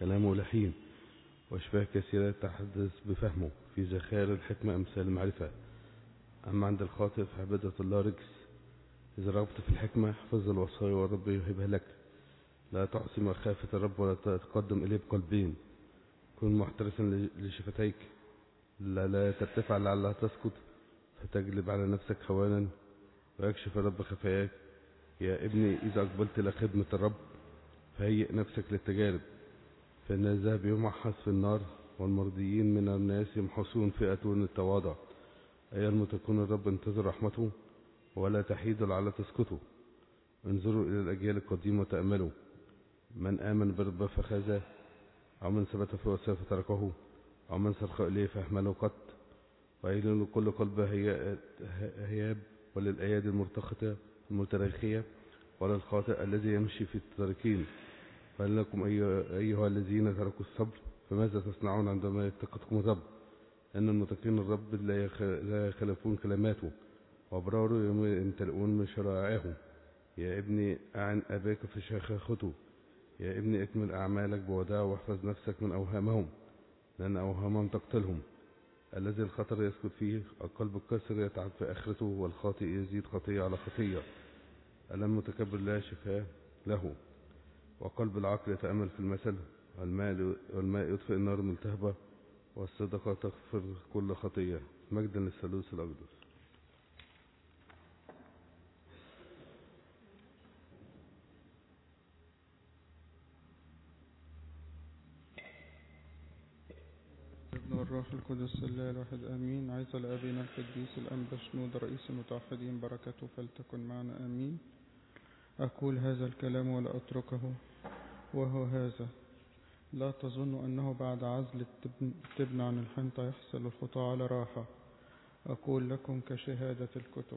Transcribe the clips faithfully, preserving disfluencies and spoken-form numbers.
كلامه لحين وأشباه كثيرة تحدث بفهمه، في زخار الحكمة أمثال المعرفة. أما عند الخاطئ فعبادة الله رجس. إذا رغبت في الحكمة احفظ الوصايا والرب يهبها لك. لا تعصي مخافة الرب ولا تتقدم إليه بقلبين. كن محترسا لشفتيك، لا, لا ترتفع لعلها تسقط فتجلب على نفسك هوانا ويكشف الرب خفاياك. يا ابني إذا أقبلت إلى خدمة الرب فهيئ نفسك للتجارب، فإن الذهب يمحص في النار والمرضيين من الناس يمحصون في أتون التواضع. أيها المتقون الرب انتظر رحمته ولا تحيدوا لعل تسقطوا. انظروا إلى الأجيال القديمة وتأملوا، من آمن بالرب فخذ، أو من ثبت في وصاياه فتركه، أو من سبق إليه فأهمله قط. ويل لكل قلب هياب وللأيادي المرتخطة المتراخية وللخاطئ الذي يمشي في الطريقين. فهل لكم أيها الذين تركوا الصبر، فماذا تصنعون عندما يتقدكم الرب؟ أن المتقين الرب لا يخالفون كلماته وأبراره يمتلئون من شرائعه. يا ابني أعن أباك في شيخوخته. يا ابني اكمل أعمالك بوداع واحفظ نفسك من أوهامهم، لأن أوهامهم تقتلهم. الذي الخطر يسكت فيه، القلب الكسر يتعب في آخرته، والخاطئ يزيد خطية على خطية. ألم المتكبر لا شفاء له، وقلب العقل يتأمل في المثل. والماء, والماء يطفئ النار الملتهبة، والصدقة تغفر كل خطية. مجدا للثالوث الأقدس. ابن الروح القدس الله الواحد آمين. عيسى لأبينا القديس الأنبا شنود رئيس المتوحدين بركته فلتكن معنا آمين. أقول هذا الكلام ولا أتركه، وهو هذا: لا تظن أنه بعد عزل التبن عن الحنطة يحصل الخطى على راحة. أقول لكم كشهادة الكتب.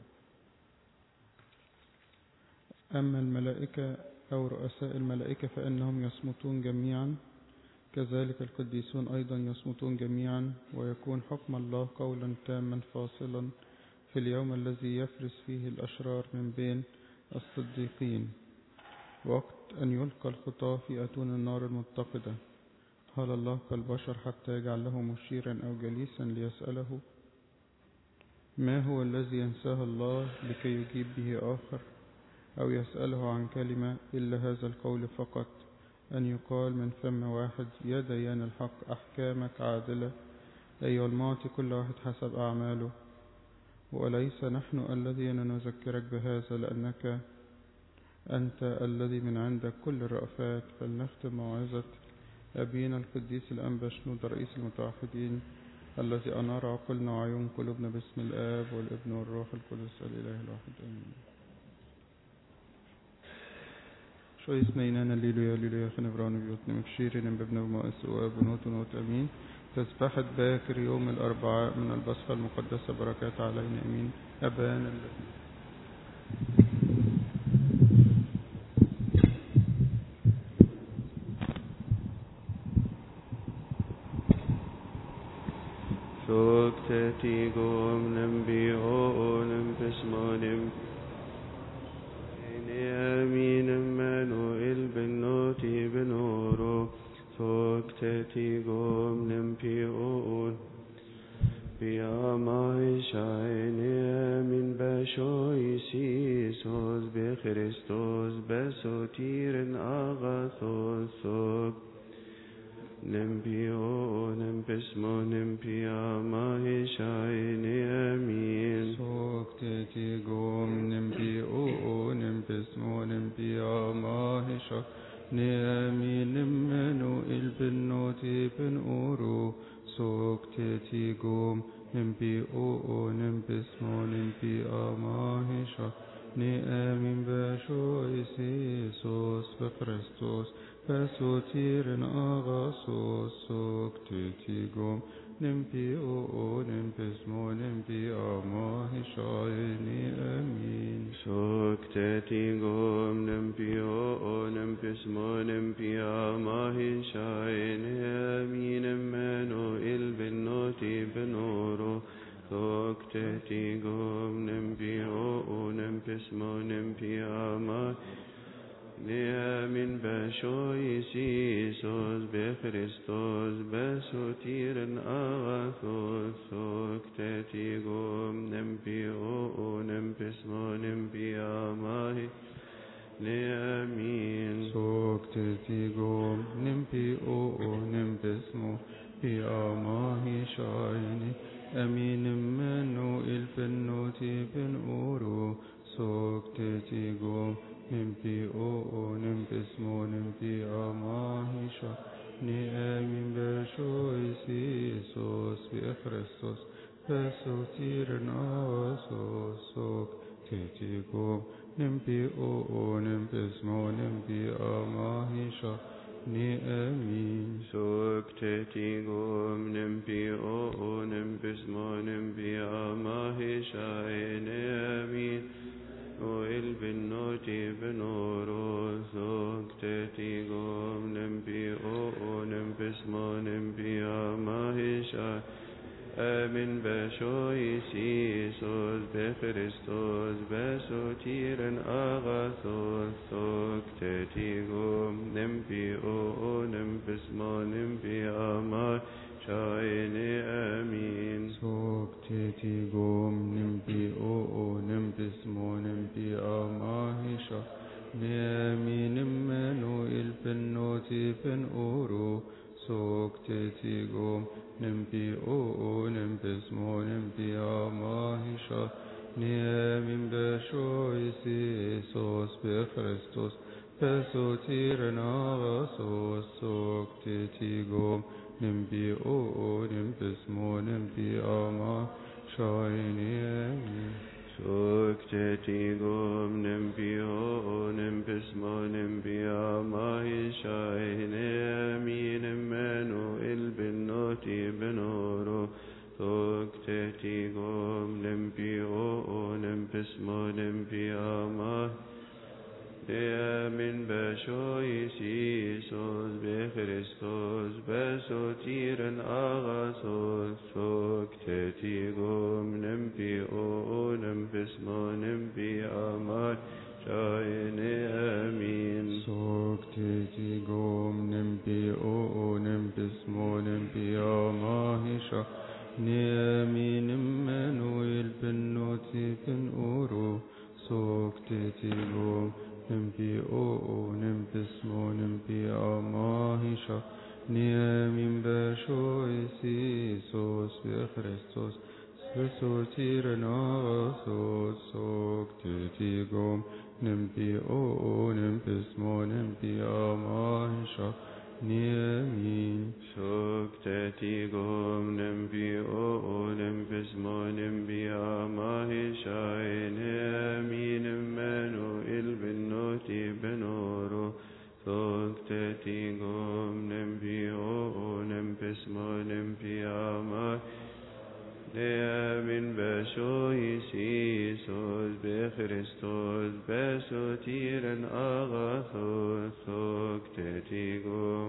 أما الملائكة أو رؤساء الملائكة فإنهم يصمتون جميعا، كذلك القديسون أيضا يصمتون جميعا، ويكون حكم الله قولا تاما فاصلا في اليوم الذي يفرز فيه الأشرار من بين الصديقين، وقت أن يلقى الخطاة في أتون النار المتقدة. هل الله كالبشر حتى يجعل له مشيرا أو جليسا ليسأله؟ ما هو الذي ينساه الله لكي يجيب به آخر، أو يسأله عن كلمة إلا هذا القول فقط، أن يقال من فم واحد: يا ديان الحق أحكامك عادلة، أيها المعطي كل واحد حسب أعماله. وليس نحن الذين نذكرك بهذا، لأنك أنت الذي من عندك كل الرأفات. فلنختم موعظة أبينا القديس الأنبا شنود رئيس المتوحدين الذي أنار عقولنا وعيون قلوبنا باسم الآب والابن والروح القدس الإله الواحد آمين. شوي اسمينانا ليلويا ليلويا خنفران بيوتنا مكشيرين بابن ومائس وابنوت ونوت أمين. تسبحت باكر يوم الأربعاء من البصفة المقدسة بركات علينا أمين. أبانا الذي Socteti gom nembi o nembismonim Amin Emmanuel benoti benoro Socteti gom nembi o Biamai shaini amin bashoi sisos be Christos besotiren agathos sok Nembio nembismo nembia mahi shaini amin. Sokteti gom nembio nembismo nembia mahi shaini amin. Emmanuel benoti ben uru. Sokteti gom nembio nembismo nembia mahi shaini amin. Bashois Jesus bechristos Besotiren agasos sokteti gom nempi o nempismo nempi amahi shaini amin. Sokteti gom nempi o nempismo nempi amahi shaini amin. Emmanuel benoti benoro Sokteti gom nempi o nempismo nempi amahi Amin bashoisi Iisus Christos besotiren agathos octetigum nempio nempismo nempiamahi neamin Soctetigum nempio nempismo piamahi shaini aminim menu il penoti pen oro Soctetigum nempio nempismo nempiamahi shaini amin beshois Iisus Christos besotiren agathos Soctetigum Nempio nempismo nempiamahi shaini amin Soctetigum nempio nempismo nempiamahi shaini amin O il benoti benoro Soctetigum nempio nempismo nempiamahi shaini Amin beshois Iisus Christos besotiren agathos Soctetigum nempio nempismo nempiamahi shaini amin Soctetigum nempio nempismo nempiamahi shaini amin immenu il penoti pen oro Soctetigum nempio nempismo nempiamahi shaini amin beshois Iisus Christos besotiren agathos Soctetigum nempio nempismo nempiamahi shaini amin Soctetigum nempio nempismo nempiamahi shaini amin immenu il benoti benoro Soctetigum nempio nempismo nempiamahi Amin beshois Iisus Christos besotiren agathos Soctetigum nempio nempismo nempiamahi shaini amin Soctetigum nempio nempismo nempiamahi shaini amin immenu il benoti pen oro Soctetigum nempio nempismo nempiamahi shaini amin beshois Iisus Christos besotiren agathos Soctetigum nempio nempismo nempiamahi shaini amin Soctetigum nempio nempismo nempiamahi shaini amin immenu il benoti benoro Soctetigum nempio nempismo nempiamahi Amin beshois Iisus Christos besotiren agathos Soctetigum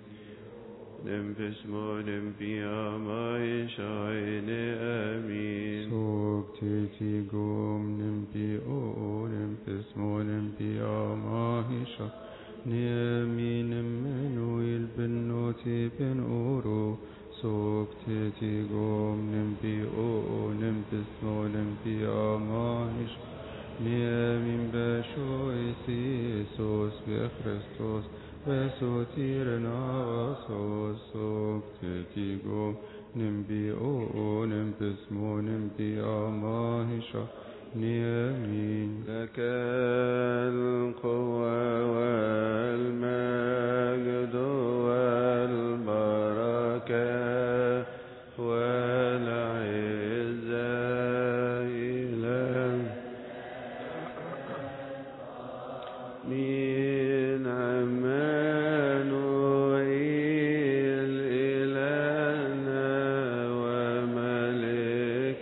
nempismo nempiamahi shaini amin Soctetigum nempio nempismo nempiamahi shaini amin immenu il benoti pen oro Soctetigum nempio nempismo nempiamahi shaini amin beshois Iisus Christos besotiren agathos Soctetigum nempio nempismo nempiamahi shaini amin لك القوة والمجد والبركة والعزة إلى من عمانوئيل إلهنا وملك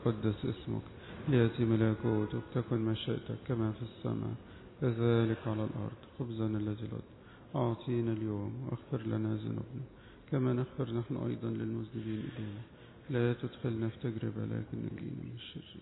ليتقدس اسمك، ليأتي ملكوتك، تكن مشيئتك كما في السماء كذلك على الأرض. خبزنا الذي الغد أعطينا اليوم، واغفر لنا ذنوبنا كما نغفر نحن أيضا للمذنبين إلينا، لا تدخلنا في تجربة لكن نجينا من الشر.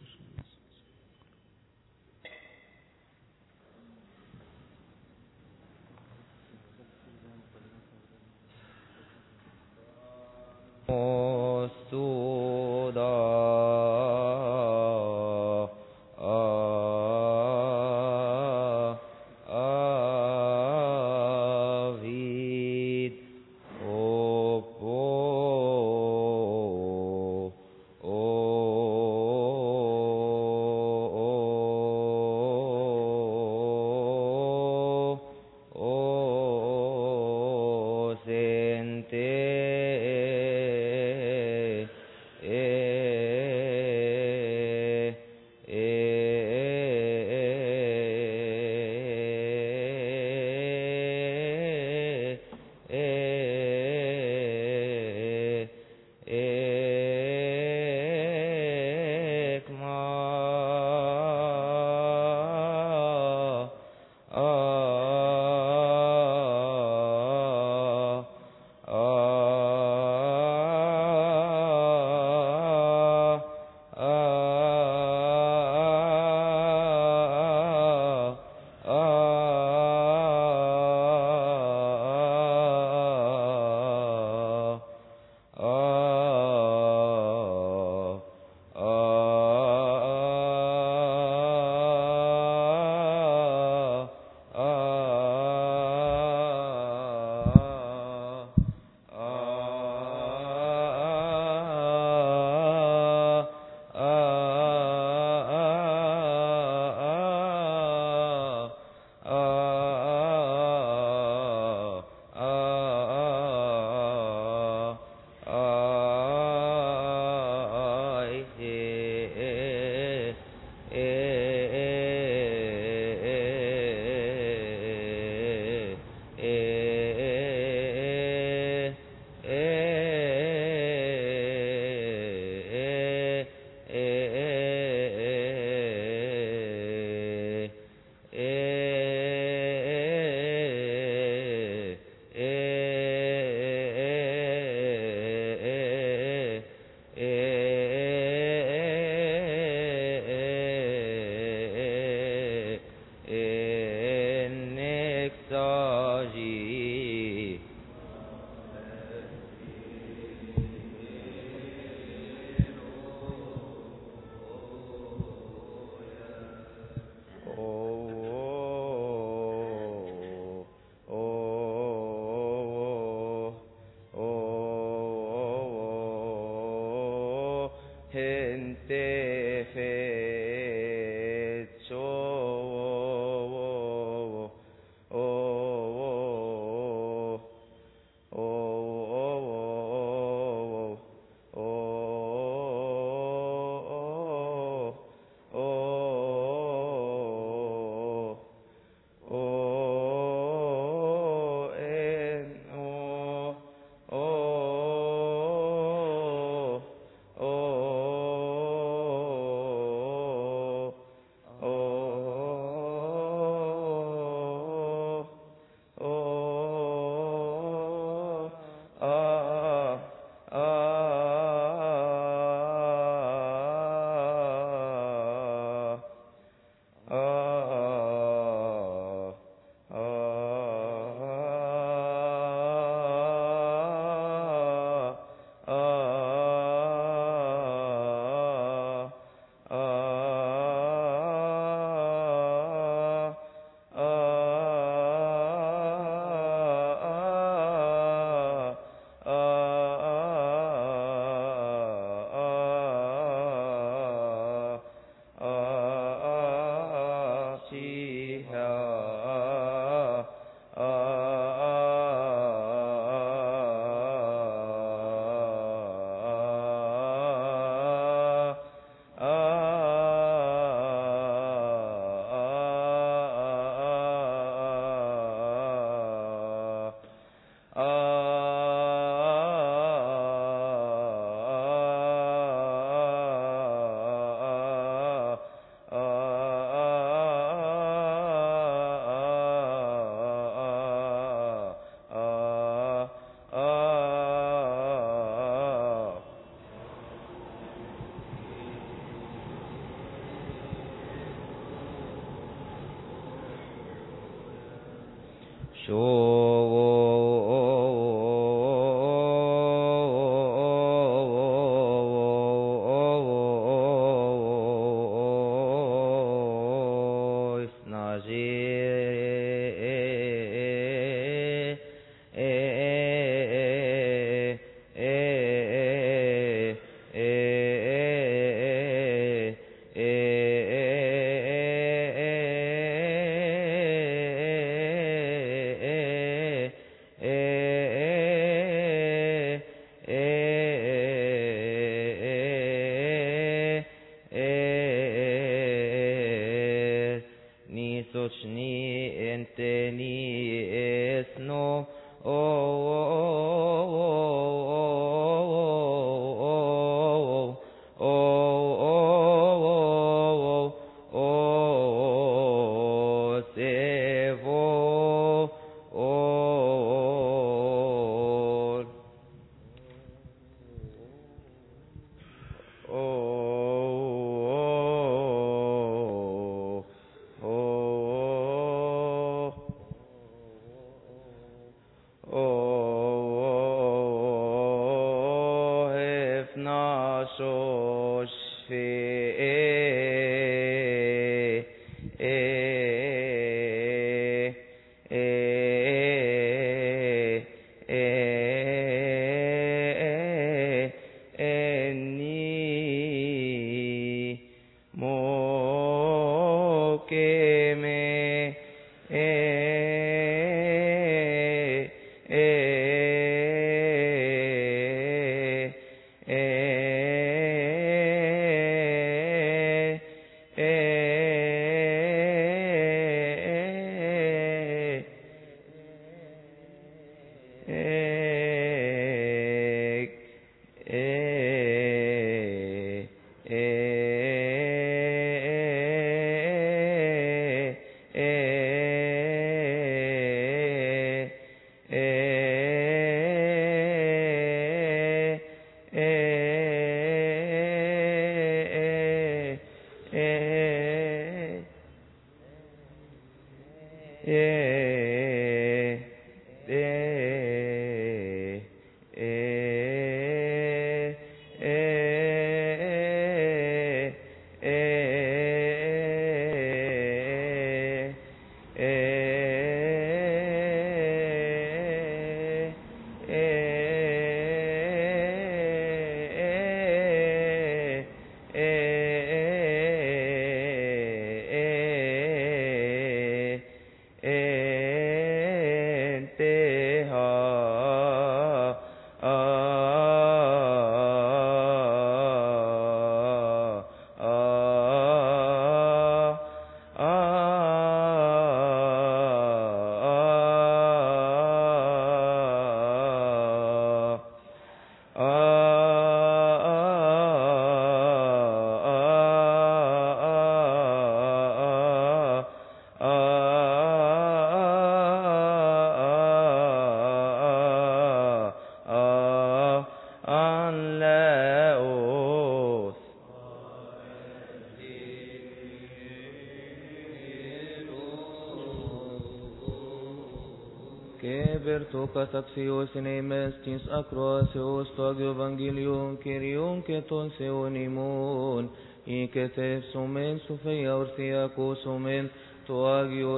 Καταξιός είναι ημές της ακροάσεως το Άγιο Ευαγγέλιο Κυριών και των Θεών ημών, ή και θεύσομεν σου Θεя ορθία ακούσομεν το Άγιο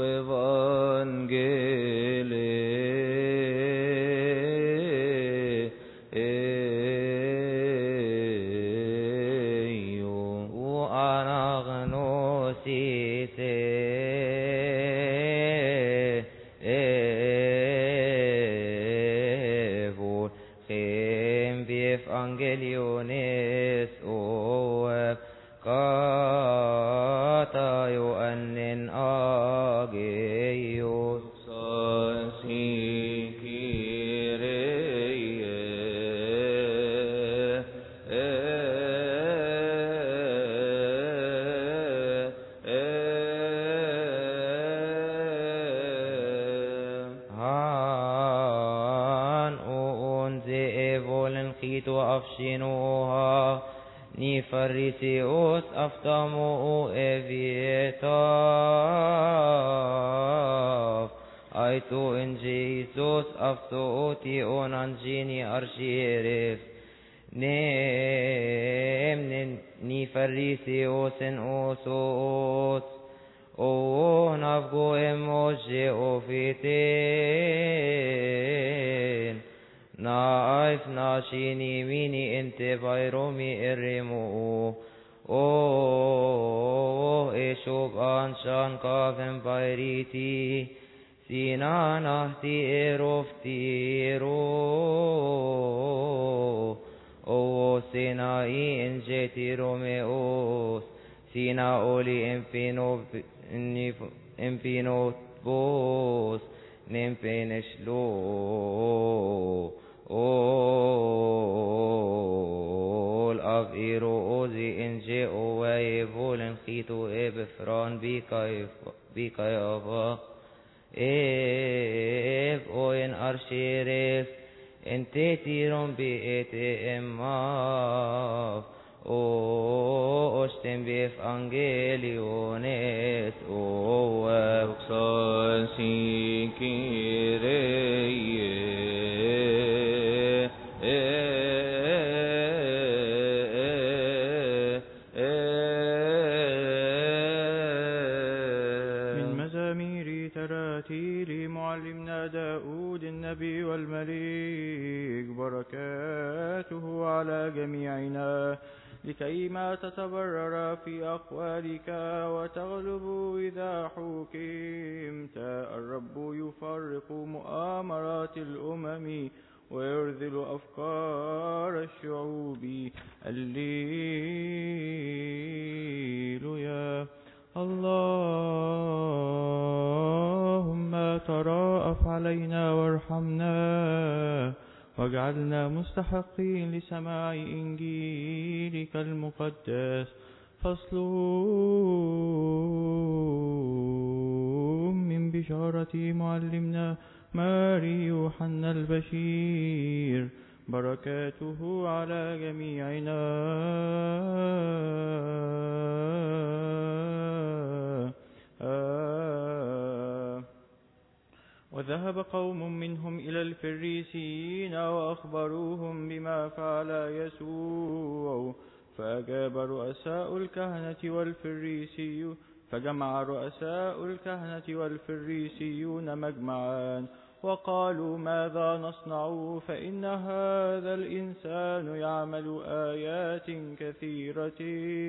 Ευαγγέλιο. Ο αναγνώσισε Evangheliones oev kata Ioannin ageios sasi Kyrie han on ze evolen khito afshinoha ni pharisios aftamo evietav aito in Jesus aftooti on anjini arshieref nem ni farisi osen osot o navgo emoje ofiten na aif na shini mini ente bayromi erimu o eshob anshan kaven bayriti sinanahti erofti ero o sinai injeti romeos sina oli empino empino vos nempeneshlo ol av iro ozi inje owaye volen khito ebefran bikayava ev oyen arshiref ente tiron bi ete emaf o ostem bif angeliones o Son sikireye من مزامير تراتيل معلمنا داود النبي والمليك بركاته على جميعنا لكي ما تتبرر في أقوالك وتغلب إذا حكمت. الرب يفرق مؤامرات الأمم ويرذل أفكار الشعوب. الليلويا. اللهم تراءف علينا وارحمنا واجعلنا مستحقين لسماع إنجيلك المقدس. فصل من بشارة معلمنا ماري يوحنا البشير بركاته على جميعنا. آه. وذهب قوم منهم إلى الفريسيين وأخبروهم بما فعل يسوع. فأجاب رؤساء الكهنة والفريسيون فجمع رؤساء الكهنة والفريسيون مجمعان وقالوا ماذا نصنع؟ فإن هذا الإنسان يعمل آيات كثيرة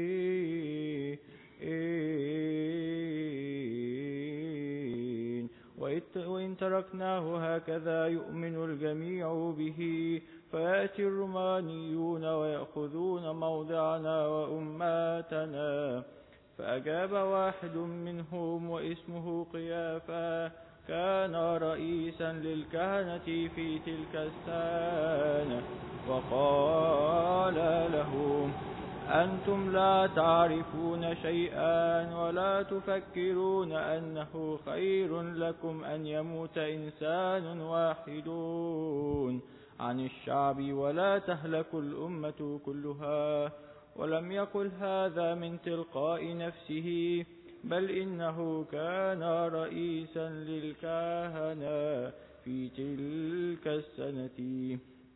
وإن تركناه هكذا يؤمن الجميع به. فيأتي الرومانيون ويأخذون موضعنا وأماتنا. فأجاب واحد منهم واسمه قيافة كان رئيسا للكهنة في تلك السنة وقال لهم أنتم لا تعرفون شيئا ولا تفكرون أنه خير لكم أن يموت إنسان واحد عن الشعب ولا تهلك الأمة كلها. ولم يقل هذا من تلقاء نفسه بل إنه كان رئيسا للكهنة في تلك السنة.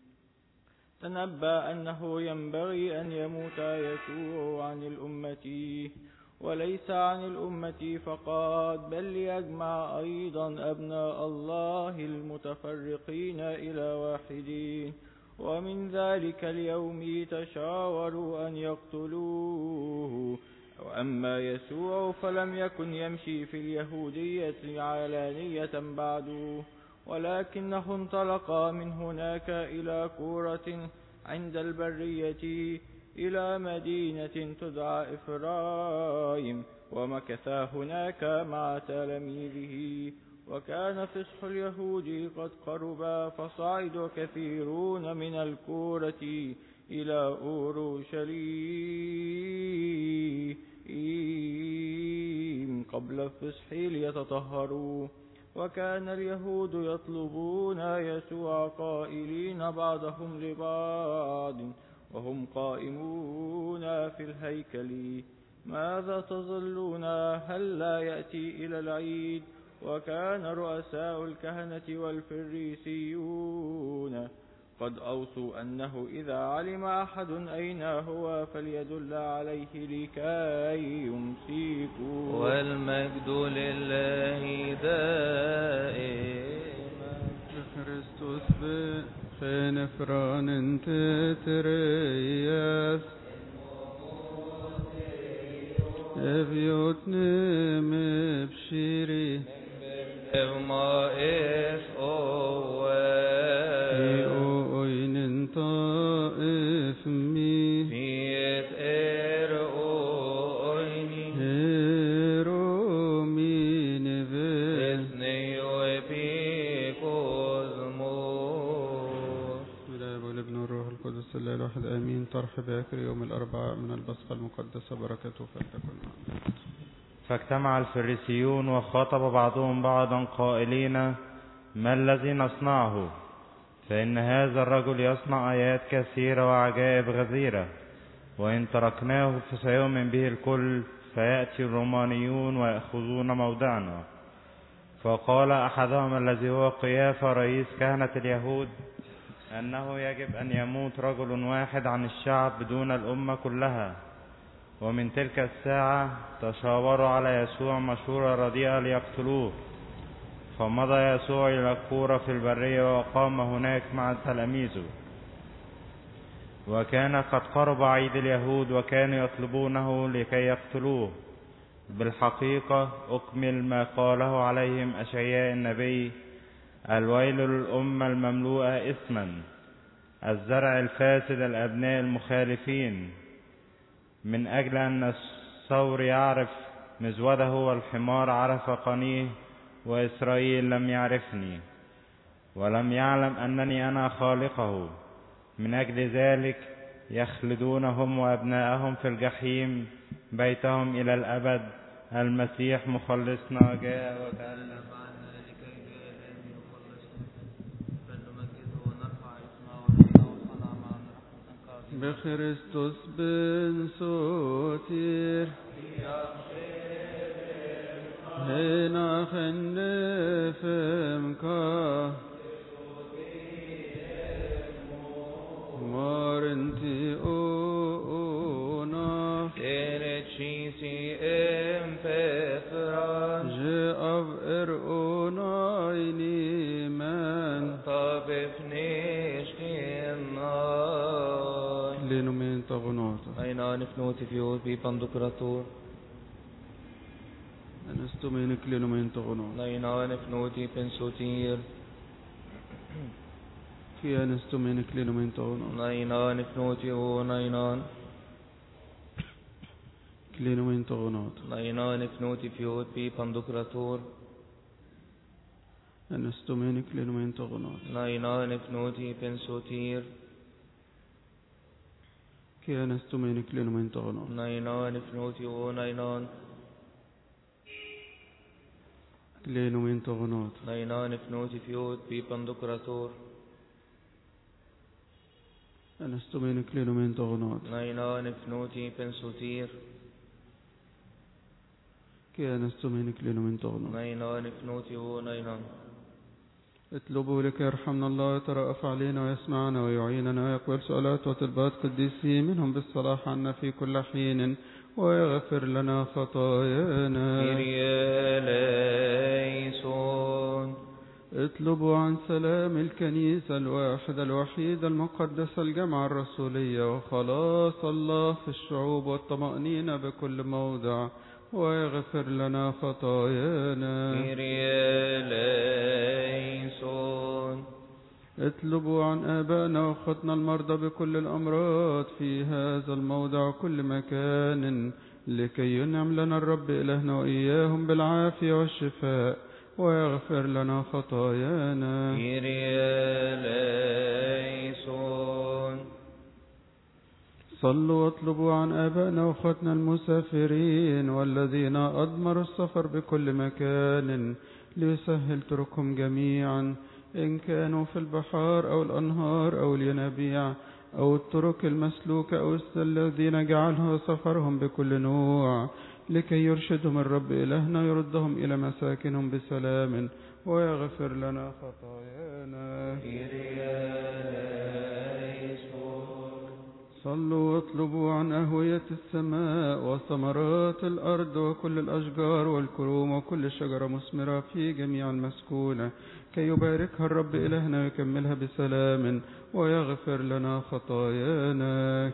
تنبأ أنه ينبغي أن يموت يسوع عن الأمة وليس عن الأمة فقط بل ليجمع أيضا أبناء الله المتفرقين إلى واحدين. ومن ذلك اليوم تشاوروا أن يقتلوه. وأما يسوع فلم يكن يمشي في اليهودية علانية بعد ولكنه انطلق من هناك إلى كورة عند البرية إلى مدينة تدعى إفرايم ومكث هناك مع تلاميذه. وكان فصح اليهود قد قرب فصعد كثيرون من الكورة إلى أورشليم قبل الفصح ليتطهروا. وكان اليهود يطلبون يسوع قائلين بعضهم لبعض وهم قائمون في الهيكل ماذا تظلون؟ هل لا يأتي إلى العيد؟ وكان رؤساء الكهنة والفريسيون قد أوصوا أنه إذا علم أحد أين هو فليدل عليه لكي يمسكوا. والمجد لله دائما. Kristus beskene från inte Therese Evjot nem bshiri Evma es owe I oinen taif mi Fiet er oini Hero mi neve Esne o epikozmo. بالآب والابن والروح القدس الله الواحد آمين. طرح باكر يوم الأربعاء من البصخة المقدسة بركته فلتكن معنا. فاجتمع الفريسيون وخاطب بعضهم بعضا قائلين: ما الذي نصنعه؟ فإن هذا الرجل يصنع آيات كثيرة وعجائب غزيرة، وإن تركناه فسيؤمن به الكل، فيأتي الرومانيون ويأخذون موضعنا. فقال أحدهم الذي هو قيافة رئيس كهنة اليهود أنه يجب أن يموت رجل واحد عن الشعب دون الأمة كلها. ومن تلك الساعة تشاوروا على يسوع مشورة رديئة ليقتلوه. فمضى يسوع إلى القورة في البرية وقام هناك مع تلاميذه. وكان قد قرب عيد اليهود وكانوا يطلبونه لكي يقتلوه. بالحقيقة أكمل ما قاله عليهم أشعياء النبي: الويل للأمة المملوءة إثما، الزرع الفاسد الأبناء المخالفين، من أجل أن الثور يعرف مزوده والحمار عرف قنيه وإسرائيل لم يعرفني ولم يعلم أنني أنا خالقه. من أجل ذلك يخلدونهم وأبناءهم في الجحيم بيتهم إلى الأبد. المسيح مخلصنا جاء وتألم عنا لكي جاء الآن يخلصنا، فلنمجده ونرفع اسمه ونحن وصنع معنا رحمة. بخريستوس بن سوتير هنا خنفمكا مارنتي اونا Terecisi empefran جاء ارونايني من طابفنيش كناي لينو من تغنوتا أين نفنوتي فيوت بيبندقراطور أنستو منك لينو من تغنوتا أين نفنوتي بنسوتير كي أنستو منك لينو من تغنوتا أين نفنوتي ونينان لينو من تغنوتا أين نفنوتي فيوت بيبندقراطور أنستو منك لينو من تغنوتا أين نفنوتي بنسوتير كي أنستو منك لينو من تغنوتا أين نفنوتي ونينان لينو من تغنوتا أين نفنوتي فيوت بيبندقراطور أنستو منك لينو من تغنوتا أين نفنوتي بنسوتير كي أنستو منك لينو من تغنوتا أين نفنوتي ونينان اطلبوا لك يرحمنا الله ويترأف علينا ويسمعنا ويعيننا ويقبل سؤالات وطلبات قديسي منهم بالصلاح عنا في كل حين ويغفر لنا خطايانا. اطلبوا عن سلام الكنيسة الواحدة الوحيدة المقدسة الجمعة الرسولية وخلاص الله في الشعوب والطمأنينة بكل موضع ويغفر لنا خطايانا. اطلبوا عن آبائنا وأخوتنا المرضى بكل الأمراض في هذا الموضع وكل مكان لكي ينعم لنا الرب إلهنا وإياهم بالعافية والشفاء ويغفر لنا خطايانا. صلوا واطلبوا عن آبائنا وأخوتنا المسافرين والذين أضمروا السفر بكل مكان ليسهل طرقهم جميعا، إن كانوا في البحار أو الأنهار أو الينابيع أو الطرق المسلوكة أو الذين جعلها سفرهم بكل نوع لكي يرشدهم الرب إلهنا يردهم إلى مساكنهم بسلام ويغفر لنا خطايانا. صلوا واطلبوا عن أهوية السماء وثمرات الأرض وكل الأشجار والكروم وكل شجرة مثمرة في جميع المسكونة كي يباركها الرب إلهنا ويكملها بسلام ويغفر لنا خطايانا.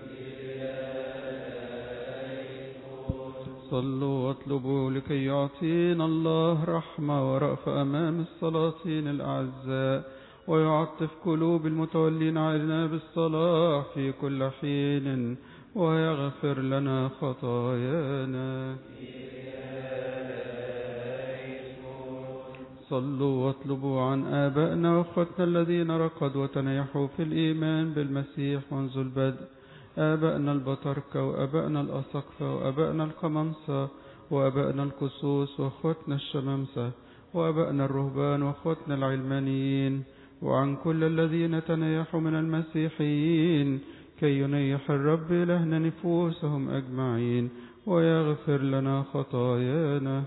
صلوا واطلبوا لكي يعطينا الله رحمة ورأفة أمام السلاطين الأعزاء ويعطف قلوب المتولين علينا بالصلاح في كل حين ويغفر لنا خطايانا. صلوا واطلبوا عن آبائنا وأخوتنا الذين رقدوا وتنيحوا في الإيمان بالمسيح منذ البدء، آبائنا البطركة وآبائنا الأساقفة وآبائنا القمامسة وآبائنا القسوس وأخوتنا الشمامسة وآبائنا الرهبان وأخوتنا العلمانيين، وعن كل الذين تنيحوا من المسيحيين كي ينيح الرب إلهنا نفوسهم أجمعين ويغفر لنا خطايانا.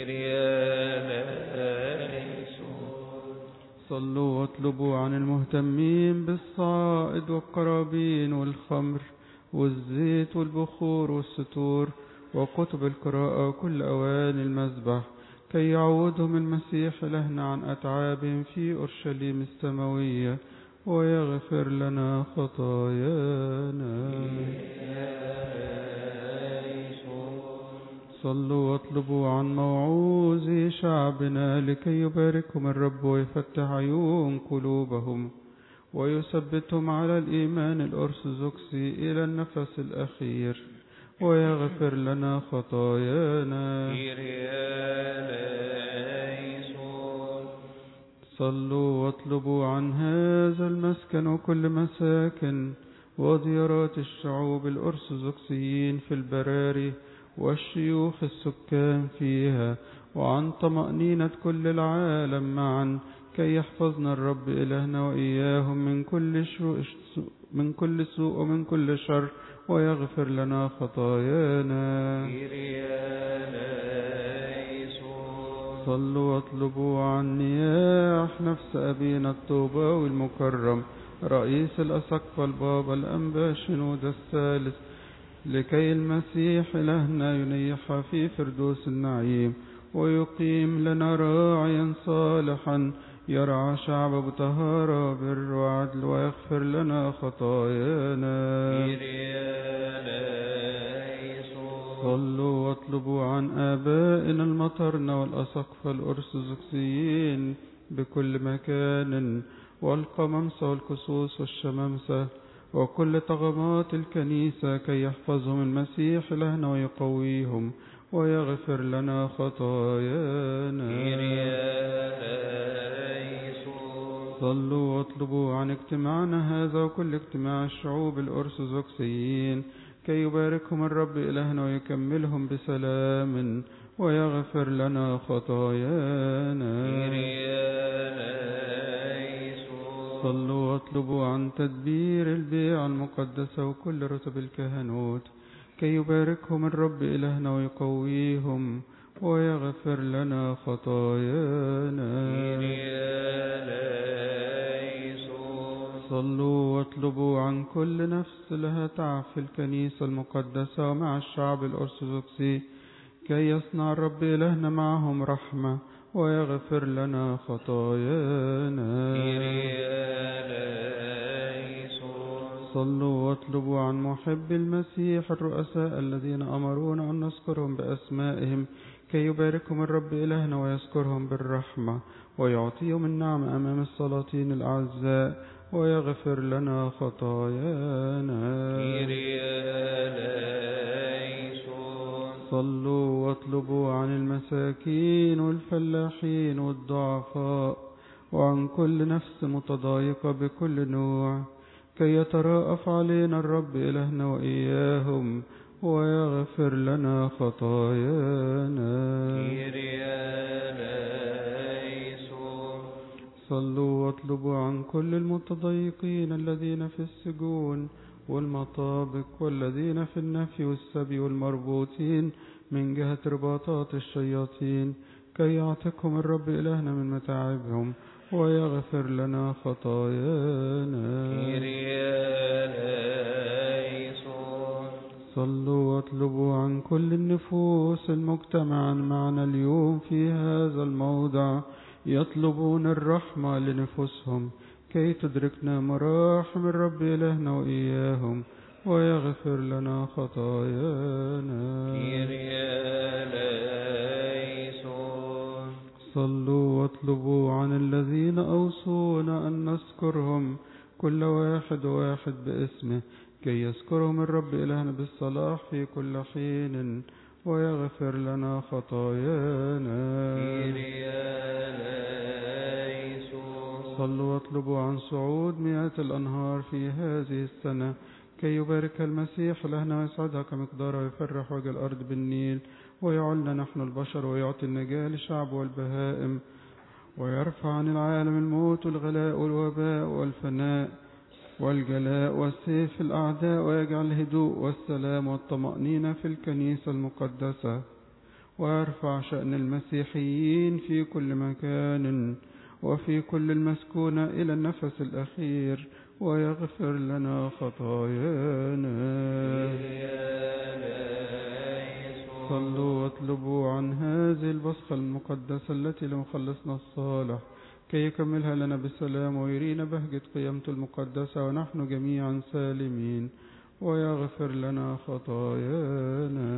صلوا واطلبوا عن المهتمين بالصائد والقرابين والخمر والزيت والبخور والستور وكتب القراءة وكل أواني المذبح كي يعوضهم المسيح إلهنا عن أتعابهم في أورشليم السماوية ويغفر لنا خطايانا. صلوا واطلبوا عن موعوظي شعبنا لكي يباركهم الرب ويفتح عيون قلوبهم ويثبتهم على الإيمان الأرثوذكسي إلى النفس الأخير ويغفر لنا خطايانا. صلوا واطلبوا عن هذا المسكن وكل مساكن وديارات الشعوب الأرثوذكسيين في البراري والشيوخ السكان فيها وعن طمأنينة كل العالم معا كي يحفظنا الرب إلهنا وإياهم من كل من كل سوء ومن كل شر ويغفر لنا خطايانا. صلوا واطلبوا عن نياح نفس أبينا الطوباوي المكرم رئيس الأساقفة البابا الأنبا شنودة الثالث لكي المسيح إلهنا ينيح في فردوس النعيم ويقيم لنا راعيا صالحا يرعى شعب بطهارة بر وعدل ويغفر لنا خطايانا. صلوا واطلبوا عن آبائنا المطرنة والأساقفة الأرثوذكسيين بكل مكان والقمامسة والكسوس والشمامسة وكل طغمات الكنيسة كي يحفظهم المسيح لهنا ويقويهم ويغفر لنا خطايانا. صلوا واطلبوا عن اجتماعنا هذا وكل اجتماع الشعوب الأرثوذكسيين كي يباركهم الرب إلهنا ويكملهم بسلام ويغفر لنا خطايانا. صلوا واطلبوا عن تدبير البيع المقدسة وكل رتب الكهنوت كي يباركهم الرب إلهنا ويقويهم ويغفر لنا خطايانا. صلوا واطلبوا عن كل نفس لها تعب في الكنيسة المقدسة ومع الشعب الأرثوذكسي كي يصنع الرب إلهنا معهم رحمة ويغفر لنا خطايانا. صلوا واطلبوا عن محب المسيح الرؤساء الذين أمرونا أن نذكرهم بأسمائهم كي يباركهم الرب إلهنا ويذكرهم بالرحمة ويعطيهم النعمة أمام السلاطين الأعزاء ويغفر لنا خطايانا. صلوا واطلبوا عن المساكين والفلاحين والضعفاء وعن كل نفس متضايقة بكل نوع كي يتراءف علينا الرب إلهنا وإياهم ويغفر لنا خطايانا. صلوا واطلبوا عن كل المتضايقين الذين في السجون والمطابق والذين في النفي والسبي والمربوطين من جهة رباطات الشياطين، كي يعتقهم الرب إلهنا من متاعبهم ويغفر لنا خطايانا. صلوا واطلبوا عن كل النفوس المجتمعا معنا اليوم في هذا الموضع يطلبون الرحمة لنفوسهم، كي تدركنا مراحم الرب إلهنا وإياهم ويغفر لنا خطايانا. صلوا واطلبوا عن الذين أوصونا أن نذكرهم كل واحد واحد باسمه، كي يذكرهم الرب إلهنا بالصلاح في كل حين ويغفر لنا خطايانا. صلوا واطلبوا عن صعود مئات الأنهار في هذه السنة، كي يبارك المسيح إلهنا ويسعدها كمقدار ويفرح وجه الأرض بالنيل، ويعلنا نحن البشر ويعطي النجاة للشعب والبهائم، ويرفع عن العالم الموت والغلاء والوباء والفناء والجلاء والسيف الأعداء، ويجعل الهدوء والسلام والطمأنينة في الكنيسة المقدسة، ويرفع شأن المسيحيين في كل مكان وفي كل المسكونة إلى النفس الأخير، ويغفر لنا خطايانا. صلوا واطلبوا عن هذه البصخة المقدسة التي لمخلصنا الصالح، كي يكملها لنا بالسلام ويرينا بهجة قيامته المقدسة ونحن جميعا سالمين، ويغفر لنا خطايانا.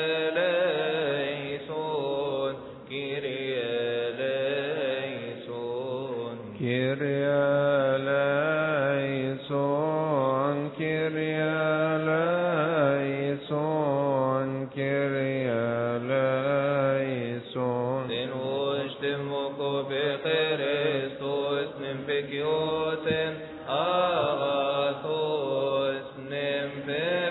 Kyrie eleison, Kyrie eleison.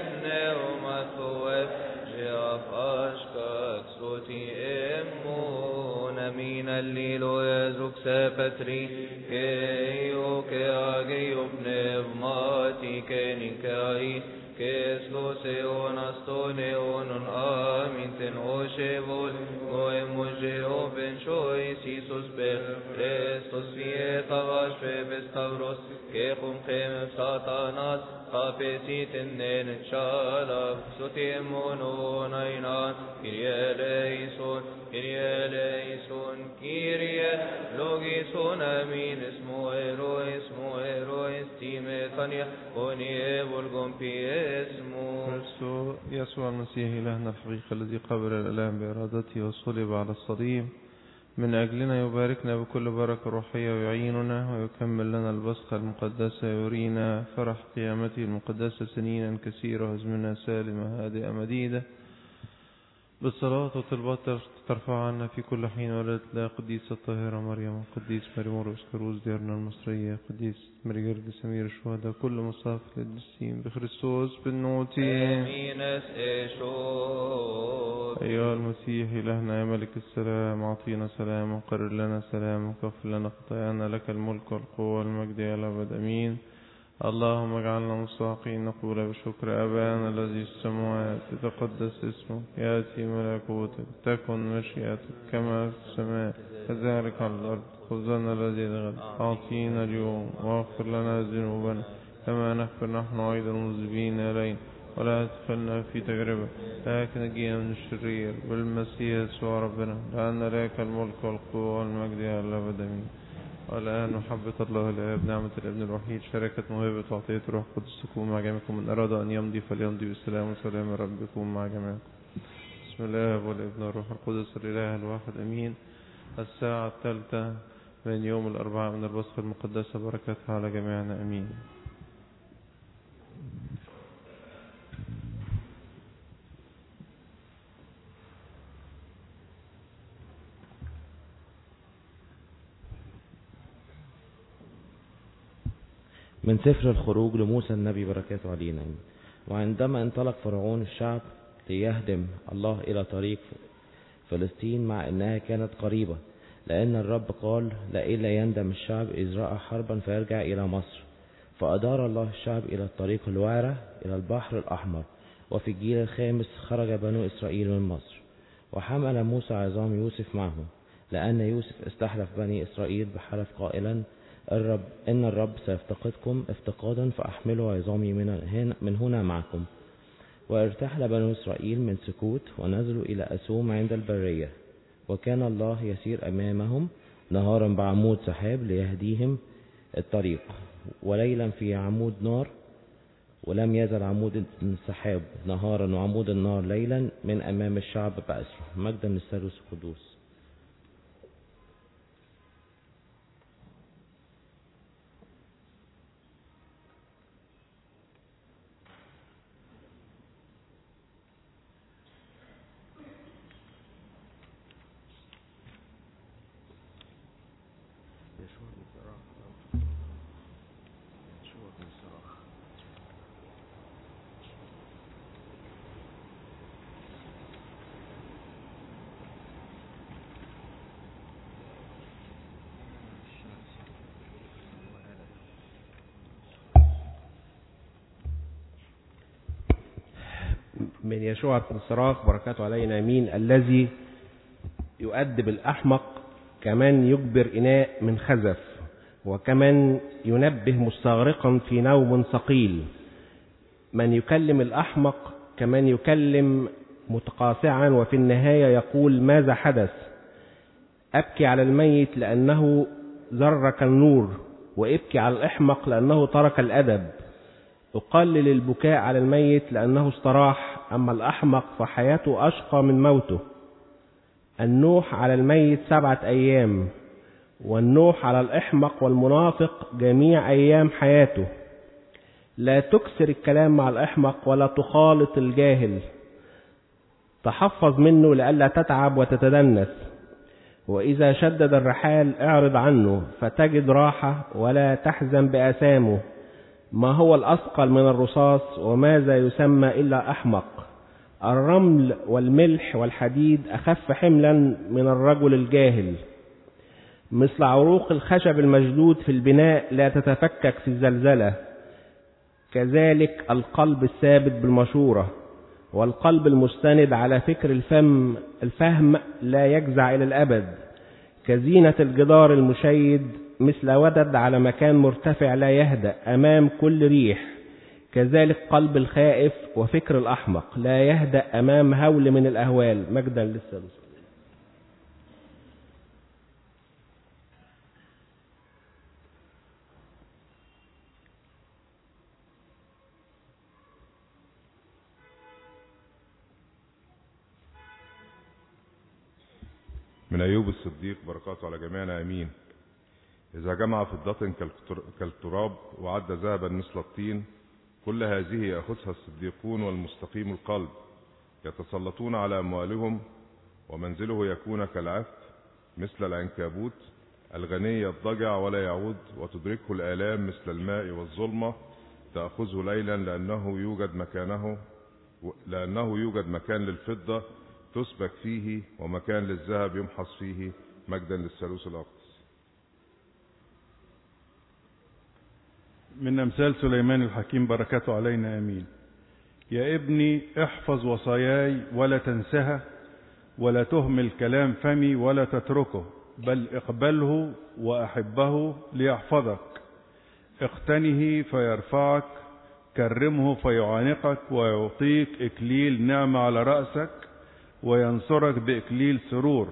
pneumathos, geafashkat soti emon, amin allilo ezuk sepetri, keio ke ageo pneumati kenikai, keslos eon aston eonon amin ten oshevol, goemogeo ben shois Isus ber, Christos vietavash pebestavros, kechum chem satanas, Kapesit enen shalab, sotemonon ainan, Kyrie eleison, Kyrie eleison, Kyrie logison, amin, esmo ero, esmo ero, estime tania, onie volgon piesmo. يسوع المسيح إلهنا الحقيقة الذي قبل الآلام بإرادته وصلب على الصليب من أجلنا، يباركنا بكل بركة روحية ويعيننا ويكمل لنا البسخة المقدسة، يرينا فرح قيامته المقدسة سنينا كثيرة وأزمنة سالمة هادئة مديدة، بالصلاة والطلبات ترفع عنا في كل حين. ولد لا قديسة الطاهرة مريم، قديس مريم اسكروز ديارنا المصرية، قديس مريم سمير الشهداء، كل مصاف للدسين بخريستوس بالنوتي. أيها المسيح إلهنا يا ملك السلام، أعطينا سلام وقرر لنا سلام وكفر لنا خطايانا، لك الملك والقوة والمجد إلى الأبد أمين. اللهم اجعلنا مستحقين نقول بشكر أبانا الذي في السماوات، يتقدس اسمك، يأتي ملكوتك، تكن مشيئتك كما في السماء كذلك على الأرض. خبزنا الذي غد أعطينا اليوم، واغفر لنا ذنوبنا كما نغفر نحن أيضا المذنبين إلينا، ولا تدخلنا في تجربة لكن نجينا من الشرير، بالمسيح يسوع ربنا، لأن لك الملك والقوة والمجد إلى الأبد آمين. والآن محبة الله الآب، نعمة الابن الوحيد، شركة موهبة وعطية روح القدس تكون مع جميعكم، من أراد أن يمضي فليمضي بالسلام، وسلام الرب يكون مع جميعكم. بسم الله والابن والروح القدس الإله الواحد أمين. الساعة الثالثة من يوم الأربعاء من البسخة المقدسة، بركتها على جميعنا أمين. من سفر الخروج لموسى النبي بركاته علينا. وعندما انطلق فرعون الشعب ليهدم الله إلى طريق فلسطين، مع أنها كانت قريبة، لأن الرب قال لئلا يندم الشعب إذ رأى حربا فيرجع إلى مصر. فأدار الله الشعب إلى الطريق الوعرة إلى البحر الأحمر. وفي الجيل الخامس خرج بنو إسرائيل من مصر، وحمل موسى عظام يوسف معه، لأن يوسف استحلف بني إسرائيل بحلف قائلا الرب إن الرب سيفتقدكم افتقادا، فأحملوا عظامي من هنا معكم. وارتحل بنو إسرائيل من سكوت ونزلوا إلى أسوم عند البرية، وكان الله يسير أمامهم نهارا بعمود سحاب ليهديهم الطريق، وليلا في عمود نار، ولم يزل عمود السحاب نهارا وعمود النار ليلا من أمام الشعب بأسره. مجدا للثالوث القدوس. من يشوع بن صراخ بركاته علينا امين. الذي يؤدب الأحمق كمان يجبر إناء من خزف، وكمان ينبه مستغرقا في نوم ثقيل. من يكلم الأحمق كمان يكلم متقاطعا، وفي النهاية يقول ماذا حدث؟ أبكي على الميت لأنه زرك النور، وابكي على الأحمق لأنه ترك الأدب. أقلل البكاء على الميت لأنه استراح، أما الأحمق فحياته أشقى من موته. النوح على الميت سبعة أيام، والنوح على الأحمق والمنافق جميع أيام حياته. لا تكسر الكلام مع الأحمق ولا تخالط الجاهل، تحفظ منه لئلا تتعب وتتدنس. وإذا شدد الرحال اعرض عنه فتجد راحة، ولا تحزن بأسامه. ما هو الأثقل من الرصاص وماذا يسمى إلا أحمق؟ الرمل والملح والحديد أخف حملا من الرجل الجاهل. مثل عروق الخشب المشدود في البناء لا تتفكك في الزلزلة، كذلك القلب الثابت بالمشورة، والقلب المستند على فكر الفم الفهم لا يجزع إلى الأبد. كزينة الجدار المشيد مثل ودد على مكان مرتفع لا يهدأ أمام كل ريح، كذلك قلب الخائف وفكر الأحمق لا يهدأ أمام هول من الأهوال. مجدا للثالوث. من أيوب الصديق بركاته على جميعنا أمين. إذا جمع فضة كالتراب وعد ذهبا مثل الطين، كل هذه يأخذها الصديقون والمستقيم القلب، يتسلطون على أموالهم، ومنزله يكون كالعف مثل العنكبوت، الغني يضجع ولا يعود، وتدركه الآلام مثل الماء والظلمة، تأخذه ليلا لأنه يوجد مكانه لأنه يوجد مكان للفضة تسبك فيه، ومكان للذهب يمحص فيه. مجدا للثالوث الأقدس. من أمثال سليمان الحكيم بركاته علينا آمين. يا ابني احفظ وصاياي ولا تنسها، ولا تهمل كلام فمي ولا تتركه، بل اقبله وأحبه ليحفظك. اقتنه فيرفعك، كرمه فيعانقك، ويعطيك إكليل نعمة على رأسك، وينصرك بإكليل سرور.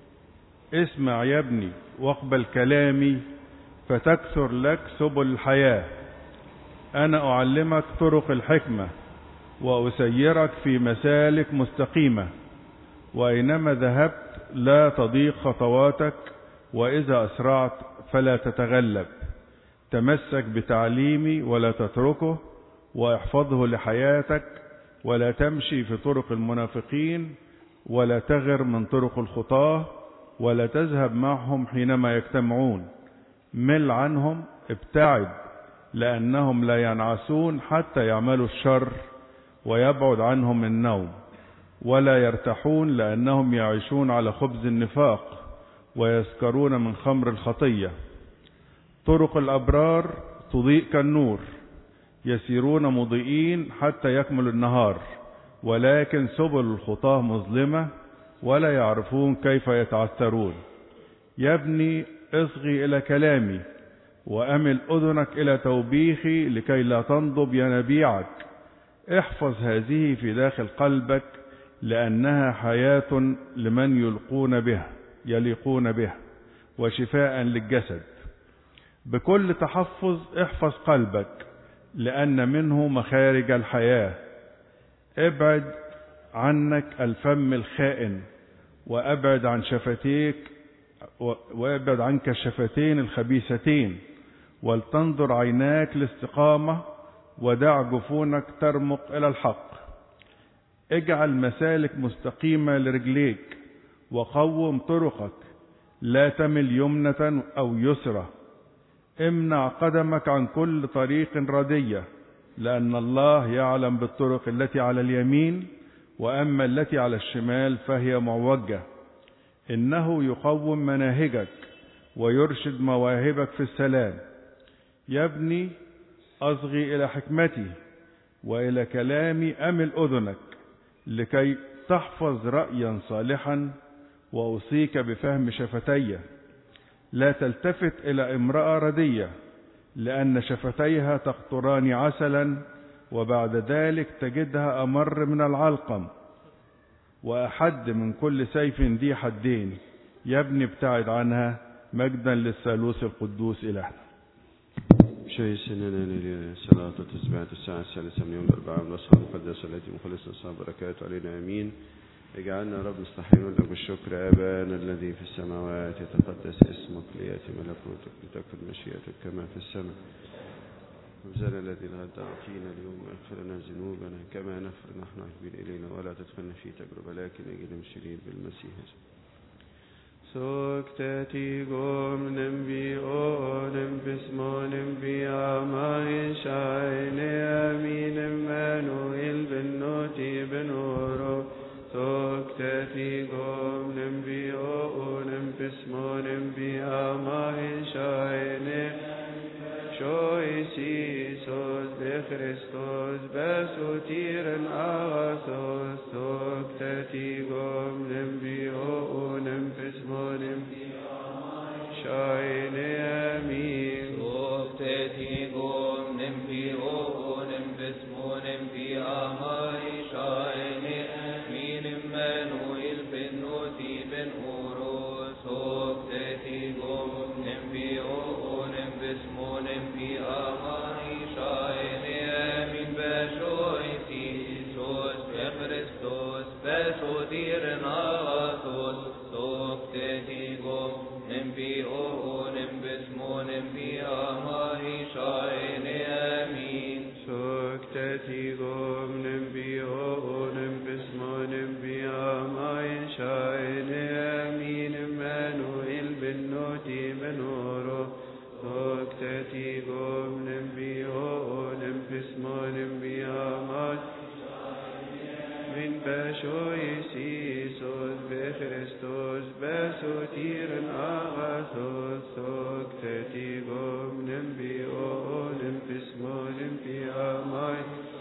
اسمع يا ابني واقبل كلامي، فتكثر لك سبل الحياة. أنا أعلمك طرق الحكمة، وأسيرك في مسالك مستقيمة. وأينما ذهبت لا تضيق خطواتك، وإذا أسرعت فلا تتغلب. تمسك بتعليمي ولا تتركه، واحفظه لحياتك، ولا تمشي في طرق المنافقين، ولا تغر من طرق الخطاة، ولا تذهب معهم حينما يجتمعون. مل عنهم، ابتعد، لأنهم لا ينعسون حتى يعملوا الشر، ويبعد عنهم النوم. ولا يرتاحون لأنهم يعيشون على خبز النفاق، ويسكرون من خمر الخطية. طرق الأبرار تضيء كالنور، يسيرون مضيئين حتى يكمل النهار. ولكن سبل الخطاة مظلمة، ولا يعرفون كيف يتعثرون. يا ابني اصغي إلى كلامي، وأمل أذنك إلى توبيخي، لكي لا تنضب ينابيعك. احفظ هذه في داخل قلبك، لأنها حياة لمن يلقون بها يليقون بها، وشفاء للجسد. بكل تحفظ احفظ قلبك، لأن منه مخارج الحياة. ابعد عنك الفم الخائن، وابعد عن شفتيك وابعد عنك الشفتين الخبيثتين. ولتنظر عيناك لاستقامة، ودع جفونك ترمق إلى الحق. اجعل مسالك مستقيمة لرجليك، وقوم طرقك، لا تمل يمنة أو يسرى. امنع قدمك عن كل طريق ردية، لأن الله يعلم بالطرق التي على اليمين، وأما التي على الشمال فهي معوجة. إنه يقوم مناهجك، ويرشد مواهبك في السلام. يا ابني أصغي إلى حكمتي، وإلى كلامي أمل أذنك، لكي تحفظ رأيا صالحا، وأوصيك بفهم شفتي. لا تلتفت إلى امرأة ردية، لأن شفتيها تقطران عسلا، وبعد ذلك تجدها أمر من العلقم، وأحد من كل سيف ذي حدين. يا ابني ابتعد عنها. مجدا للثالوث القدوس إلهنا. شيء سننا لصلاة تسبيحة الساعة الثالثة من يوم الأربعاء من أصحاب المقدسة التي مخلصنا أصحاب بركاته علينا آمين. اجعلنا رب نستحيل لك بالشكر. آبانا الذي في السماوات، يتقدس اسمك، ليأتي ملكوتك، لتكن مشيئتك كما في السماء. خبزنا الذي الغد أعطينا اليوم، واغفر لنا ذنوبنا كما نغفر نحن عاقبين إلينا، ولا تدخلنا في تجربة، لكن اجعلنا من الشرير بالمسيح. سكتتي قوم نبي أولم بسمون بياماي شاين أمين مانويل بنوتي بنورو سكتتي قوم نبي أولم بسمون بياماي شاين شويسي سوز بخريستوس بسوتيرن آغاسوس سكتتي قوم نبي أولم بسمون شاين أمين سكتتي قوم نبي أولم بسمون بياماي شاين أمين مانويل بنوتي بن أورو سكتتي قوم نبي أولم بسمون بياماي شاين أمين بشويتي سوس بخريستوس بسوديرن آغاسوس سكتتي قوم نبي أولم بسمون بياماي شاين أمين سكتتي قوم نبي أولم بسمون بياماي شاين أمين مانويل بنوتي بنورو سكتتي قوم نبي أولم بسمون بياماي من بشويسي سوز بخريستوس بسوتيرن آغاسوس سكتتي قوم نبي أولم بسمون بياماي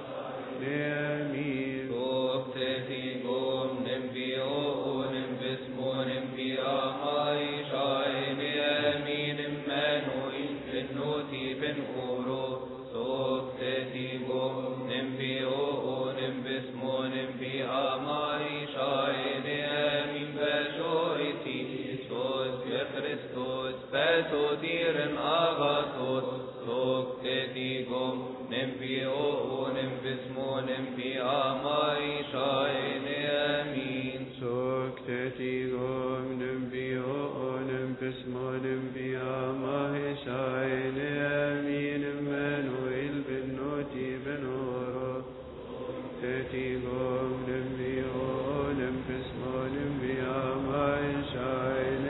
آمين سكتتي قوم نبي أولم بسمون بياماي شاين أمين مانويل بنوتي بن أورو سكتتي قوم نبي أولم بسمون بياماي شاين أمين بشويتي سوس بخريستوس بسوديرن آغاسوس سكتتي قوم نبي أولم بسمون بياماي شاين أمين سكتتي قوم نبي أولم بسمون بياماي شاين أمين مانويل بنوتي بنورو سكتتي قوم نبي أولم بسمون بياماي شاين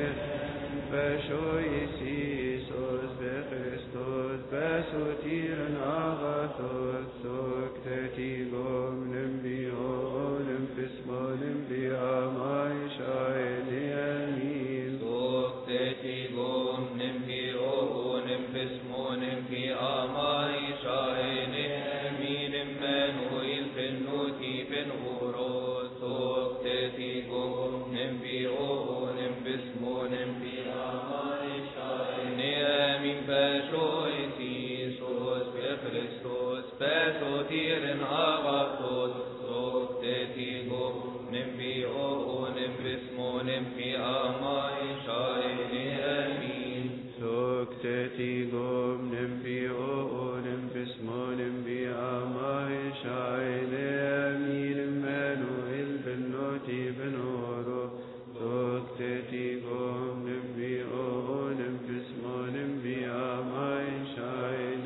بشويسي سوس بخريستوس بسوتيرن آغاسوس سكتتي قوم نبي أولم بسمون بياماي شاين أمين سكتتي قوم نبي أولم بسمون بياماي شاين أمين مانويل بنوتي بن أورو سكتتي قوم نبي أولم بسمون بياماي شاين أمين بشويتي سوس بخريستوس بسوتيرن آغاسوس سكتتي قوم نبي أولم بسمون بياماي شاين أمين سكتتي قوم نبي أولم بسمون بياماي شاين أمين مانويل بنوتي بنورو سكتتي قوم نبي أولم بسمون بياماي شاين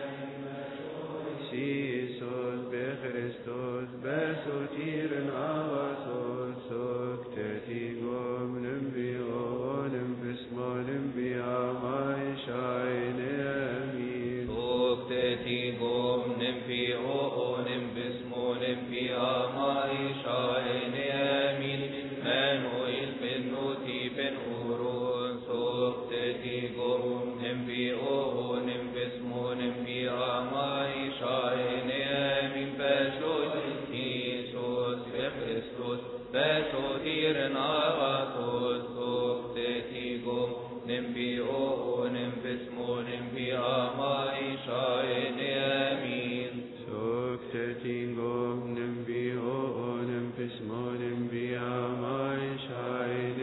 سيسوس بخريستوس بسوتيرن آغاسوس سكتتي قوم نبي أولم بسمون بياماي شاين أمين سكتتي قوم نبي أولم بسمون بياماي شاين أمين مانويل بنوتي بن أورو سكتتي قوم نبي أولم بسمون بياماي شاين أمين بشويتي سوس بخريستوس بسوديرن آغاسوس سكتتي قوم نبي أولم بسمون بياماي شاين أمين سكتتي قوم نبي أولم بسمون بياماي شاين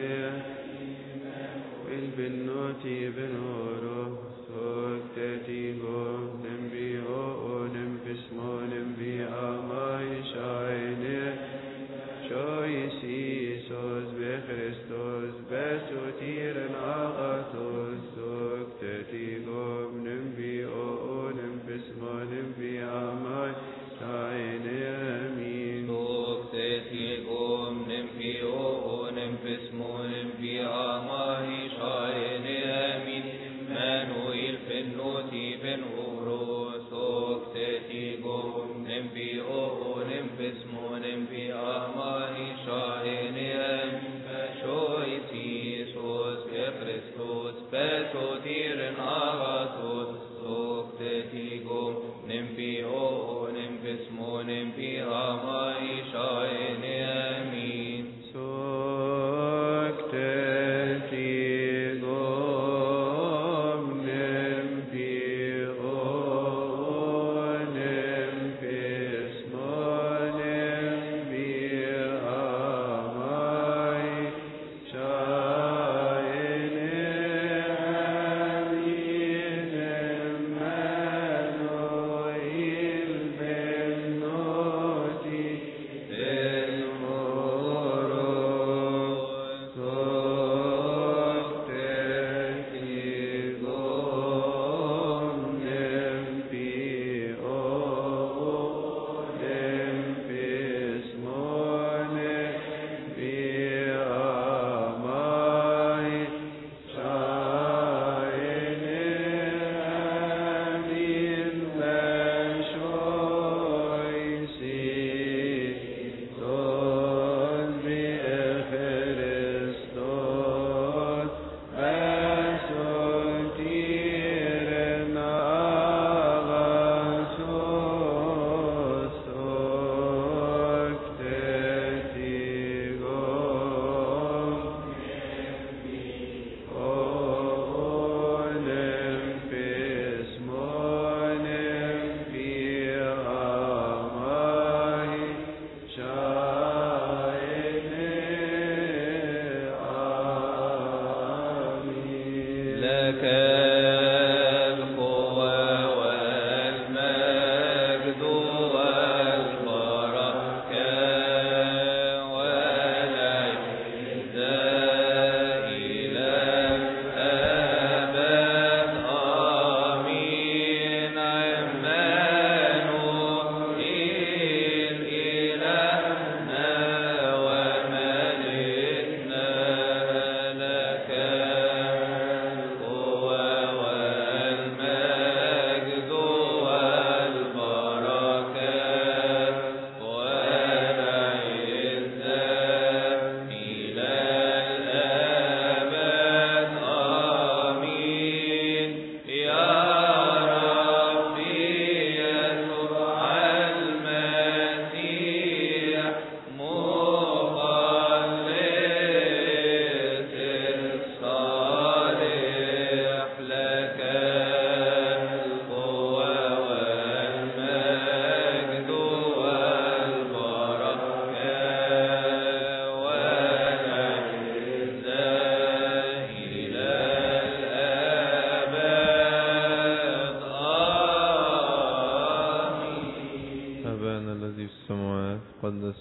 والبنوتي بنورو سكتتي قوم نبي أولم بسمون بياماي شاين شويسي سوز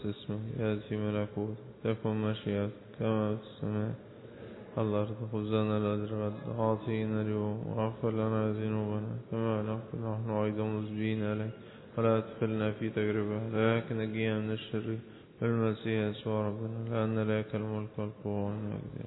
اسمه، يأتي في ملكوت، تكن مشيئتك كما في السماء. الأرض خبزنا الذي غد أعطينا اليوم، واغفر لنا ذنوبنا كما نغفر نحن أيضا مذنبين إليك، ولا تدخلنا في تجربة لكن نجينا من الشر بالمسيح يسوع ربنا، لأن لك الملك والقوة والمجد.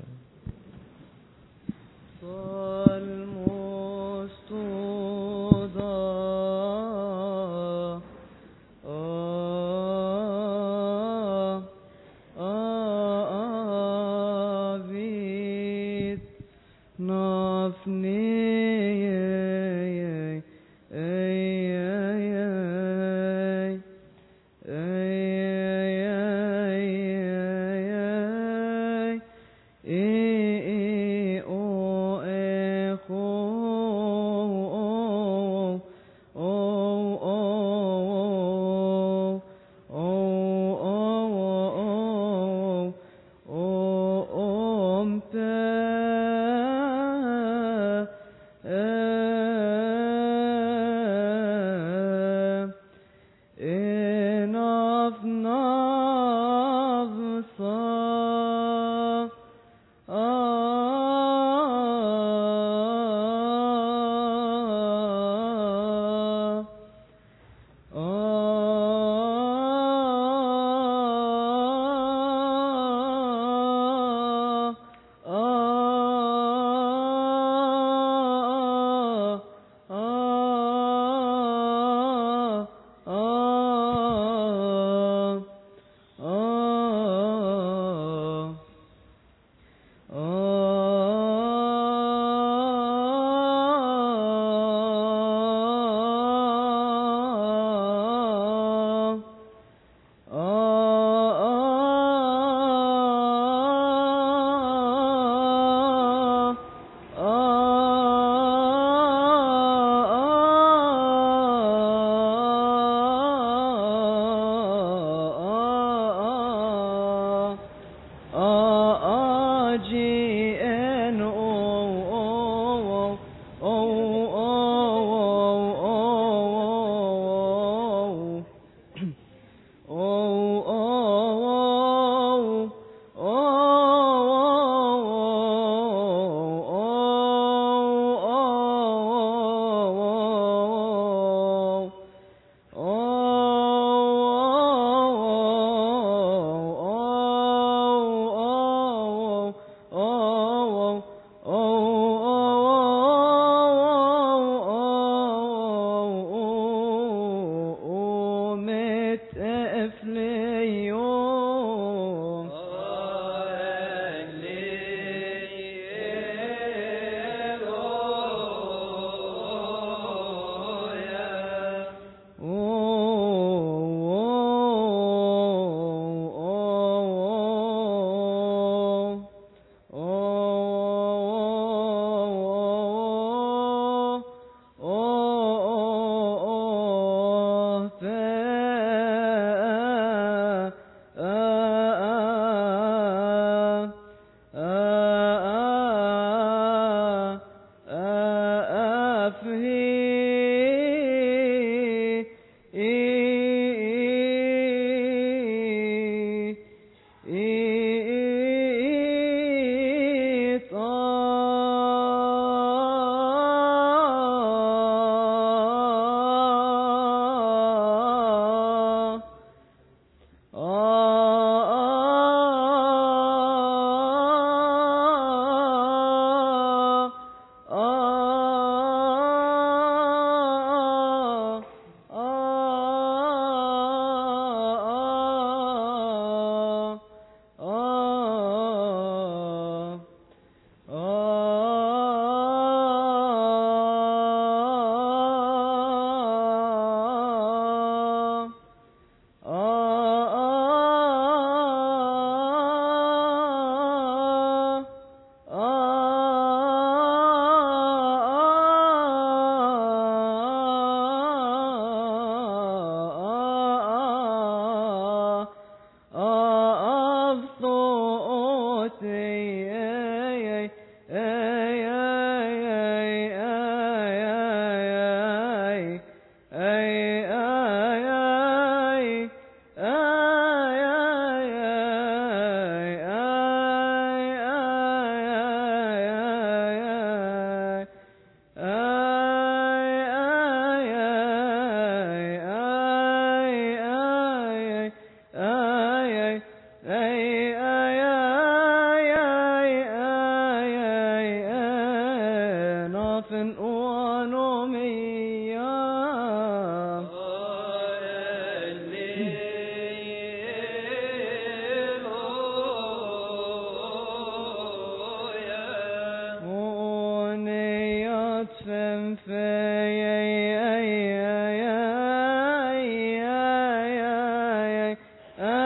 ay, ay, ay, ay,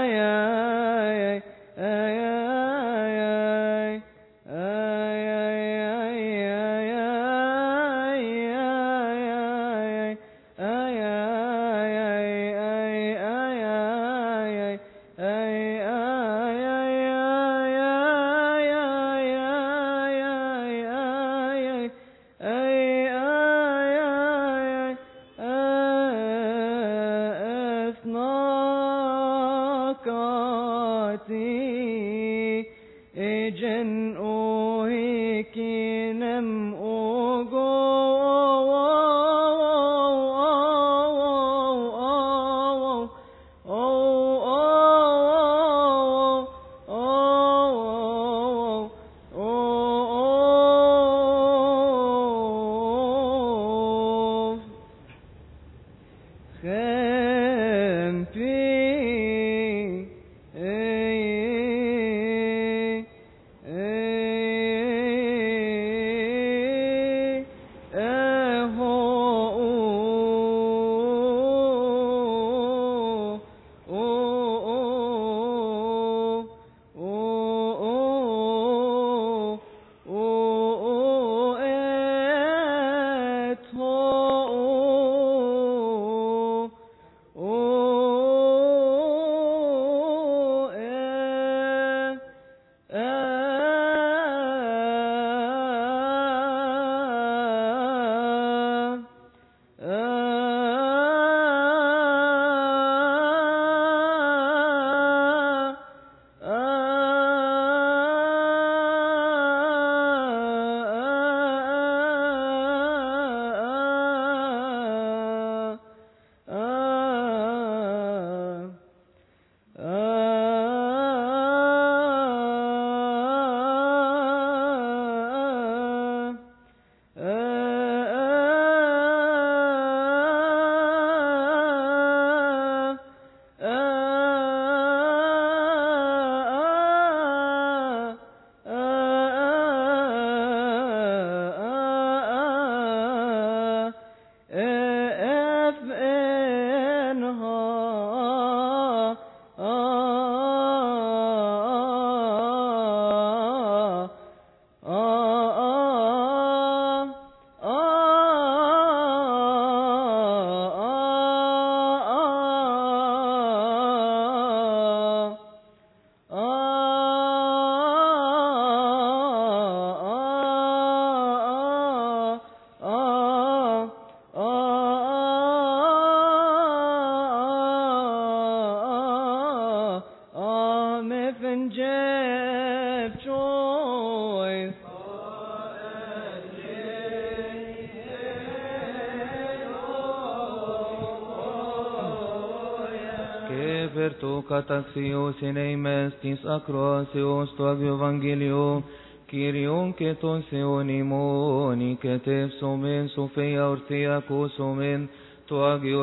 Vertu cataxios in eimes tis acroasios tuag Evangelium, Kyrion και τον Θεόν ημών, οικετεύσομεν σοφία ορθιακούσομεν το Άγιο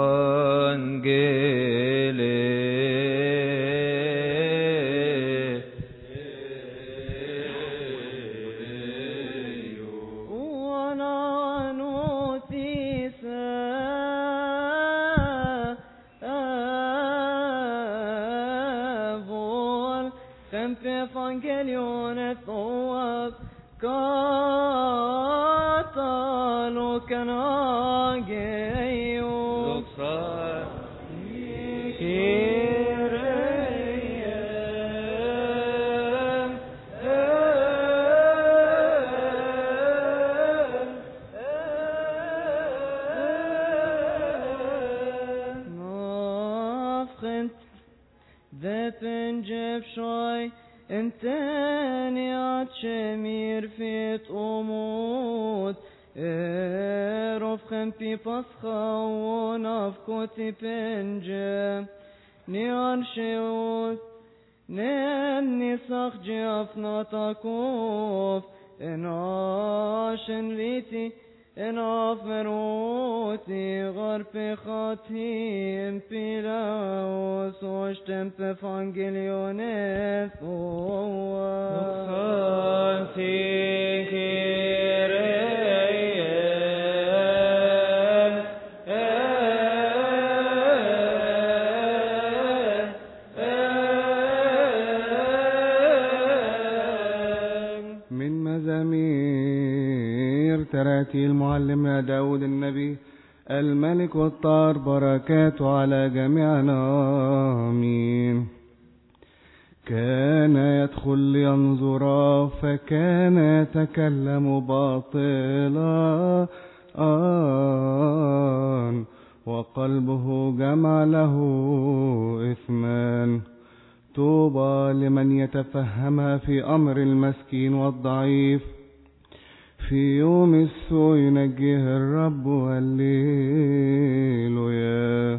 Ευαγγέλε. Evangelion et oab katalo kanageo Luxar Kyrie Nafchent Vepenjef Shoi Enteniat Shemir Fit Omot Erofchem Pi Pascha Onavkoti Penjem Nian Sheot Nem Nisach Jafnatakov Enashen Viti Enaf Meroti Garpechatim Pilaos Oshtem Evangeliones Oa Nafchenti بشريعته المعلم داود النبي الملك والطاهر بركاته على جميعنا آمين. كان يدخل لينظر فكان يتكلم باطلا آن وقلبه جمع له إثمان. طوبى لمن يتفهمها في أمر المسكين والضعيف، في يوم السوء ينجيه الرب. هللويا.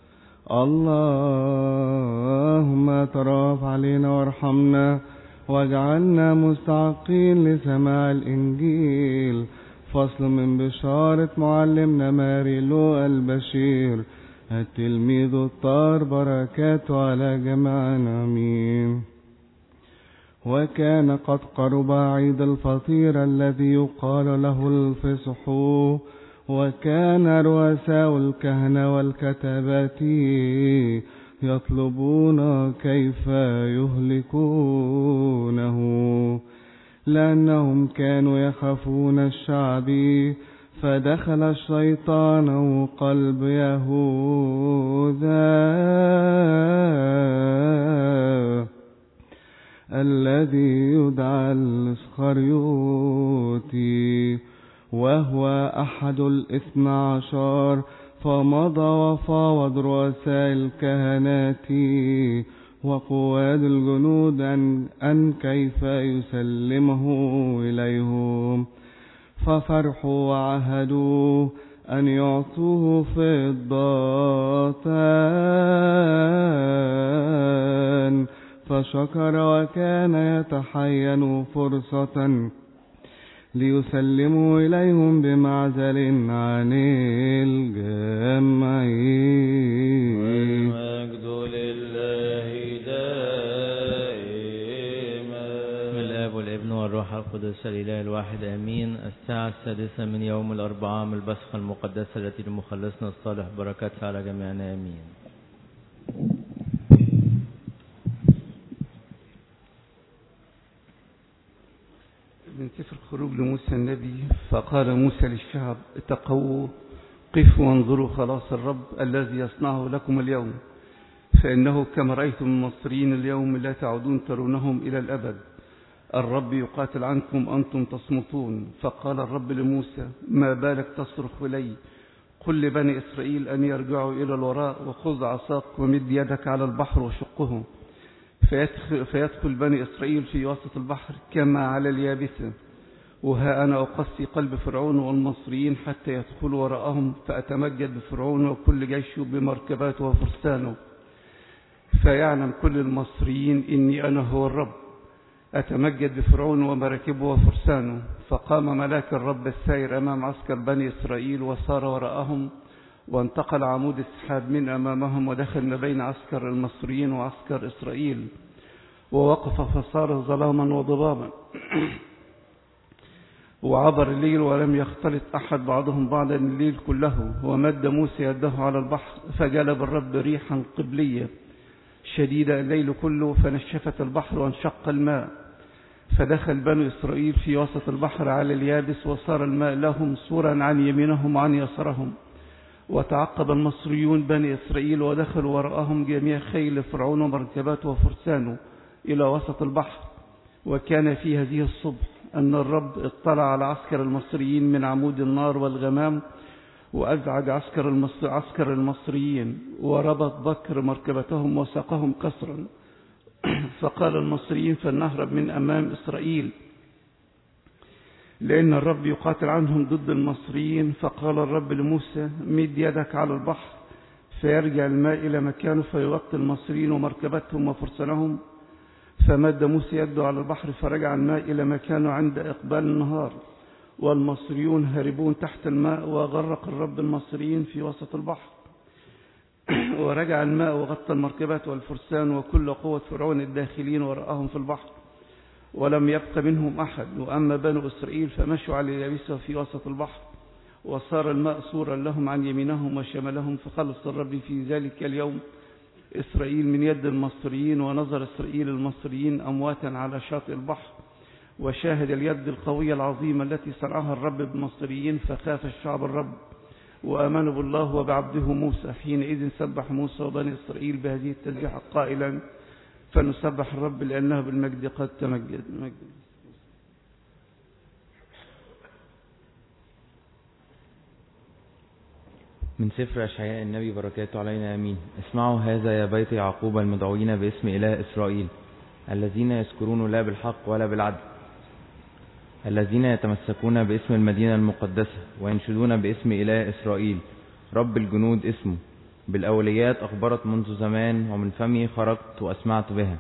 اللهم تراف علينا وارحمنا واجعلنا مستحقين لسماع الإنجيل. فصل من بشارة معلمنا ماري لوقا البشير التلميذ الطاهر بركاته على جميعنا آمين. وكان قد قرب عيد الفطير الذي يقال له الفصح، وكان رؤساء الكهنة والكتبة يطلبون كيف يهلكونه، لأنهم كانوا يخافون الشعب. فدخل الشيطان قلب يهوذا الذي يدعى الإسخريوطي، وهو أحد الاثنى عشر، فمضى وفاوض رؤساء الكهنة وقواد الجنود أن, أن كيف يسلمه إليهم. ففرحوا وعهدوا أن يعطوه فضة، فشكر وكان يتحين فرصة ليسلموا إليهم بمعزل عن الجمع. والمجد لله دائما. بسم الآب والابن والروح القدس الإله الواحد آمين. الساعة السادسة من يوم الأربعاء من البصخة المقدسة التي لمخلصنا الصالح بركاتها على جميعنا آمين. من سفر الخروج لموسى النبي. فقال موسى للشعب: اتقوا قفوا وانظروا خلاص الرب الذي يصنعه لكم اليوم، فإنه كما رأيتم المصريين اليوم لا تعودون ترونهم إلى الأبد. الرب يقاتل عنكم أنتم تصمتون. فقال الرب لموسى: ما بالك تصرخ إلي؟ قل لبني إسرائيل أن يرجعوا إلى الوراء، وخذ عصاك ومد يدك على البحر وشقه، فيدخل, فيدخل بني إسرائيل في وسط البحر كما على اليابسة. وها أنا أقصي قلب فرعون والمصريين حتى يدخلوا وراءهم، فأتمجد بفرعون وكل جيشه بمركباته وفرسانه، فيعلم كل المصريين إني أنا هو الرب. أتمجد بفرعون ومراكبه وفرسانه. فقام ملاك الرب السائر أمام عسكر بني إسرائيل وصار وراءهم، وانتقل عمود السحاب من أمامهم ودخل ما بين عسكر المصريين وعسكر إسرائيل، ووقف فصار ظلاما وضبابا. وعبر الليل ولم يختلط أحد بعضهم بعضا الليل كله. ومد موسى يده على البحر فجلب الرب ريحا قبلية شديدة الليل كله، فنشفت البحر وانشق الماء. فدخل بنو إسرائيل في وسط البحر على اليابس، وصار الماء لهم سورا عن يمينهم وعن يسارهم. وتعقب المصريون بني إسرائيل ودخلوا وراءهم جميع خيل فرعون ومركباته وفرسانه إلى وسط البحر. وكان في هذه الصبح أن الرب اطلع على عسكر المصريين من عمود النار والغمام، وأزعج عسكر, المصر عسكر المصريين، وربط بكر مركبتهم وساقهم كسرا. فقال المصريين: فلنهرب من أمام إسرائيل، لأن الرب يقاتل عنهم ضد المصريين. فقال الرب لموسى: مد يدك على البحر فيرجع الماء إلى مكانه، فيغطي المصريين ومركبتهم وفرسانهم. فمد موسى يده على البحر فرجع الماء إلى مكانه عند إقبال النهار، والمصريون هاربون تحت الماء. وغرق الرب المصريين في وسط البحر. ورجع الماء وغطى المركبات والفرسان وكل قوة فرعون الداخلين وراءهم في البحر، ولم يبق منهم أحد. وأما بنو إسرائيل فمشوا على اليابسة في وسط البحر، وصار الماء سورا لهم عن يمينهم وشمالهم. فخلص الرب في ذلك اليوم إسرائيل من يد المصريين، ونظر إسرائيل المصريين أمواتا على شاطئ البحر. وشاهد اليد القوية العظيمة التي صنعها الرب بالمصريين، فخاف الشعب الرب وآمنوا بالله وبعبده موسى. حينئذ سبح موسى وبني إسرائيل بهذه التسبيحة قائلا: فنسبح الرب لأنه بالمجد قد تمجد. من سفر أشعياء النبي بركاته علينا آمين. اسمعوا هذا يا بيت يعقوب المدعوين باسم إله إسرائيل، الذين يذكرون لا بالحق ولا بالعدل، الذين يتمسكون باسم المدينة المقدسة وينشدون باسم إله إسرائيل. رب الجنود اسمه، بالأوليات أخبرت منذ زمان، ومن فمي خرجت وأسمعت بها.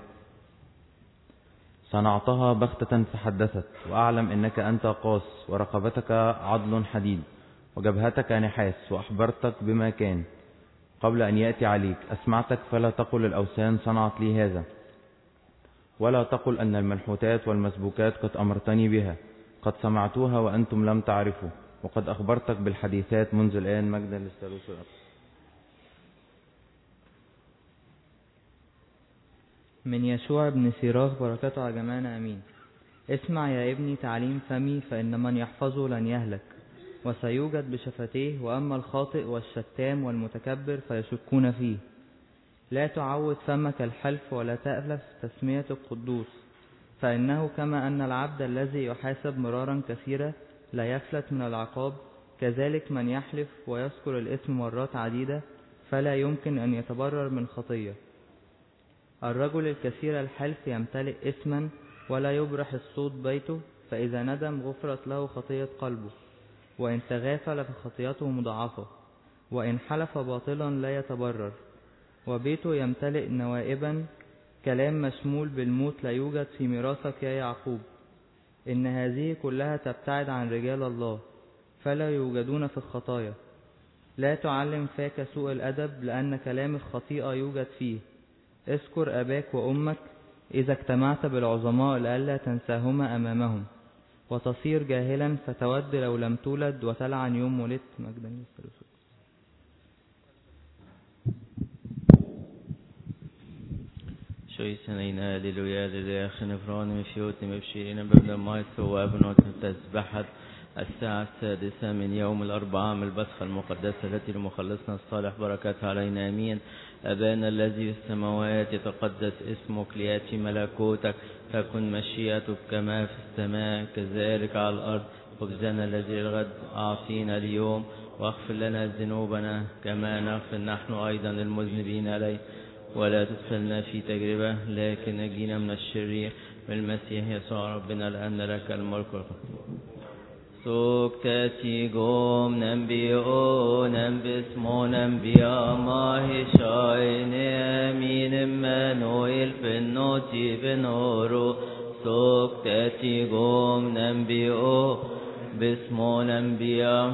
صنعتها بختة فحدثت، وأعلم إنك أنت قاس، ورقبتك عضل حديد، وجبهتك نحاس، وأخبرتك بما كان قبل أن يأتي عليك. أسمعتك فلا تقل الأوثان صنعت لي هذا، ولا تقل أن المنحوتات والمسبوكات قد أمرتني بها. قد سمعتوها وأنتم لم تعرفوا، وقد أخبرتك بالحديثات منذ الآن. مجدا للثالوث الأقدس. من يشوع بن سيراخ بركاته على جميعنا آمين. اسمع يا ابني تعليم فمي، فإن من يحفظه لن يهلك، وسيوجد بشفتيه. وأما الخاطئ والشتام والمتكبر فيشكون فيه. لا تعود فمك الحلف، ولا تألف تسمية القدوس، فإنه كما أن العبد الذي يحاسب مرارا كثيرة لا يفلت من العقاب، كذلك من يحلف ويذكر الاسم مرات عديدة فلا يمكن أن يتبرر من خطية. الرجل الكثير الحلف يمتلئ اسما، ولا يبرح الصوت بيته، فإذا ندم غفرت له خطية قلبه، وإن تغافل فخطيته مضاعفة، وإن حلف باطلا لا يتبرر. وبيته يمتلئ نوائبا، كلام مشمول بالموت لا يوجد في ميراثك يا يعقوب. إن هذه كلها تبتعد عن رجال الله، فلا يوجدون في الخطايا. لا تعلم فاك سوء الأدب، لأن كلام الخطيئة يوجد فيه. اذكر أباك وأمك إذا اجتمعت بالعظماء، لئلا تنساهما أمامهم، وتصير جاهلا فتود لو لم تولد، وتلعن يوم ولدت. مجدا للثالوث. شويسنينا هاليلويا لله خنفران مفيوت مبشرين ببدا مايت وابنوت تسبحت الساعة السادسة من يوم الأربعاء من البسخة المقدسة التي لمخلصنا الصالح بركات علينا آمين. أبانا الذي في السماوات يتقدس اسمك، ليأتي ملكوتك، تكن مشيئتك كما في السماء كذلك على الأرض. خبزنا الذي الغد أعطينا اليوم، واغفر لنا ذنوبنا كما نغفر نحن أيضا للمذنبين عليه، ولا تدخلنا في تجربة لكن نجينا من الشرير، بالمسيح يسوع ربنا، لأن لك الملك. سوكتاتي قوم ننبيو ننبسمو ننبيا ماهي شاين امين امانويل بنوتي بنورو. سوكتاتي قوم ننبيو بسمو ننبيا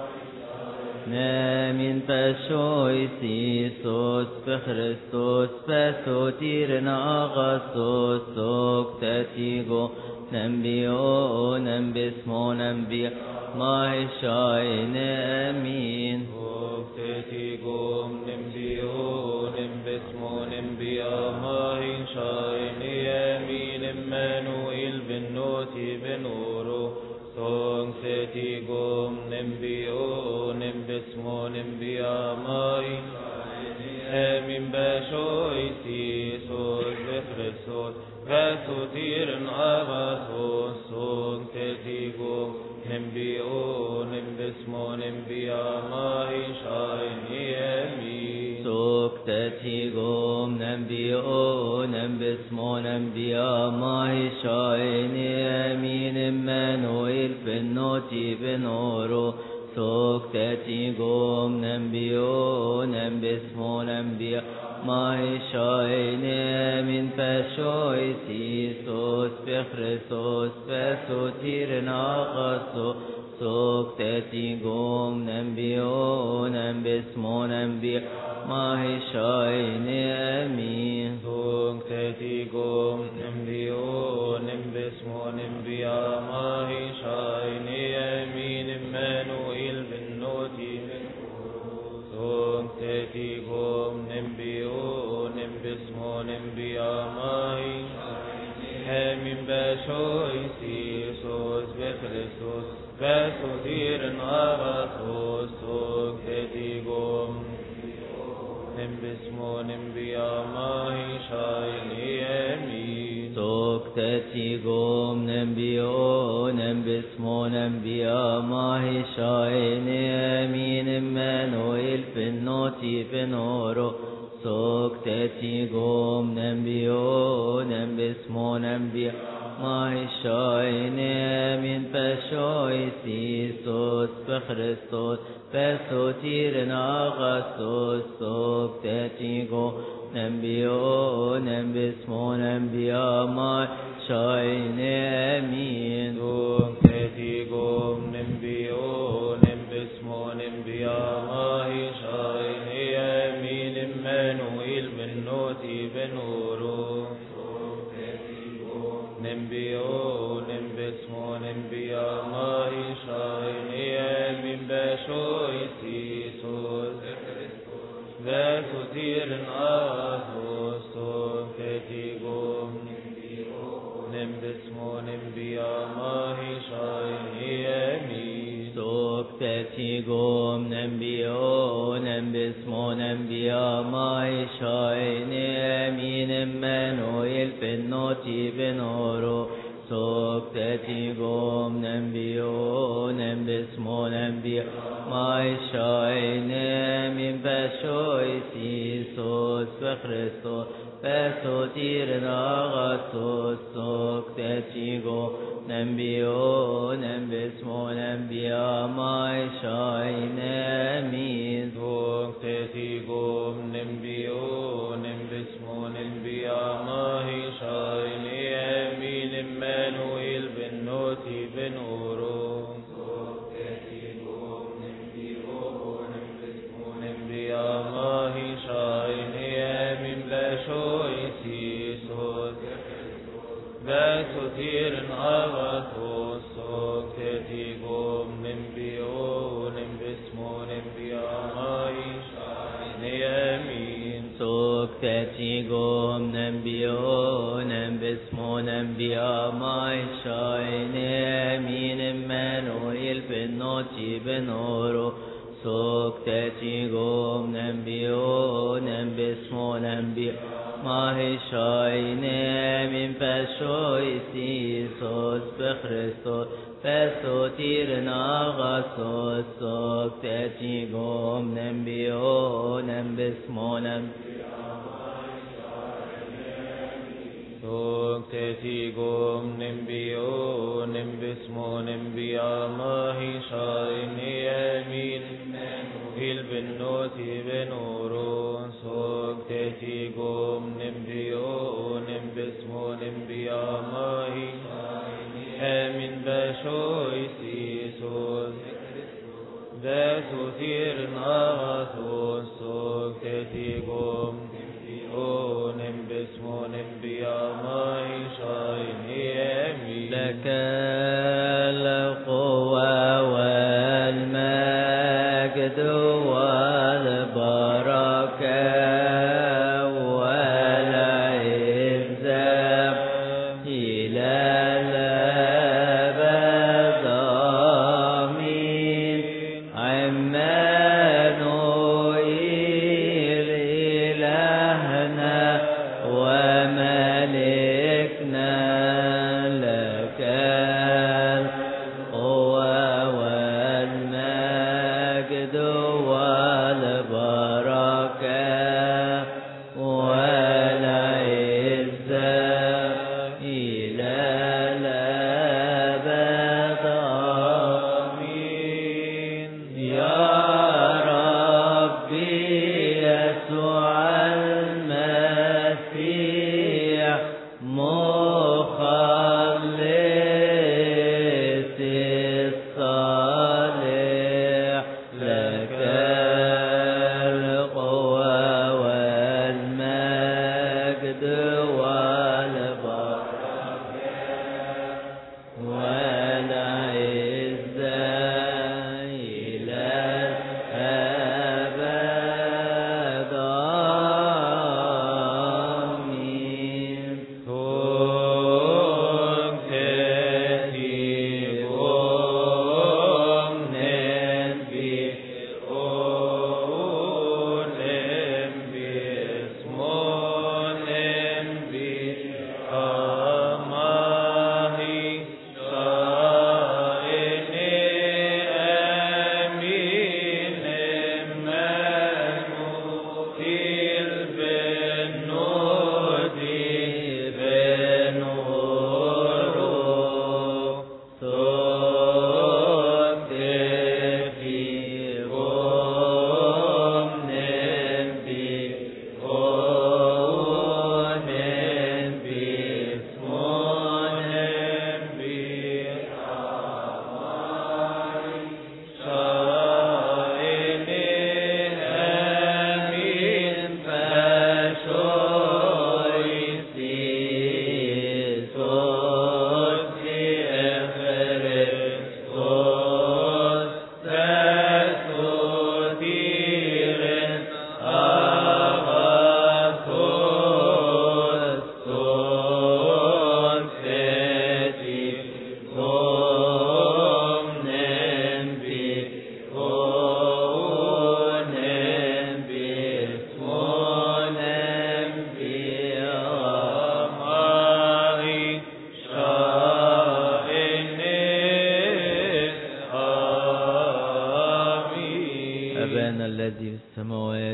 نامين بشوي سيسوس بخريستوس بسوتيرنا غسوس. سوكتاتي قوم ننبيو ننبسمو ننبيا ماهي شاين امين. سوكتاتي قوم ننبيو ننبسمو ننبيا ماهي شاين امين امانويل بنوتي بنورو. سوكتاتي قوم ننبيو ننبسمو ننبيا ماهي امين بشوي سيسوس بخريستوس بسوتيرن أباسوس. سوكتاتي قوم ننبيو ننبسمو ننبيا ماهي شاين امين. سوكتاتي قوم ننبيو ننبسمو ننبيا ماهي شاين امين امانويل بنوتي بنورو. سوكتاتي قوم ننبيو ننبسمو ننبيا ماهي شاين امين بشوي سيسوس بخريستوس بسوتيرنا غسو. سوكتاتي قوم ننبيو ننبسمو ننبيا ماهي شاين امين. سوكتاتي قوم ننبيو ننبسمو ننبيا ماهي شاين امين امانويل بنوتي بنورو. سوكتاتي قوم ننبيو ننبسمو ننبيا ماهي امين بشوي Iisus Christus, Vesutiren agathos, Tog etigum, Nimbismon imbiamahi shaini emin. Tog etigum, Nimbio, Nimbismon imbiamahi shaini emin. Emmanuel finnoti finnoro, Tog etigum, Nimbio, Nimbismon imbiamahi ما شاينه من بشويس Iisus بخريستوس بسوتيرنا غسوس سوك تتيغو نبيو نبسمو نبيا ما شاينه امين سوك تتيغو نبيو نبسمو نبيا ما شاينه امين Emmanuel بنوتي بنورو نبيو نبسمو نبيا ما يشايني من بشويس Iisus Vesutiren agathos, Tog etigum, Nimbismو نبيا ما يشايني امين. Tog etigum, Nimbio, Nimbismو نبيا ما يشايني امين. Emmanuel finnoti finnoro, Tog etigum, Nimbio, Nimbismو نبيا ما يشايني من بشويس Iisus بخريستوس بسوتيرنا غسوس, Tog etigum, Nimbio, Nimbismو نبيا ما يشايني امين. Tog etigum, Nimbio, Nimbismو نبيا ما يشايني امين. Emmanuel بنوتي بنورو, Tog etigum, Nimbio, Nimbismو نبيا ما يشايني امين. بشويس Iisus Vesutiren agathos, Tog etigum, Nimbio, Nimbismو نبيا ما يشايني امين. Tog etigum, Nimbio, Nimbismو نبيا ما يشايني امين. Emmanuel finnoti finnoro, Tog etigum, Nimbio, Nimbismو نبيا ما يشايني من بشويس Iisus بخريستوس بسوتيرنا غسوس, Tog etigum, Nimbio, Nimbismو نبيا Tog etigum, Nimbio, Nimbismو نبيا ما يشايني امين. Emmanuel بنوتي بنورو, Tog etigum, Nimbio, Nimbismو نبيا ما يشايني امين. بشويس Iisus Vesutiren agathos, Tog etigum, Nimbio, Nimbismو نبيا ما يشايني امين. لك القوة والمجد والبركة والعزة إلى الأبد آمين. عمانوئيل إلهنا وملكنا, لك القوة والمجد والبركة والعزة إلى الأبد آمين. يا ربي يسوع المسيح مخلصي الصالح, لك القوة والمجد والبركة والعزة إلى الأبد آمين. Tog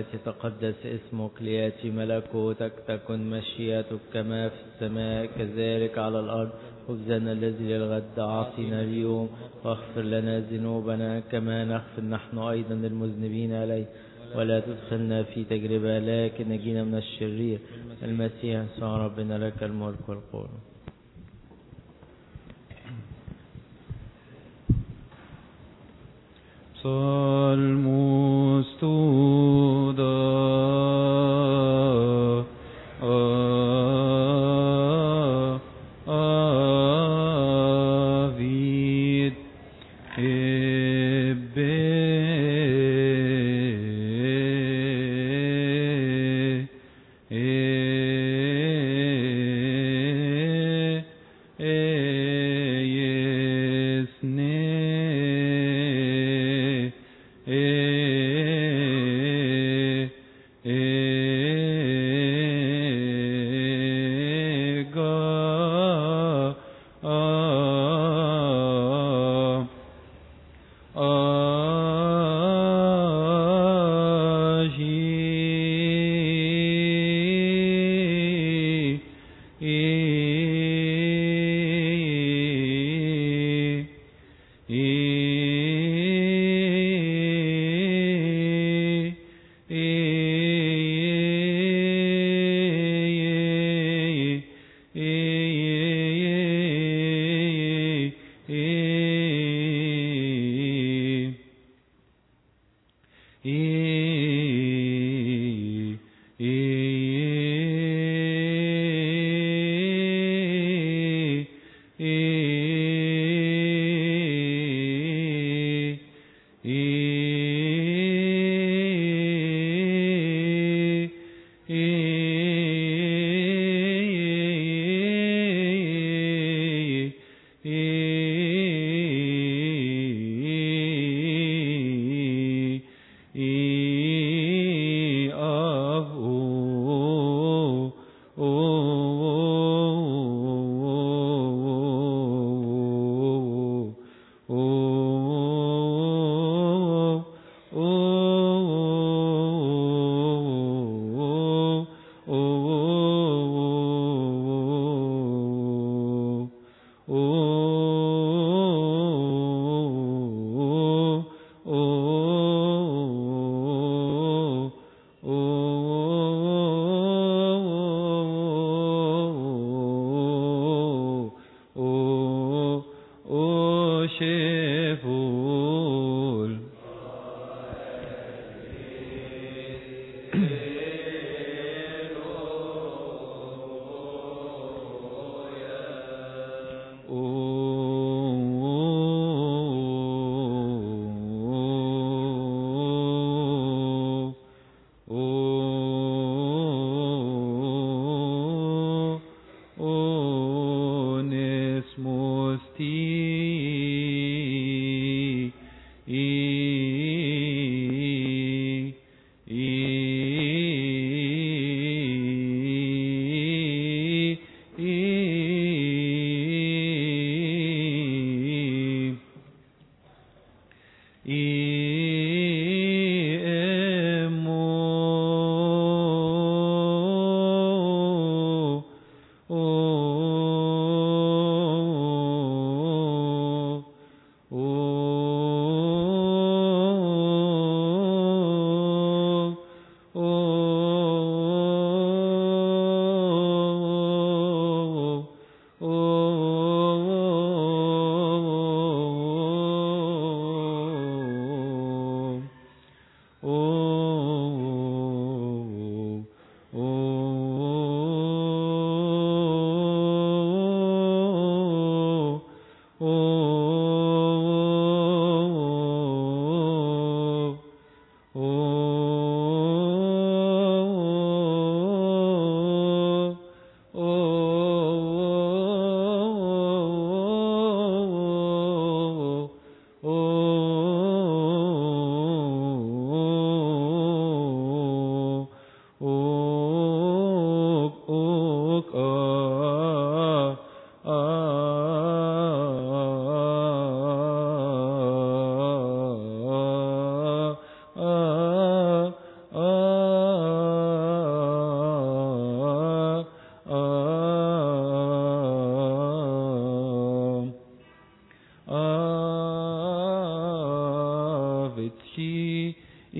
يتقدس اسمك، ليأتي ملكوتك، تكن مشيئتك كما في السماء كذلك على الأرض. خبزنا الذي للغد أعطنا اليوم، واغفر لنا ذنوبنا كما نغفر نحن أيضا للمذنبين عليه، ولا تدخلنا في تجربة لكن نجينا من الشرير. المسيح يسوع ربنا لك الملك والقوة. Salmus tuda avid ebbe ah, ah. Avitshi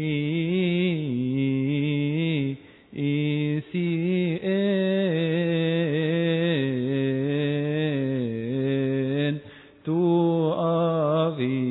Isien tu avi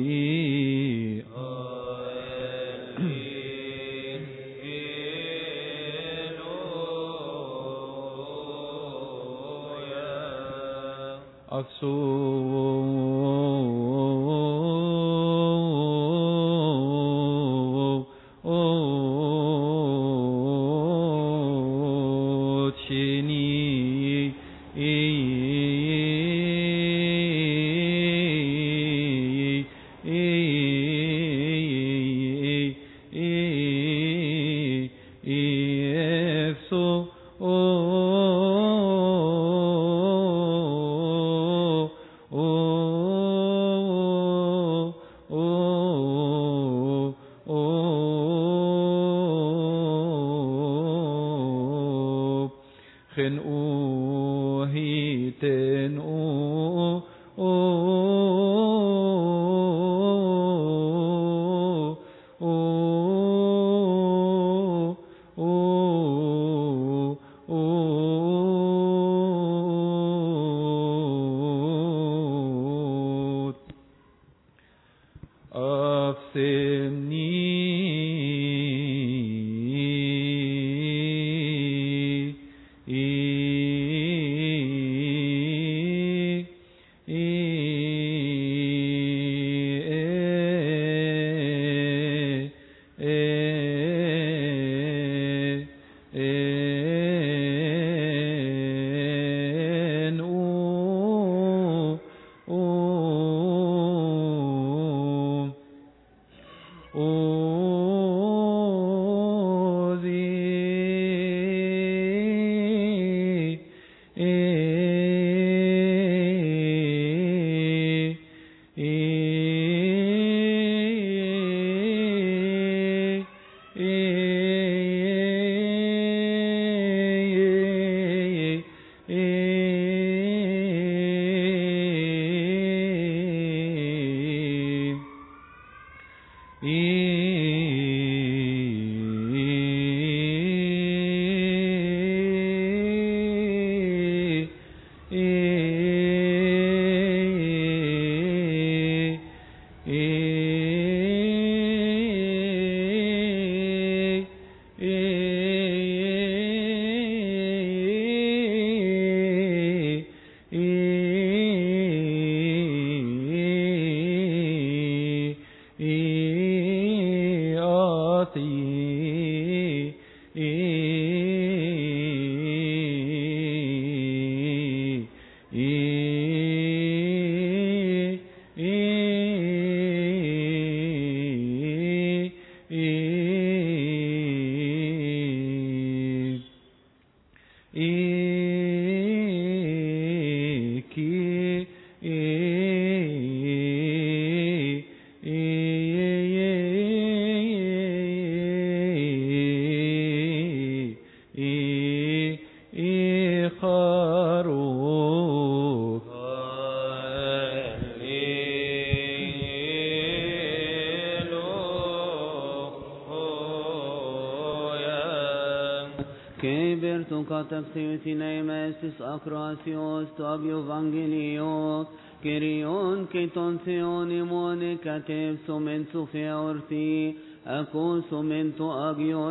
Κατευθυνθήναιμες ακροασιός του Άγιου Ευαγγελίου, Κυριόν και των Θεών ημών εκατεύσομεν σου θεορτή, ακούσομεν το Άγιο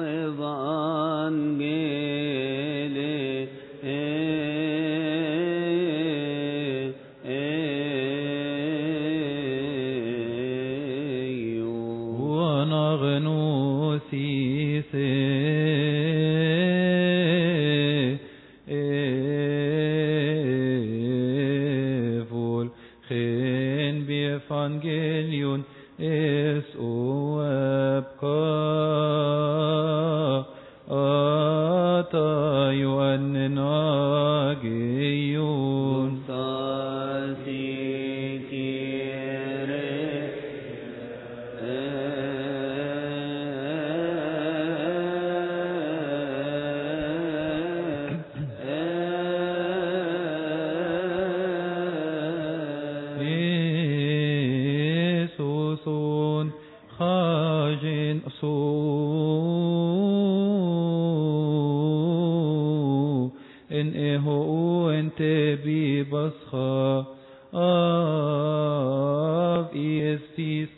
Ευαγγέλιο. Evangelion es oabka ata yuannen ageyon tebi bascha av estis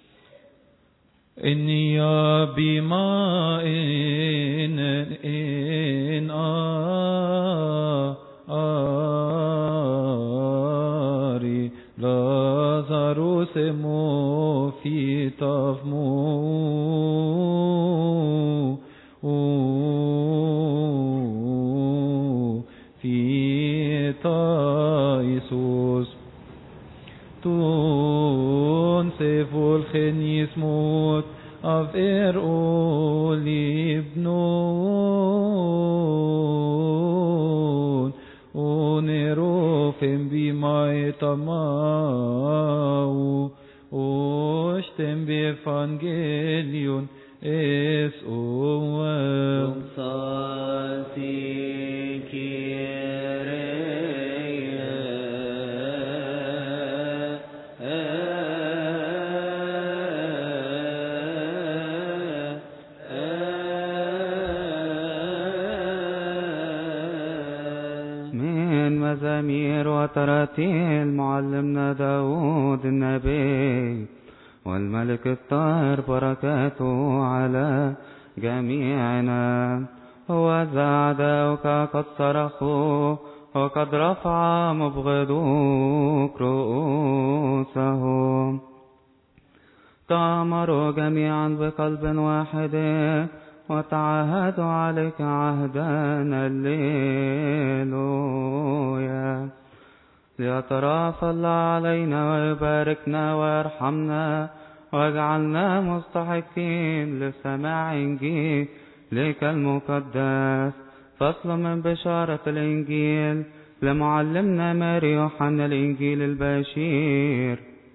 inni bima in in ari Lazarus mo fitav mo Volgenis mot av er olibnon onerofem bimaetamau ostem bevangelion es oem مزامير وتراتيل معلمنا داود النبي والملك الطاهر بركاته على جميعنا. هو أعداؤك قد صرخوا وقد رفع مبغضوك رؤوسهم. تأمروا جميعا بقلب واحد وتعاهدوا عليك عهدا الليلويا. ليترافى الله علينا ويباركنا ويرحمنا واجعلنا مستحقين لسماع إنجيلك المقدس. فصل من بشارة الإنجيل لمعلمنا ماري يوحنا الإنجيل البشير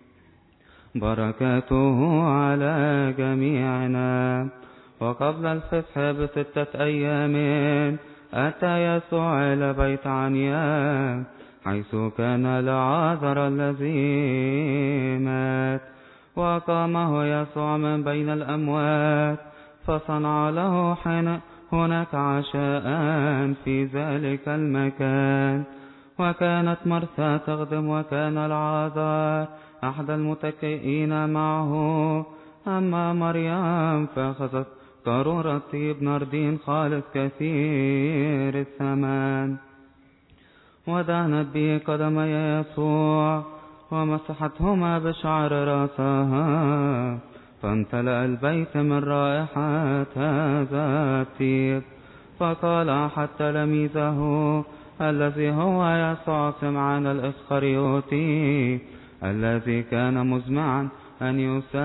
بركاته على جميعنا. وقبل الفتح بستة أيام أتى يسوع إلى بيت عنيا حيث كان لعازر الذي مات، وقامه يسوع من بين الأموات فصنع له حين هناك عشاء في ذلك المكان. وكانت مرثا تخدم وكان العازر أحد المتكئين معه. أما مريم فأخذت قارورة طيب نردين خالص كثير الثمن ودهنت به قدمي يسوع ومسحتهما بشعر رأسها، فامتلأ البيت من رائحة هذا الطيب. فقال أحد تلاميذه الذي هو يسوع سمعان الإسخريوطي الذي كان مزمعا أن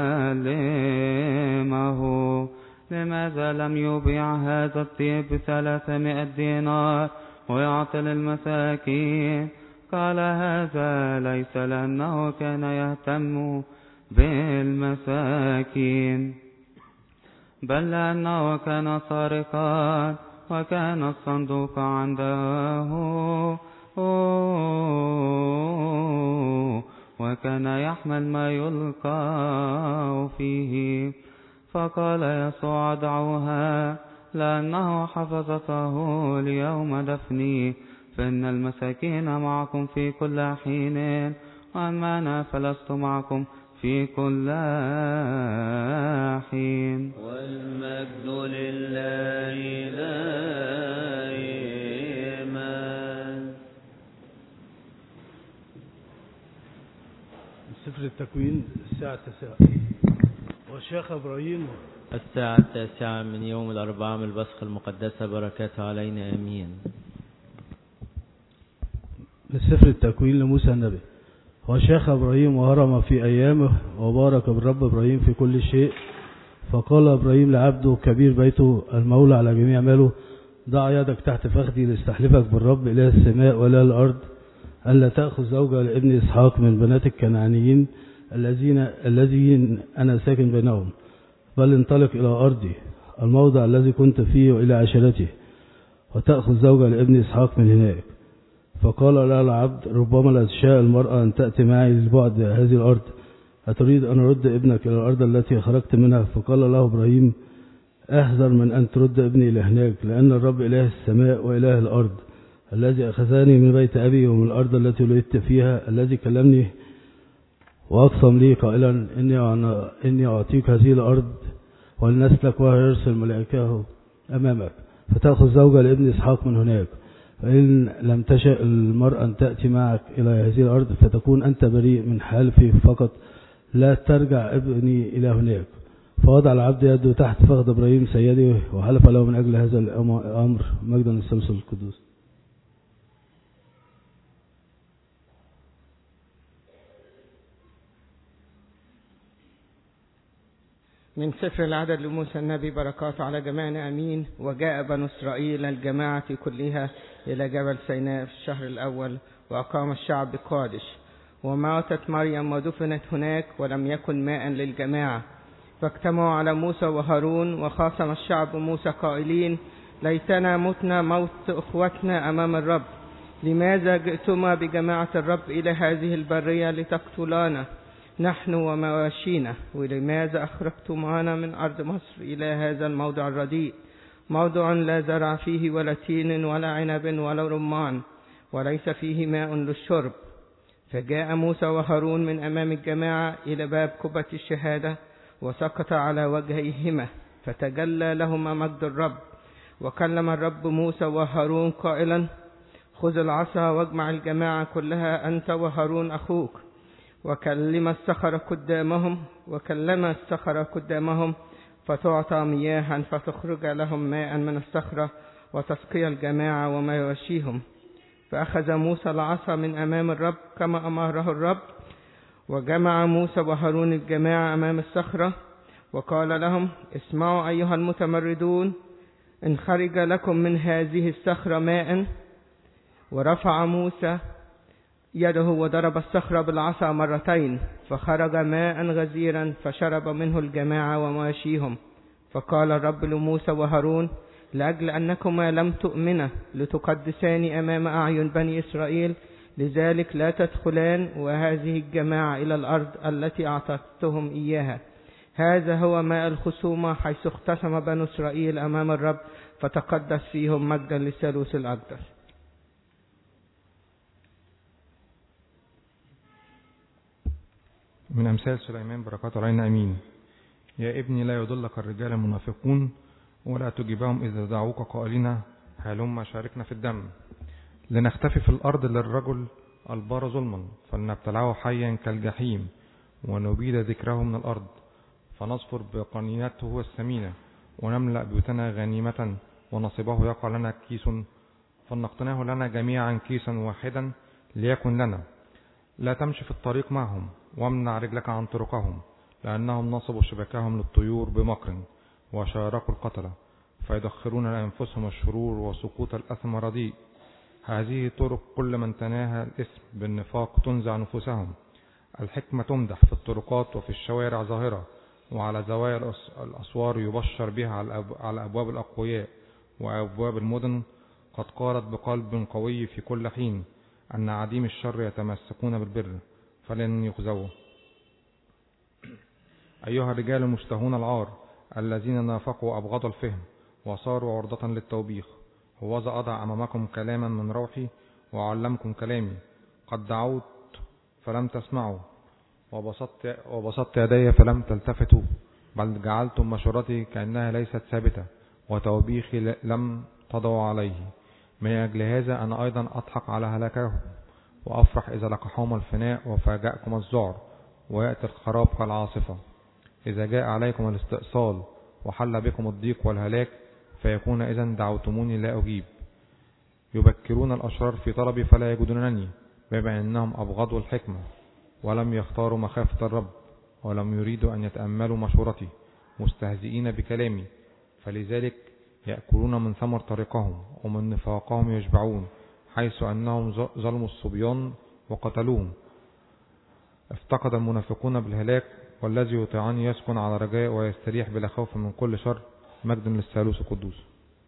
يسلمه: لماذا لم يبيع هذا الطيب بثلاثمائة دينار ويعطي للمساكين؟ قال هذا ليس لأنه كان يهتم بالمساكين، بل لأنه كان سارقا وكان الصندوق عنده وكان يحمل ما يلقى فيه. فقال يسوع: دعوها، لأنه حفظته ليوم دفني، فإن المساكين معكم في كل حين، وأما أنا فلست معكم في كل حين. والمجد لله دائما. سفر التكوين الساعة التاسعة. والشيخ إبراهيم الساعة التاسعة من يوم الأربعاء من البصخة المقدسة، بركاته علينا آمين. من سفر التكوين لموسى النبي. وشاخ إبراهيم وهرم في أيامه وبارك بالرب إبراهيم في كل شيء. فقال إبراهيم لعبده كبير بيته المولى على جميع ماله: ضع يدك تحت فخذي لاستحلفك بالرب إله السماء وإله الأرض ألا تأخذ زوجة لابن إسحاق من بنات الكنعانيين الذين الذين أنا ساكن بينهم، بل انطلق إلى أرضي الموضع الذي كنت فيه وإلى عشيرته، وتأخذ زوجة لابن إسحاق من هناك. فقال له العبد: ربما لا تشاء المرأة أن تأتي معي للبعد هذه الأرض، أتريد أن أرد ابنك إلى الأرض التي خرجت منها؟ فقال له إبراهيم: احذر من أن ترد ابني إلى هناك، لأن الرب إله السماء وإله الأرض الذي أخذني من بيت أبي ومن الأرض التي ولدت فيها، الذي كلمني وأقسم لي قائلا إني إني أعطيك هذه الأرض ولنسلك وهو يرسل ملائكته أمامك، فتأخذ زوجة لابن إسحاق من هناك، فإن لم تشأ المرأة أن تأتي معك إلى هذه الأرض فتكون أنت بريء من حلفي فقط، لا ترجع ابني إلى هناك. فوضع العبد يده تحت فخذ إبراهيم سيدي وحلف له من أجل هذا الأمر. مجدا للثالوث القدوس. من سفر العدد لموسى النبي، بركاته على جميعنا أمين. وجاء بنو إسرائيل الجماعة كلها إلى جبل سيناء في الشهر الأول، وأقام الشعب بقادش، وماتت مريم ودفنت هناك، ولم يكن ماء للجماعة. فاجتمعوا على موسى وهارون، وخاصم الشعب موسى قائلين: ليتنا متنا موت أخوتنا أمام الرب. لماذا جئتما بجماعة الرب إلى هذه البرية لتقتلانا نحن ومواشينا؟ ولماذا أخرجتمانا من أرض مصر إلى هذا الموضع الرديء، موضع لا زرع فيه ولا تين ولا عنب ولا رمان، وليس فيه ماء للشرب؟ فجاء موسى وهارون من أمام الجماعة إلى باب قبة الشهادة، وسقط على وجهيهما، فتجلى لهما مجد الرب. وكلم الرب موسى وهارون قائلا: خذ العصا واجمع الجماعة كلها أنت وهارون أخوك. وكلم الصخرة قدامهم وكلم الصخرة قدامهم فتعطى مياها، فتخرج لهم ماء من الصخرة، وتسقي الجماعة وما يوشيهم. فأخذ موسى العصا من أمام الرب كما أمره الرب، وجمع موسى وهارون الجماعة أمام الصخرة، وقال لهم: اسمعوا أيها المتمردون، إن خرج لكم من هذه الصخرة ماء. ورفع موسى يده وضرب الصخرة بالعصا مرتين، فخرج ماء غزيرا، فشرب منه الجماعة ومواشيهم. فقال الرب لموسى وهارون: لأجل أنكما لم تؤمنا لتقدساني أمام أعين بني إسرائيل، لذلك لا تدخلان وهذه الجماعة إلى الأرض التي أعطيتهم إياها. هذا هو ماء الخصومة حيث اختصم بنو إسرائيل أمام الرب، فتقدس فيهم. مجدا للثالوث الأقدس. من أمثال سليمان، بركاته علينا أمين. يا ابني، لا يضلك الرجال المنافقون، ولا تجيبهم إذا دعوك قائلين هلم شاركنا في الدم. لنختفي في الأرض للرجل البار ظلما، فلنبتلعه حيا كالجحيم، ونبيد ذكره من الأرض. فنصفر بقنينته الثمينة، ونملأ بيوتنا غنيمة، ونصبه يقع لنا كيس، فلنقتناه لنا جميعا كيسا واحدا ليكن لنا. لا تمشي في الطريق معهم، وامنع رجلك عن طرقهم، لأنهم نصبوا شبكهم للطيور بمكر، وشاركوا القتلة، فيدخرون لأنفسهم الشرور، وسقوط الأثم رديء. هذه طرق كل من تناهى الإثم بالنفاق تنزع نفوسهم. الحكمة تمدح في الطرقات وفي الشوارع ظاهرة، وعلى زوايا الأسوار يبشر بها على أبواب الأقوياء وأبواب المدن. قد قالت بقلب قوي في كل حين أن عديم الشر يتمسكون بالبر فلن يخزوه. أيها الرجال المشتهون العار، الذين نافقوا وأبغضوا الفهم، وصاروا عرضة للتوبيخ، هوذا أضع أمامكم كلاما من روحي، وأعلمكم كلامي. قد دعوت فلم تسمعوا، وبسطت, وبسطت يدي فلم تلتفتوا، بل جعلتم مشورتي كأنها ليست ثابتة، وتوبيخي لم تضعوا عليه. من أجل هذا أنا أيضا أضحك على هلاكهم، وأفرح إذا لقحهم الفناء وفاجأكم الذعر، ويأتي الخراب كالعاصفة. إذا جاء عليكم الاستئصال وحل بكم الضيق والهلاك، فيكون إذن دعوتموني لا أجيب. يبكرون الأشرار في طلبي فلا يجدونني، بما أنهم أبغضوا الحكمة، ولم يختاروا مخافة الرب، ولم يريدوا أن يتأملوا مشورتي، مستهزئين بكلامي. فلذلك يأكلون من ثمر طريقهم، ومن نفاقهم يشبعون، حيث أنهم ظلموا الصبيان وقتلوهم. افتقد المنافقون بالهلاك، والذي يطيعني يسكن على رجاء ويستريح بلا خوف من كل شر. مجد للثالوث القدوس.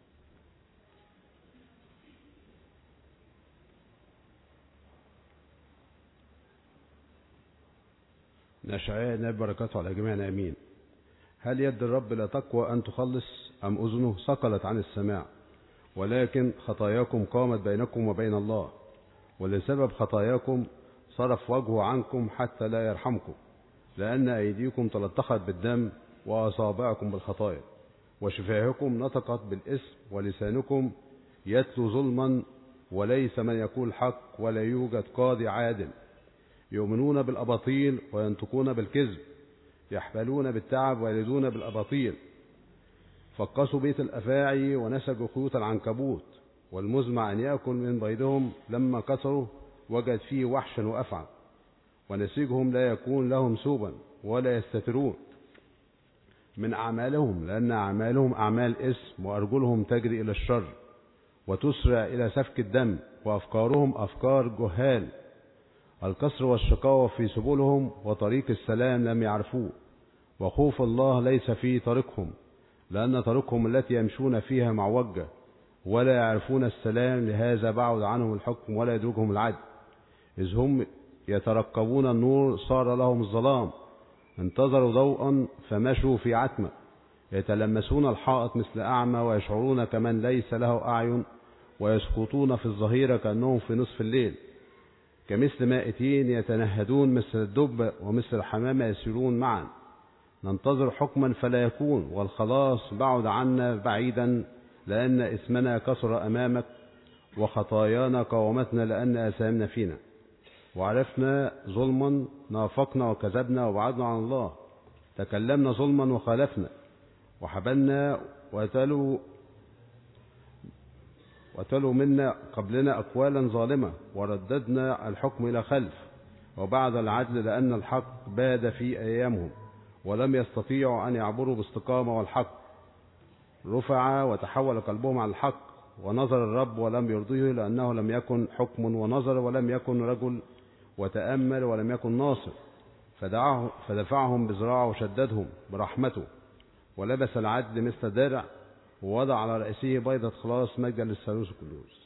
نشعاء نبي، بركاته على جميعنا امين. هل يد الرب لا تقوى ان تخلص، ام اذنه ثقلت عن السماع؟ ولكن خطاياكم قامت بينكم وبين الله، ولسبب خطاياكم صرف وجهه عنكم حتى لا يرحمكم، لأن أيديكم تلطخت بالدم وأصابعكم بالخطايا، وشفاهكم نطقت بالإثم، ولسانكم يتلو ظلما، وليس من يقول حق، ولا يوجد قاضي عادل. يؤمنون بالأباطيل وينطقون بالكذب، يحبلون بالتعب ويلدون بالأباطيل. فقصوا بيت الأفاعي ونسجوا خيوط العنكبوت، والمزمع أن يأكل من بيضهم لما كسروا وجد فيه وحشا وأفعى، ونسيجهم لا يكون لهم سوبا ولا يستترون من أعمالهم، لأن أعمالهم أعمال إثم، وأرجلهم تجري إلى الشر وتسرع إلى سفك الدم، وأفكارهم أفكار جهال. الكسر والشقاوة في سبلهم، وطريق السلام لم يعرفوه، وخوف الله ليس في طريقهم، لأن طريقهم التي يمشون فيها معوجة، ولا يعرفون السلام، لهذا بعد عنهم الحكم ولا يدركهم العدل. إذ هم يترقبون النور صار لهم الظلام، انتظروا ضوءا فمشوا في عتمة، يتلمسون الحائط مثل أعمى، ويشعرون كمن ليس له أعين، ويسقطون في الظهيرة كأنهم في نصف الليل، كمثل مائتين يتنهدون، مثل الدب ومثل الحمامة يسيرون معا. ننتظر حكما فلا يكون، والخلاص بعد عنا بعيدا، لأن إثمنا كثر أمامك، وخطايانا قاومتنا، لأن آثامنا فينا. وعرفنا ظلما، نافقنا وكذبنا وبعدنا عن الله، تكلمنا ظلما وخالفنا، وحبلنا وتلوا وتلوا منا قبلنا أقوالا ظالمة، ورددنا الحكم إلى خلف، وبعد العدل، لأن الحق باد في أيامهم، ولم يستطيعوا أن يعبروا باستقامة، والحق رفع وتحول قلبهم على الحق، ونظر الرب ولم يرضيه، لأنه لم يكن حكم، ونظر ولم يكن رجل، وتأمل ولم يكن ناصر. فدفعهم بذراعه وشددهم برحمته، ولبس العدل مثل درع، ووضع على رأسه بيضة خلاص، مجدا للثالوث القدوس.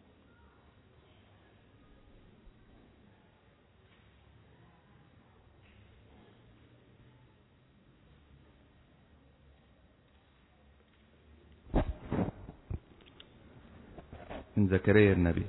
من زكريا النبي.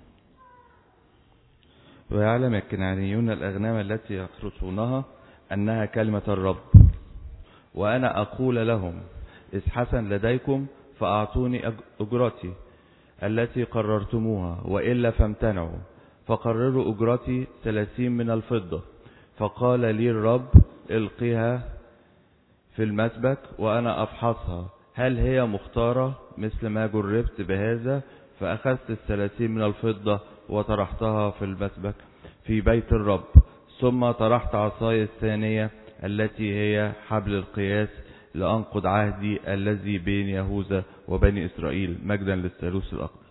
ويعلم الكنعانيون الأغنام التي يخرصونها أنها كلمة الرب، وأنا أقول لهم إذ حسن لديكم فأعطوني أجرتي التي قررتموها، وإلا فامتنعوا، فقرروا أجرتي ثلاثين من الفضة. فقال لي الرب القيها في المسبك وأنا أفحصها، هل هي مختارة مثل ما جربت بهذا؟ فأخذت الثلاثين من الفضة وطرحتها في المسبك في بيت الرب. ثم طرحت عصاي الثانية التي هي حبل القياس، لأنقض عهدي الذي بين يهوذا وبني إسرائيل، مجدا للثالوث الأقدس.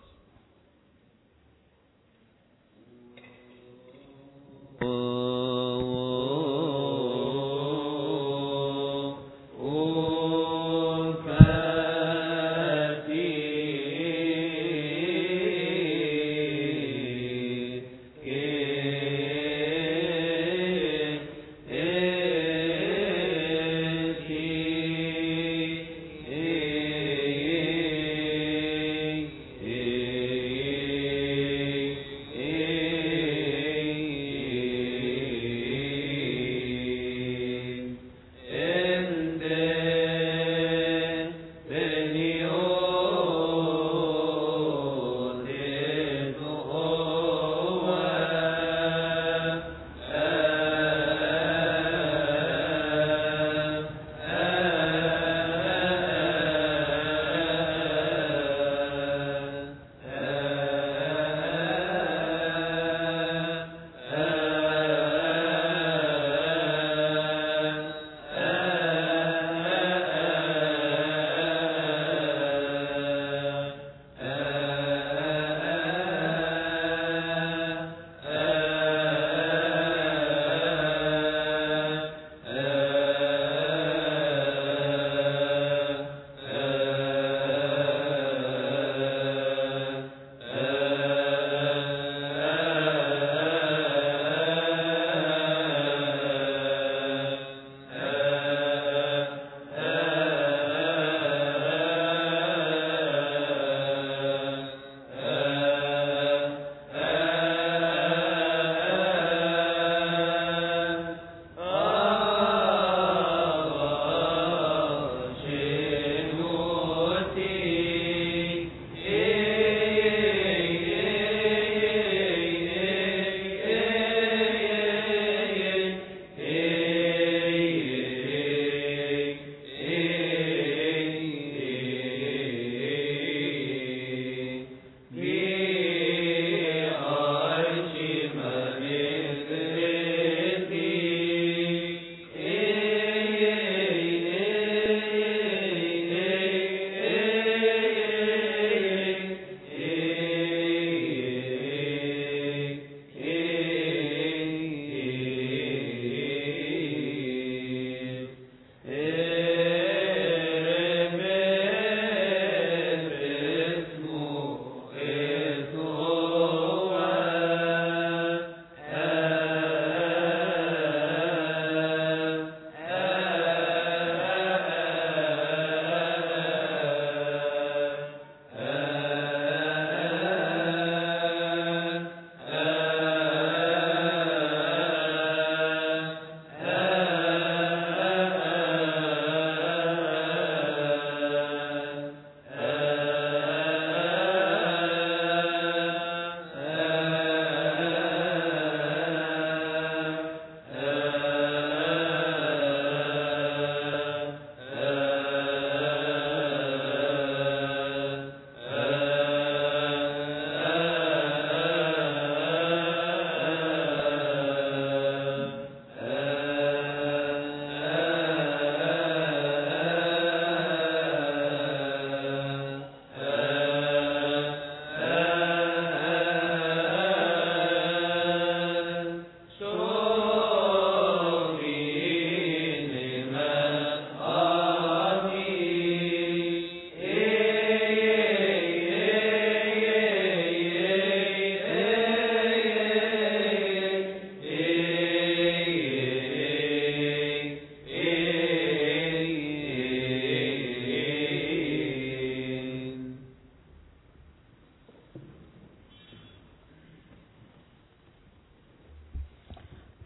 Yeah.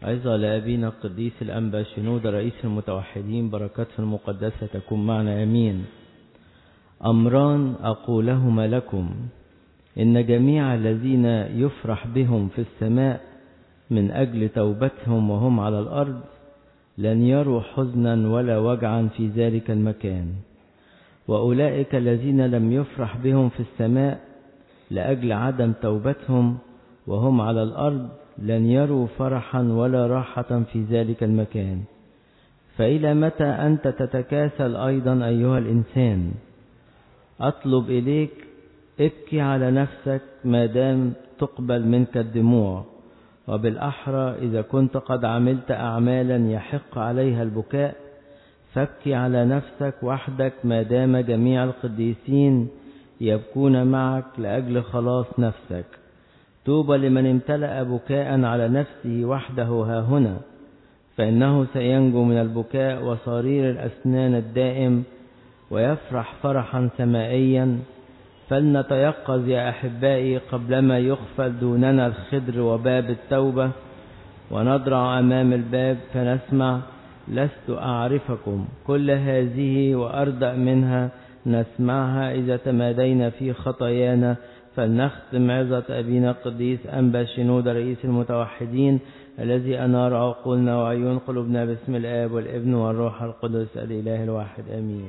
عظة لأبينا القديس الأنبا شنودة رئيس المتوحدين، بركاته المقدسة تكون معنا أمين. أمران أقولهما لكم، إن جميع الذين يفرح بهم في السماء من أجل توبتهم وهم على الأرض لن يروا حزنا ولا وجعا في ذلك المكان، وأولئك الذين لم يفرح بهم في السماء لأجل عدم توبتهم وهم على الأرض لن يروا فرحا ولا راحة في ذلك المكان. فإلى متى أنت تتكاسل أيضا أيها الإنسان؟ أطلب إليك ابكي على نفسك ما دام تقبل منك الدموع، وبالأحرى إذا كنت قد عملت أعمالا يحق عليها البكاء فابكي على نفسك وحدك ما دام جميع القديسين يبكون معك لأجل خلاص نفسك. طوبى لمن امتلأ بكاء على نفسه وحده ها هنا، فإنه سينجو من البكاء وصرير الأسنان الدائم ويفرح فرحا سمائيا. فلنتيقظ يا أحبائي قبلما يغفل دوننا الخدر وباب التوبة، ونضرع أمام الباب فنسمع لست أعرفكم. كل هذه وأردأ منها نسمعها إذا تمادينا في خطايانا. فلنختم عظة أبينا القديس أنبا شنودة رئيس المتوحدين الذي أنار عقولنا وعيون قلوبنا باسم الآب والابن والروح القدس الإله الواحد آمين.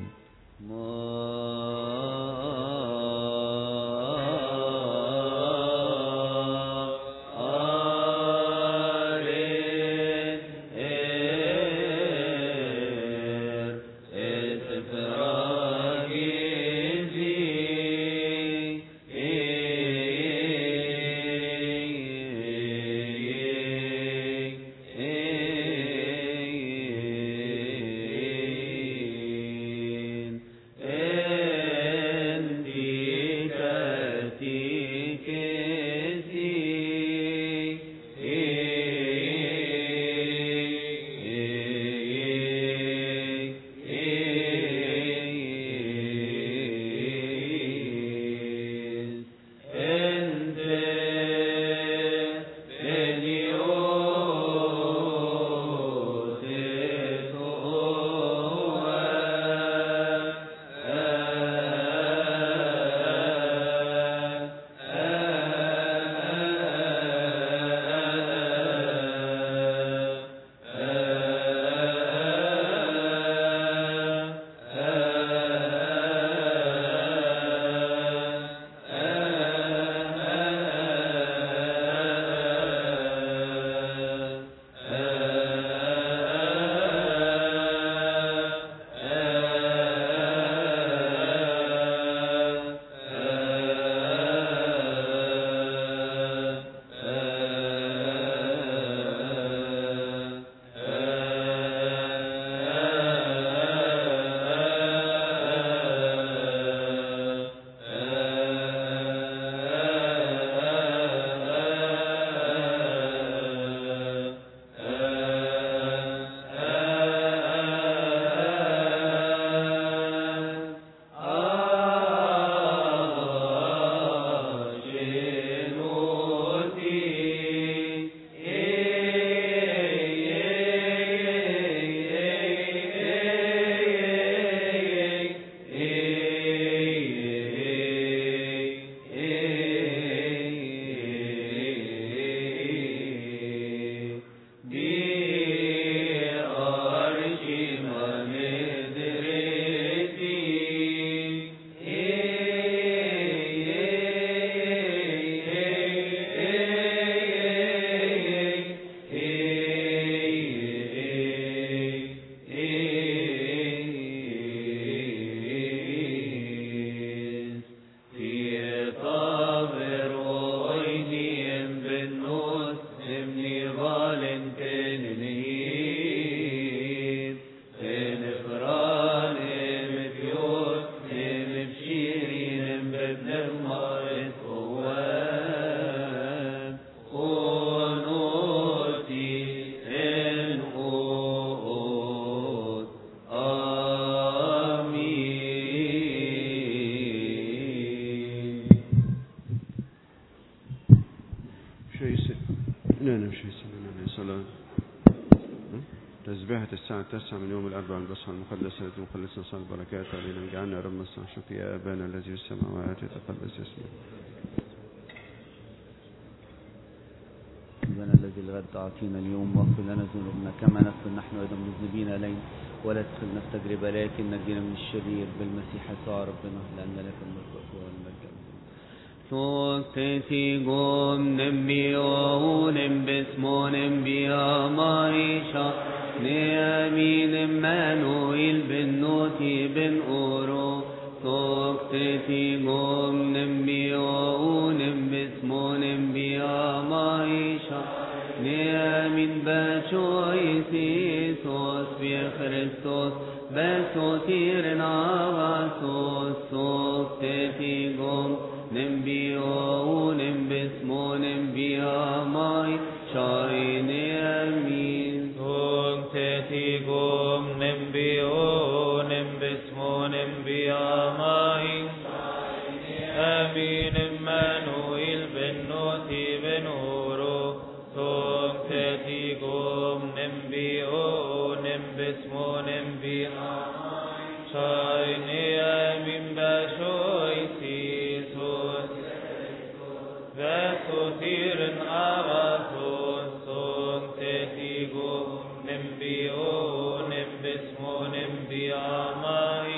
شيء س... لا لا شيء سلام عليه صلاة تسبيحة الساعة التاسعة من يوم الأربعاء البصحة المقدسة التي مخلصنا صلى البركات علينا اجعلنا يا رب نستعشق يا أبانا الذي في السماوات يتقدس اسمك. ربنا الذي الغد تعطينا اليوم واغفر لنا ذنوبنا كما نغفر نحن أيضا مذنبين إلينا ولا تدخلنا في تجربة لكن نجينا من الشرير بالمسيح يسوع ربنا لأن لك الملك والقوة والمجد. Sokteti gom nembio nembesmo nembia maisha neamin Emmanuel ben noti ben oro. Sokteti gom nembio nembesmo nembia maisha neamin bachoisi sos via Christos basotir navasos. Sokteti gom نبيو نبسمو نبيا ماي شاين أمين تغتتي قوم نبيو نبسمو نبيا ماي أمين إمانويل بن نوتي بن أورو. تغتتي قوم نبيو نبسمو نبيا ماي شاين أمين بشويتي Vesutiren avatos son tetigo nembio nembismo nembiamai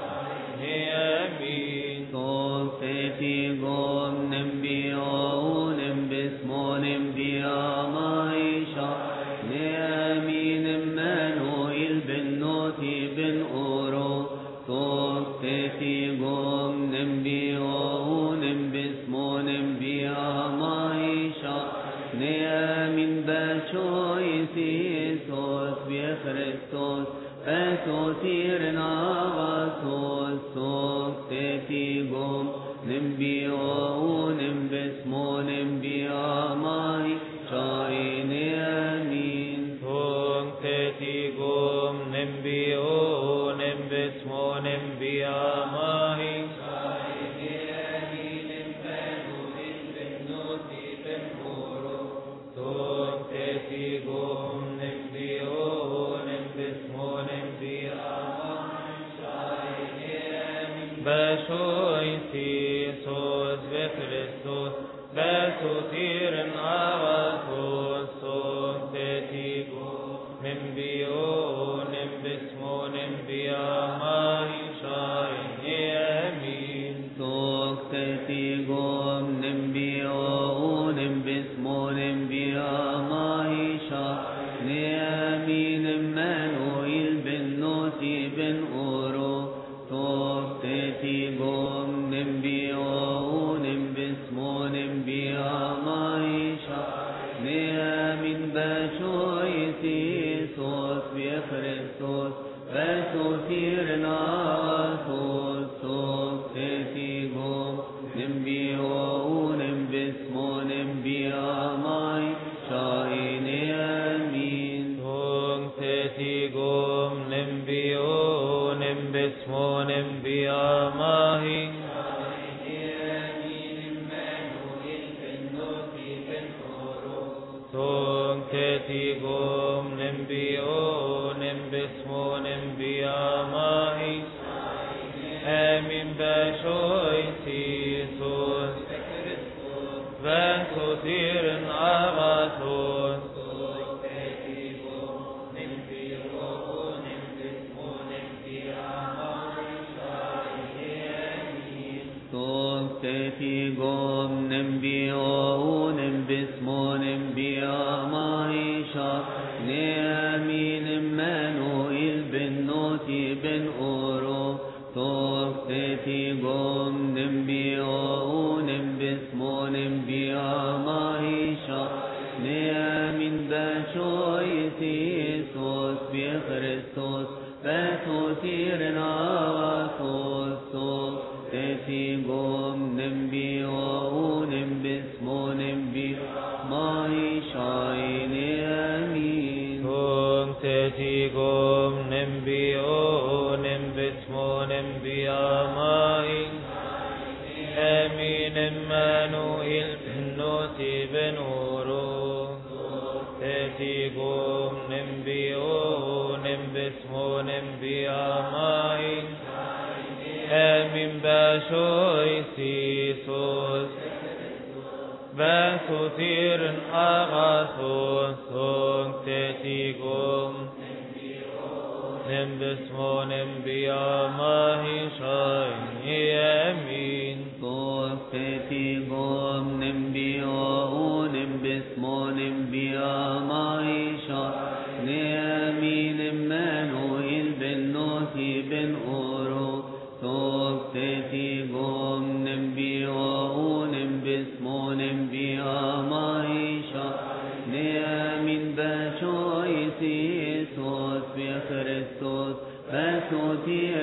neamin. Son tetigo nembio nembismo nembiamai sha neamin Emmanuel ben noti ben oro. Son tetigo nembio nembismo nembia maisha neamin bachoisi sos via Christos basotir navasos. Soktetigom nembio nembismo nembia maisha neamin. Soktetigom nembio nembismo nembia maisha Gom nembio nembismo nembia Bashoisi sos ve Christos basutiren avatos. Soktetigo nembio nembismo nembia maisha neamin. Soktetigo nembio nembismo nembia maisha neamin Emmanuel ben noti ben oro. Soktetigo nembio nembismo nembia maisha neamin bachoisi sos via Christos basotir navasos. Soktetigo nembio nembismo nembia maisha neamin. Soktetigo nembio nembismo nembia mahi Soktetigo nembio nembismo nembia mahi Amin bashoisi sos Vasotiren avasos. Soktetigo nembio nembismo nembia maisha neamin Emmanuel ben noti ben oro. Soktetigo nembio nembismo nembia maisha neamin bachoisi sos via Christos basotir navasos. Soktetigo nembio nembismo nembia maisha neamin. Soktetigo nembio nembismo nembia mahi Amin Emmanuel ben noti ben oro. تتيكم نمبيو نمبسمو نمبياماي آمين باشوي سيسوس باسوثير أغاثوث تتيكم نمبسمو نمبياماي شاي آمين تتيكم نمبيو نمبسمو نمبياماي شاي آمين إمانوئيل بن نوتي بن أورو تتيكم نمبيو نمبسمو نمبياماي شاي آمين باشوي سيسوس بخريستوس باسوتير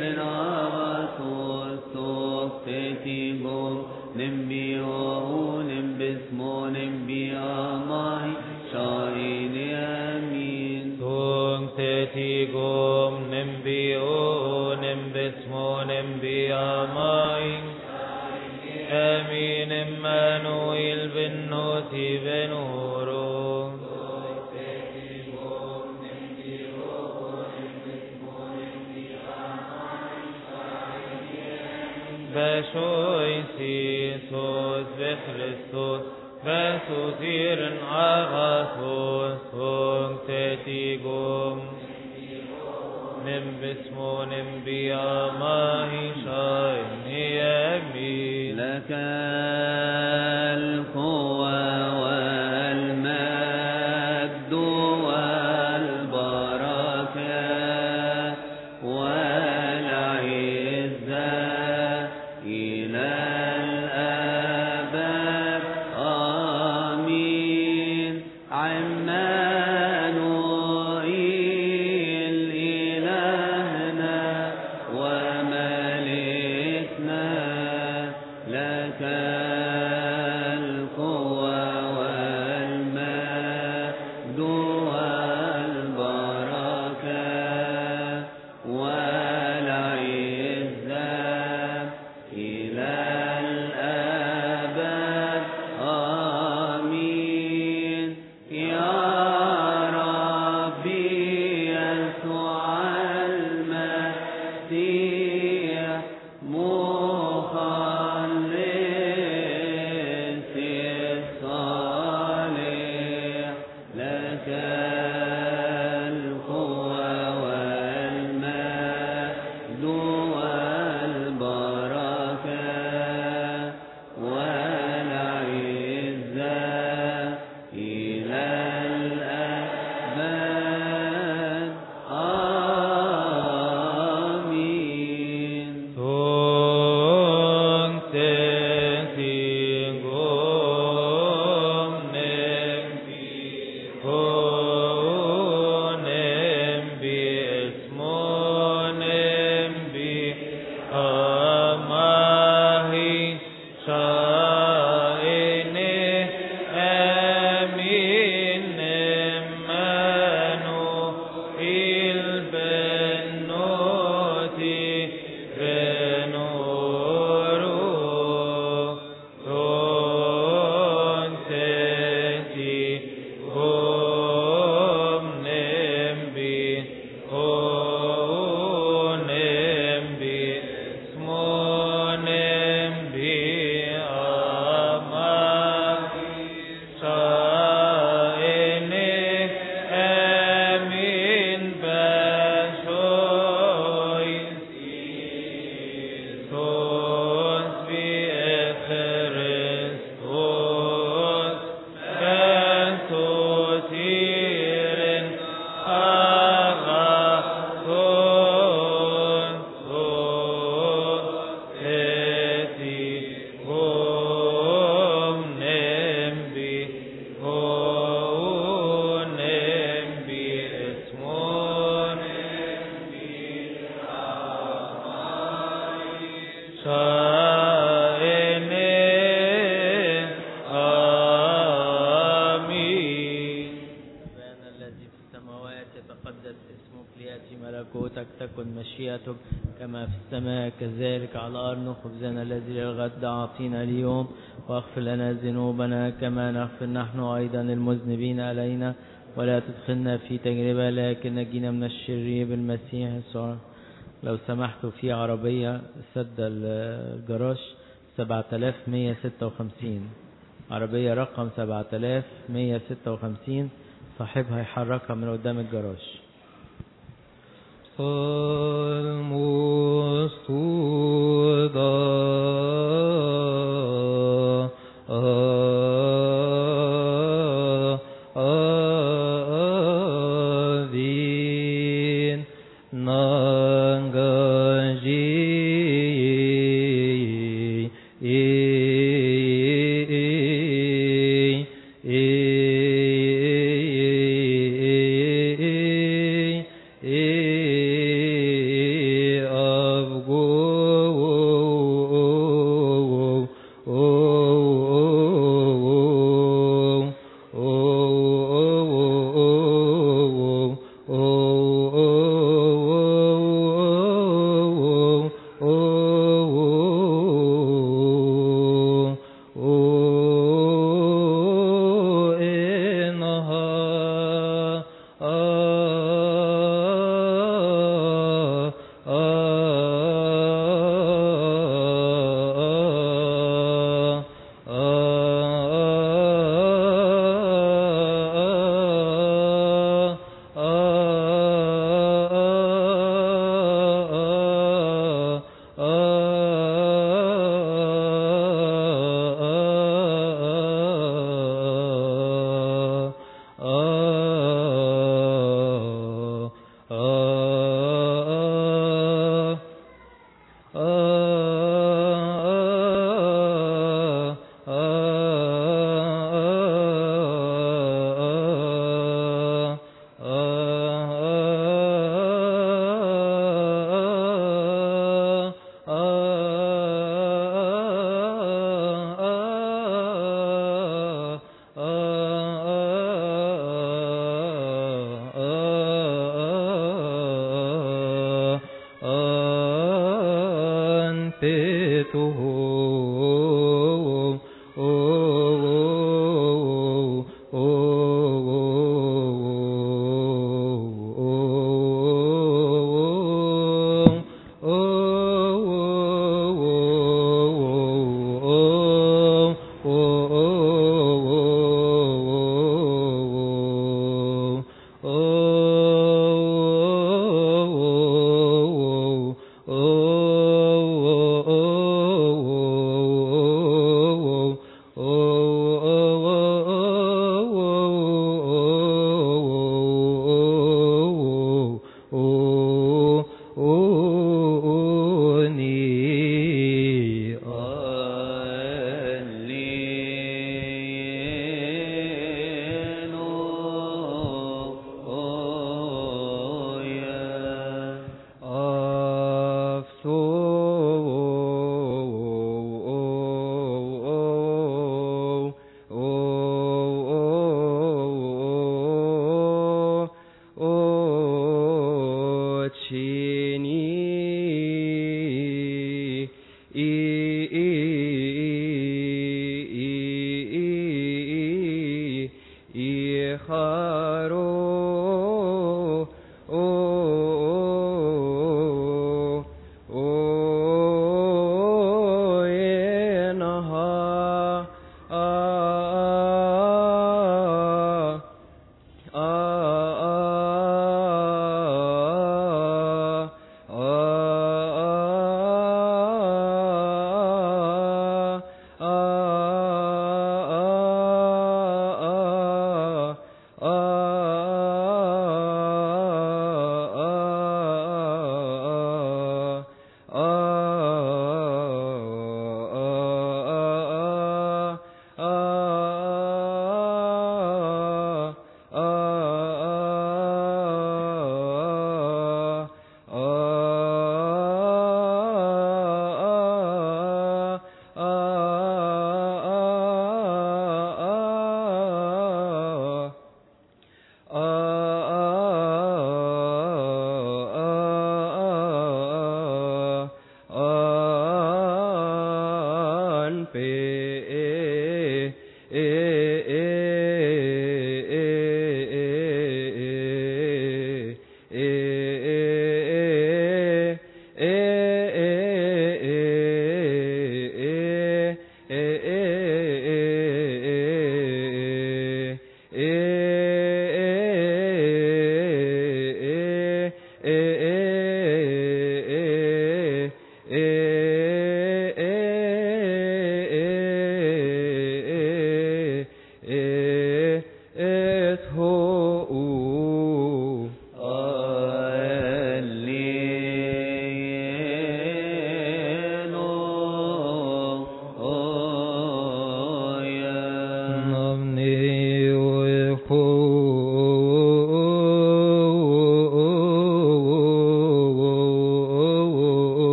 ناغاسوس تتيكم نمبيو نمبسمو نمبياماي شاي آمين تتيكم نمبيو نمبسمو نمبياماي آمين إمانوئيل بن نوتي بن أورو باشوي سيسوس بخريستوس باسوثير أغاثوث تتيكم نمبسمو نمبياماي شاي آمين لك القوة والمجد والبركة والعزة إلى الأبد آمين عمانوئيل إلهنا وملكنا لك القوة والمجد والبركة والعزة إلى الأبد آمين يا ربي يسوع المسيح مخلصي الصالح لك القوة والمجد والبركة والعزة إلى الأبد آمين تتيكم نمبيو نمبسمو نمبياماي شاي آمين إمانوئيل بن نوتي بن أورو تتيكم نمبيو نمبسمو نمبياماي شاي آمين باشوي سيسوس بخريستوس باسوثير أغاثوث تتيكم نمبيو نمبسمو شاي آمين أبانا الذي في السماوات يتقدس اسمك ليأتي ملكوتك تكن مشيئتك كما في السماء كذلك على الأرض خبزنا الذي للغد أعطينا اليوم واغفر لنا ذنوبنا كما نغفر نحن أيضا المذنبين علينا ولا تدخلنا في تجربة لكن نجينا من الشرير بالمسيح يسوع. لو سمحتوا في عربية سد الجراج سبعة آلاف ومية وستة وخمسين، عربية رقم سبعة آلاف ومية وستة وخمسين، صاحبها يحركها من قدام الجراج.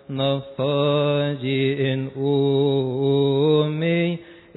نفتاجي إن أمي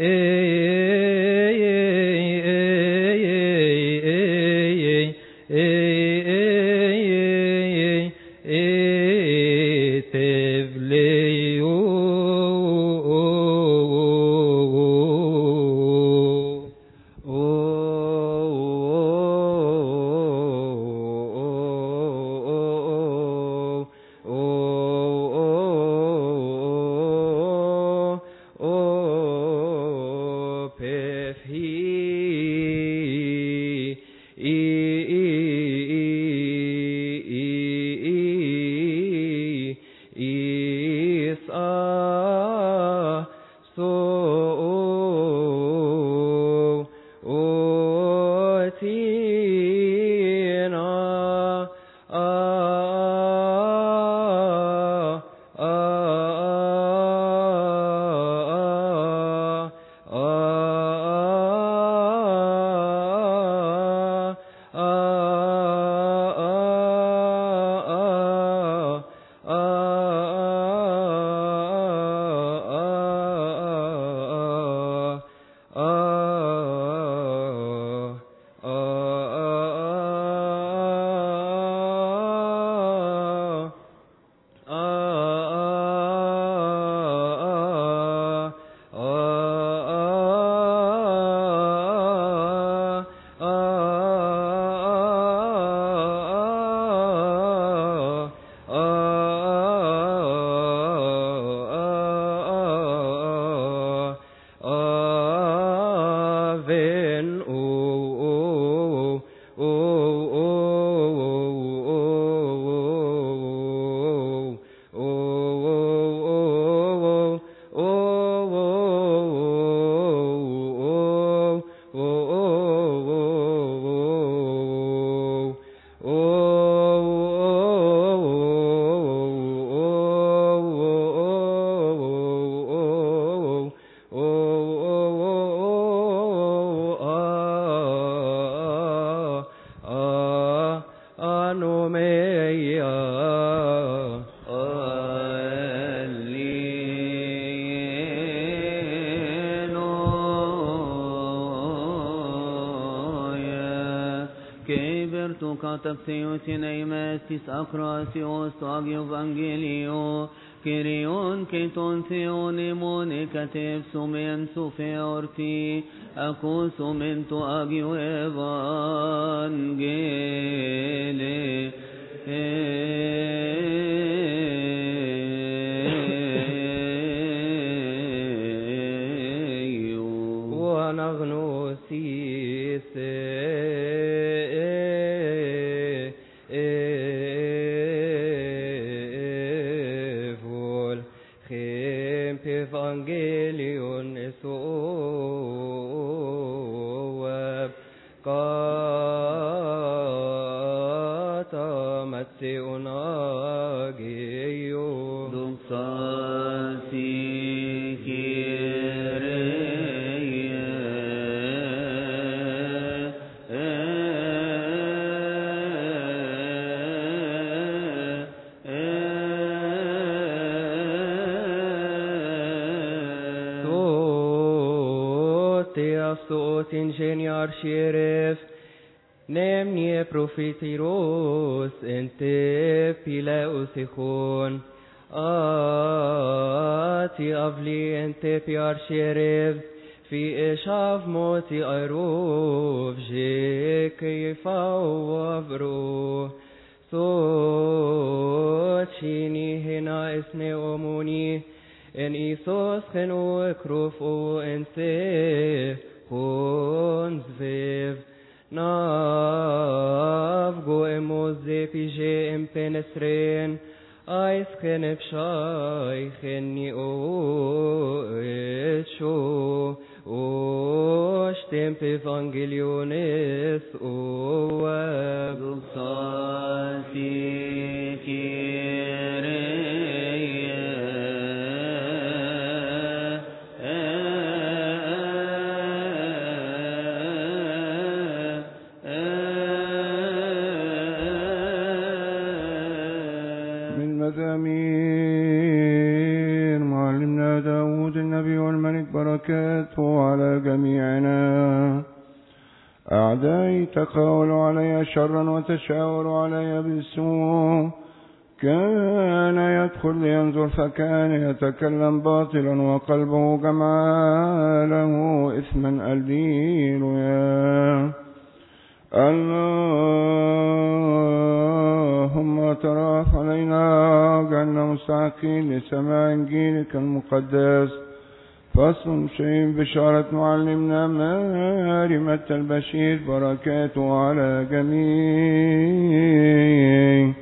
Theotineimestis acratios ag evangelio Kyrion keton theonimon ekatev sumen sufeorti acusumento agio evangele ونغنوسيس Evangelion esuab kata matseon ageo duksasi kireye Sot ingeniar sheriff Nemnie profetiros Ente pileus ichon Ati avli ente piar sheriff Fi ishav moti arov Je keifaw avro Sot shini hina isne omuni En Isos genu ekrofo en sef Hons vev Navgo emoze pije em penesren Ais genef shai geni o etcho O stemp evangeliones o web Duksasi kireye من مزامير بركاته على جميعنا. أعدائي تقاولوا علي شرا وتشاوروا علي بالسوء. كان يدخل لينظر فكان يتكلم باطلا وقلبه جمع له إثما ألديل يا اللهم تراف علينا واجعلنا مستحقين لسماع إنجيلك المقدس. فصل شيء بشارة معلمنا مريمة البشير بركاته على جميع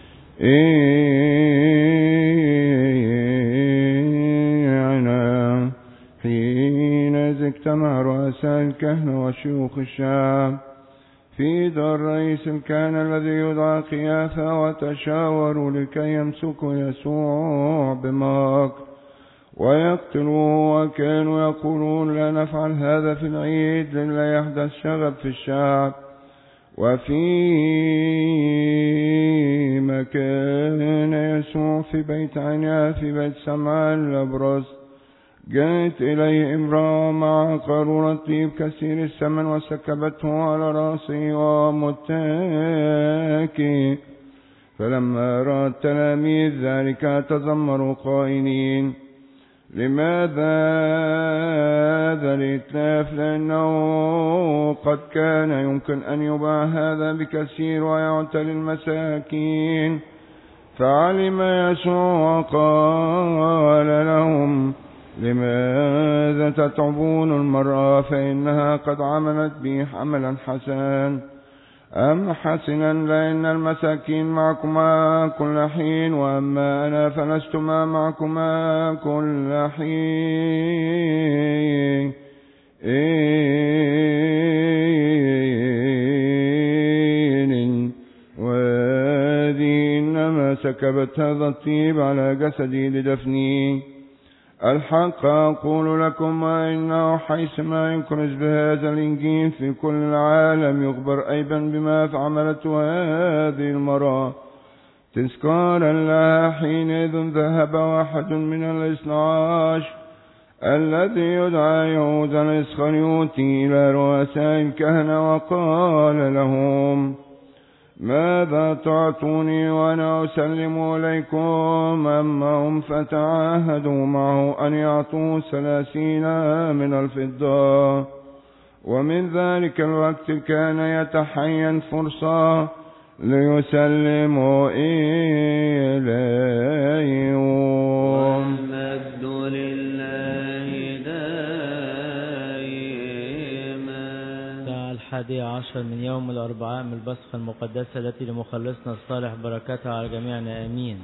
إينا. حين اجتمع رؤساء الكهنة وشيوخ الشعب في دار رئيس الكهنة الذي يدعى قيافة وتشاوروا لكي يمسكوا يسوع بمكر ويقتلوه، وكانوا يقولون لا نفعل هذا في العيد لا يحدث شغب في الشعب. وفي مكان يسوع في بيت عنيا في بيت سمعان الأبرص جاءت إليه امرأة مع قارورة طيب كثير الثمن وسكبته على رأسه ومتكئ. فلما رأى التلاميذ ذلك تذمروا قائلين لماذا هذا الإتلاف؟ لأنه قد كان يمكن أن يباع هذا بكثير ويعطى للمساكين. فعلم يسوع وقال لهم لماذا تتعبون المرأة؟ فإنها قد عملت بي عملا حسنا. أم حسنا لأن المساكين معكما كل حين، وأما أنا فلست معكما كل حين. وهذه إنما سكبت هذا الطيب على جسدي لدفني. الحق أقول لكم إنه حيثما يكرز بهذا الإنجيل في كل العالم يخبر أيضا بما عملته هذه المرأة تذكارا لها. حينئذ ذهب واحد من الاثنى عشر الذي يدعى يهوذا الإسخريوطي إلى رؤساء الكهنة وقال لهم ماذا تعطوني وأنا أسلم إليكم؟ أما هم فتعاهدوا معه أن يعطوا ثلاثين من الفضة. ومن ذلك الوقت كان يتحين فرصة ليسلموا إليهم. والمجد لله الحادي عشر من يوم الأربعاء من البصخة المقدسة التي لمخلصنا الصالح بركاتها على جميعنا آمين.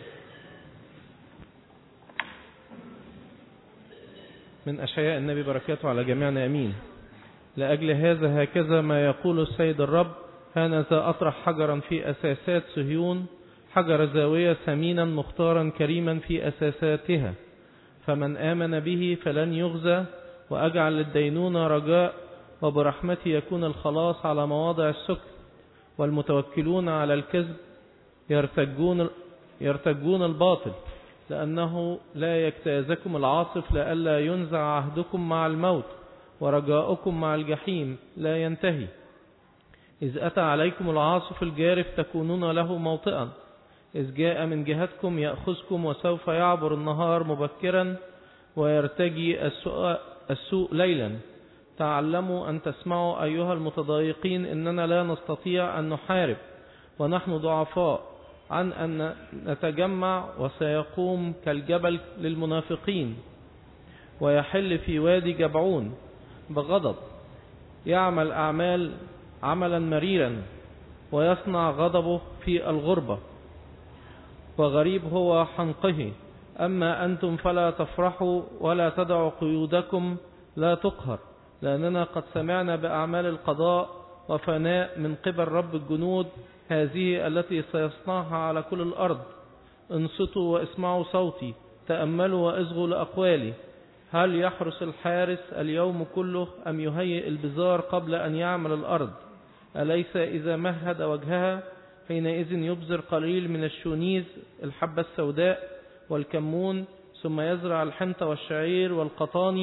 من أشعياء النبي بركاته على جميعنا آمين. لأجل هذا هكذا ما يقول السيد الرب: هانذا أطرح حجرا في أساسات صهيون، حجر زاوية ثمينا مختارا كريما في أساساتها، فمن آمن به فلن يغزى، وأجعل للدينونة رجاء، وبرحمتي يكون الخلاص على مواضع السكر. والمتوكلون على الكذب يرتجون يرتجون الباطل، لأنه لا يجتازكم العاصف لئلا ينزع عهدكم مع الموت، ورجاؤكم مع الجحيم لا ينتهي. إذ أتى عليكم العاصف الجارف تكونون له موطئا، إذ جاء من جهتكم يأخذكم، وسوف يعبر النهار مبكرا ويرتجي السوء, السوء ليلا. تعلموا أن تسمعوا أيها المتضايقين إننا لا نستطيع أن نحارب ونحن ضعفاء عن أن نتجمع، وسيقوم كالجبل للمنافقين ويحل في وادي جبعون بغضب، يعمل أعمال عملا مريرا ويصنع غضبه في الغربة، وغريب هو حنقه. أما أنتم فلا تفرحوا ولا تدعوا قيودكم لا تقهر، لأننا قد سمعنا بأعمال القضاء وفناء من قبل رب الجنود، هذه التي سيصنعها على كل الأرض. انصتوا واسمعوا صوتي، تأملوا وإصغوا لأقوالي. هل يحرس الحارس اليوم كله أم يهيئ البزار قبل أن يعمل الأرض؟ أليس إذا مهد وجهها حينئذ يبذر قليل من الشونيز الحبة السوداء والكمون، ثم يزرع الحنطة والشعير والقطاني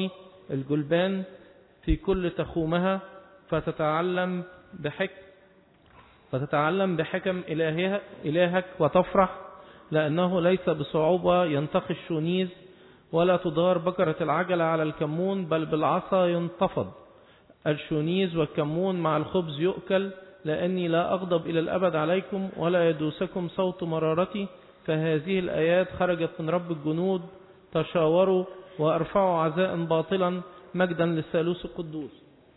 الجلبان في كل تخومها فتتعلم بحكم فتتعلم بحكم إلهها إلهك وتفرح، لأنه ليس بصعوبة ينتقي الشونيز ولا تدار بكرة العجلة على الكمون، بل بالعصا ينتفض الشونيز والكمون مع الخبز يؤكل، لأني لا أغضب إلى الأبد عليكم ولا يدوسكم صوت مرارتي. فهذه الآيات خرجت من رب الجنود، تشاوروا وأرفعوا عزاء باطلا مجدا للثالوث القدوس.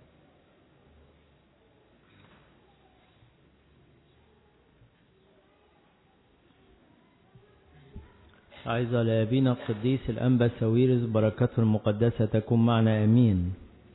عايزة لأبينا القديس الأنبا ساويرس بركاته المقدسة تكون معنا أمين.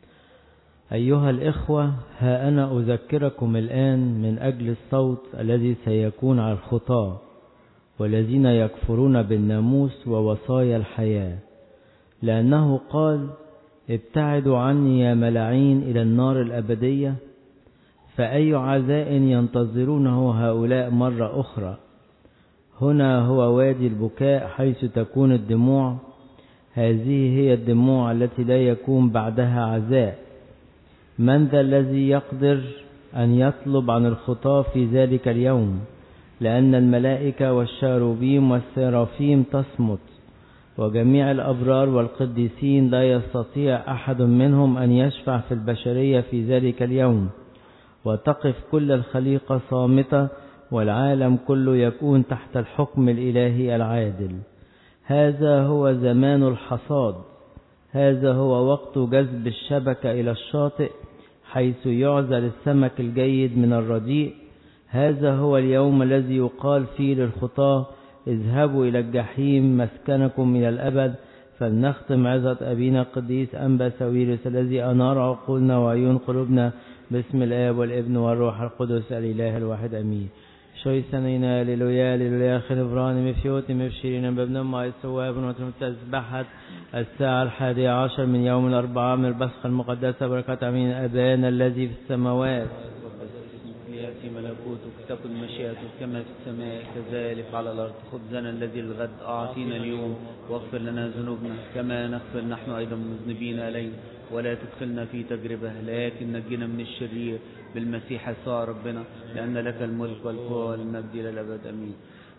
أيها الإخوة، ها أنا أذكركم الآن من أجل الصوت الذي سيكون على الخطاة والذين يكفرون بالناموس ووصايا الحياة، لأنه قال: ابتعدوا عني يا ملاعين إلى النار الأبدية. فأي عزاء ينتظرونه هؤلاء مرة أخرى؟ هنا هو وادي البكاء حيث تكون الدموع. هذه هي الدموع التي لا يكون بعدها عزاء. من ذا الذي يقدر أن يطلب عن الخطاة في ذلك اليوم؟ لأن الملائكة والشاروبيم والسرافيم تصمت، وجميع الأبرار والقديسين لا يستطيع أحد منهم أن يشفع في البشرية في ذلك اليوم. وتقف كل الخليقة صامتة، والعالم كله يكون تحت الحكم الإلهي العادل. هذا هو زمان الحصاد. هذا هو وقت جذب الشبكة إلى الشاطئ حيث يعزل السمك الجيد من الرديء. هذا هو اليوم الذي يقال فيه للخطاة: اذهبوا إلى الجحيم مسكنكم إلى الأبد. فلنختم عظة أبينا القديس أنبا ساويرس الذي أنار عقولنا وعيون قلوبنا باسم الآب والابن والروح القدس الإله الواحد أمين. شوي سنينا للويا للويا خلفران مفيوت مفشيرين بابن ما السواب ونتم تسبحت الساعة الحادية عشر من يوم الأربعاء من البسخة المقدسة. بركة أمين أبانا الذي في السماوات، يأتي ملكوتك، تكن مشيئتك كما في السماء كذلك على الأرض. خبزنا الذي الغد أعطينا اليوم، واغفر لنا ذنوبنا كما نغفر نحن أيضا مذنبين إلينا، ولا تدخلنا في تجربة لكن نجينا من الشرير. بالمسيح يسوع ربنا، لأن لك الملك والقوة والمجد إلى الأبد أمين.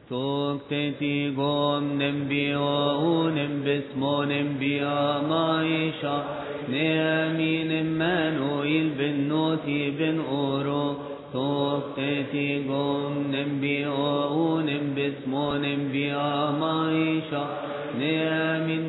توكتي قوم نبيو نبسمو نبيا مايشا نيامين مانويل بن نوتي بن أورو. توكتي قوم نبيو نبسمو نبيا مايشا نيامين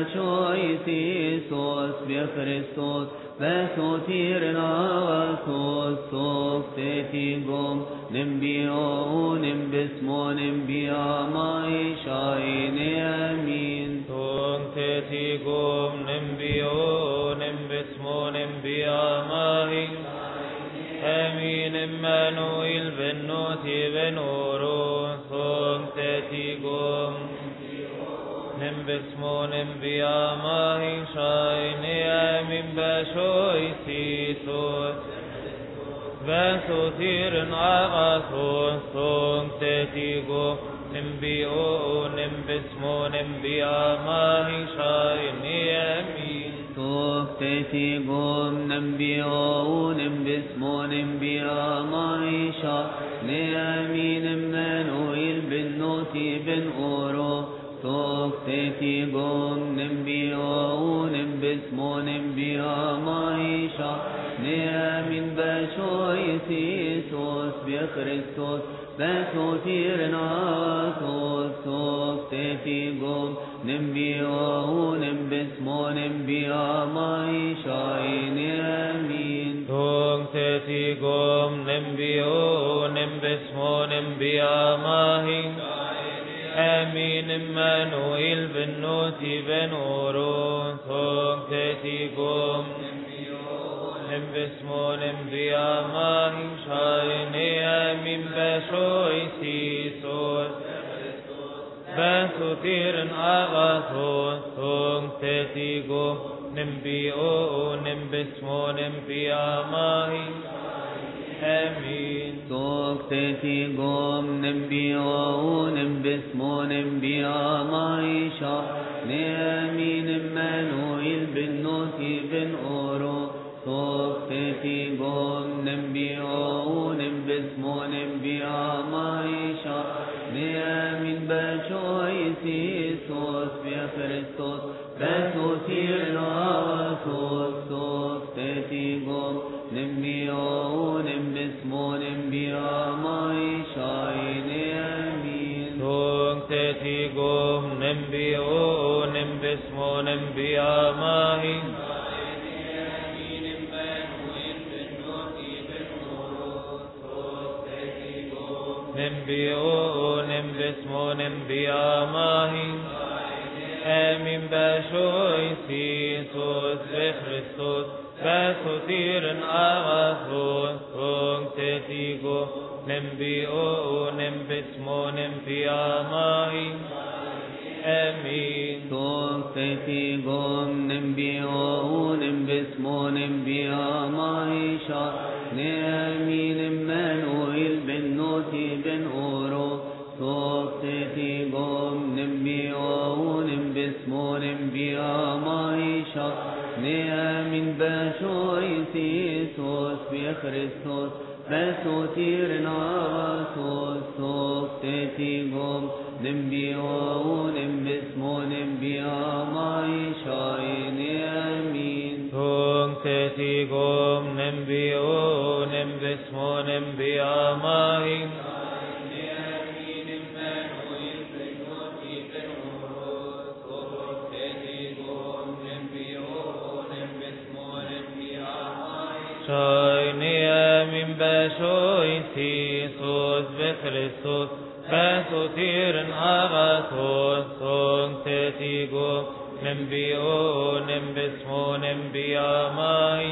بشويتي سوس بخريستوس بسوتيرنا وسوس. توكتي قوم نبيو نبسمو نبيا مايشاين آمين. توكتي قوم نبيو نبسمو نبيا مايشاين آمين. إمانويل بن نوتي بن أورو. توكتي قوم نبسمو نبيا مايشاين آمين. بشوي سيسوس بسوتيرن عغاثوس. توكتي قوم نبيو نبسمو نبيا مايشاين آمين. توكتي قوم نبيو نبسمو نبيا مايشاين آمين. إمانويل بن نوتي بن أورو. توكتي قوم نبيو نبسمو نبيا مايشاين آمين. بشوي سيسوس بخريستوس بسوتيرنا توس. توكتي قوم نبيو نبسمو نبيا مايشاين آمين. توكتي قوم نبيو نبسمو نبيا مايشاين آمين. إمانويل بن نوتي بن أورو. توكتي قوم نبسمو نبيا مايشاين آمين. بشوي سيسوس بسوتيرن عغاثوس. توكتي قوم نبيو نبسمو نبيا مايشاين آمين. توكتي قوم نبيو نبسمو نبيا مايشاين آمين. إمانويل بن نوتي Christos, Besos Tirnasos, Sos Tetigom, Nimbio, Nimbismo, Nimbia, Mai, Shaine, Amin. Tung Tetigom, Nimbio, Nimbismo, Nimbia, Mai, Nimbio, Nimbismo, Nimbia, Mai, Amin Bashoy, Sos Christos, Besotiren Avasos, Tung Tetigo, Nimbio, Nimbismo, Nimbia, Mai, Amin. Tung Tetigom, Nimbio, Nimbismo, Nimbia, Mai, Shaine, Amin. Emmanuel ben Noti ben Oro, Tung Tetigom, Nimbio, Nimbismo, Nimbia, Mai, Shaine, Amin. Bashoy, Sos Christos, Besotiren Avasos, Sos Tetigom, Nimbio, Nimbismo, Nimbia, Mai, Shaine, Amin. Tung Tetigom, Nimbio, Nimbismo, Nimbia, Mai, Shaine, Amin. Bashoy, Sos Christos, Besotiren Avasos, Tung Tetigom, Nimbio, Nimbismo, Nimbia, Mai,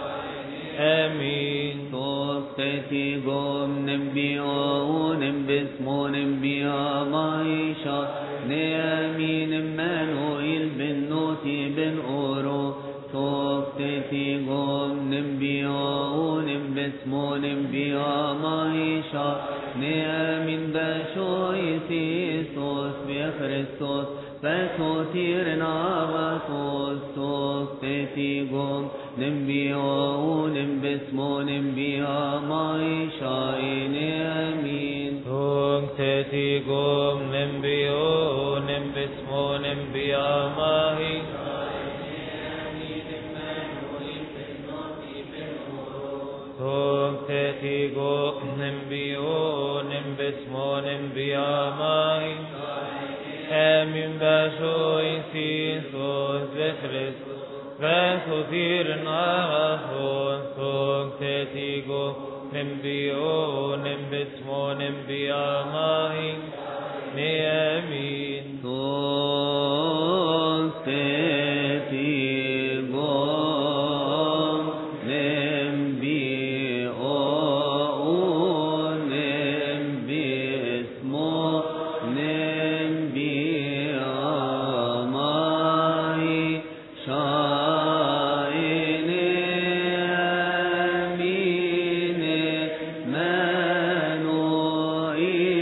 Amin. Sos Tetigom, Nimbio, Nimbismo, Nimbia, Mai, Shaine, Amin. Emmanuel ben Noti ben Oro, Sos Tetigom, Nimbio, Nimbismo, Nimbia, Mai, Shaine, Amin. Bashoy, Sos Christos, Besotiren Avasos, Sos Tetigom, Nimbio, Nimbismo, Nimbia, Mai, Shaine, Amin. Tung Tetigom, Nimbio, Nimbismo, Nimbia, Mai, Tung Tetigom, Nimbio, Nimbismo, Nimbia, Mai, Amin. Bashoy, Sos Christos, Besotiren Avasos, Tung Tetigom, Nimbio, Nimbismo, Nimbia, Mai, Amin. Sos Tetigom, Nimbio, Nimbismo, Nimbia, Mai, Shaine, Amin. Emmanuel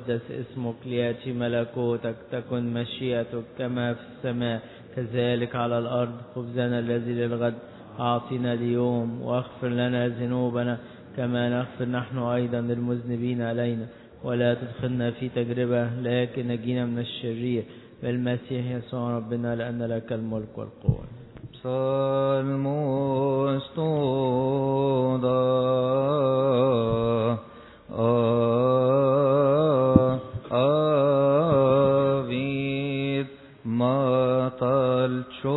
تقدس اسمك ليأتي ملكوتك تكن مشيئتك كما في السماء كذلك على الأرض. خبزنا الذي للغد أعطنا اليوم واغفر لنا ذنوبنا كما نغفر نحن أيضا للمذنبين علينا ولا تدخلنا في تجربة لكن نجينا من الشرير بالمسيح يسوع ربنا لأن لك الملك والقوة. Salmos toda avid matalcho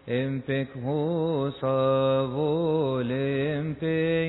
Impec musa volempe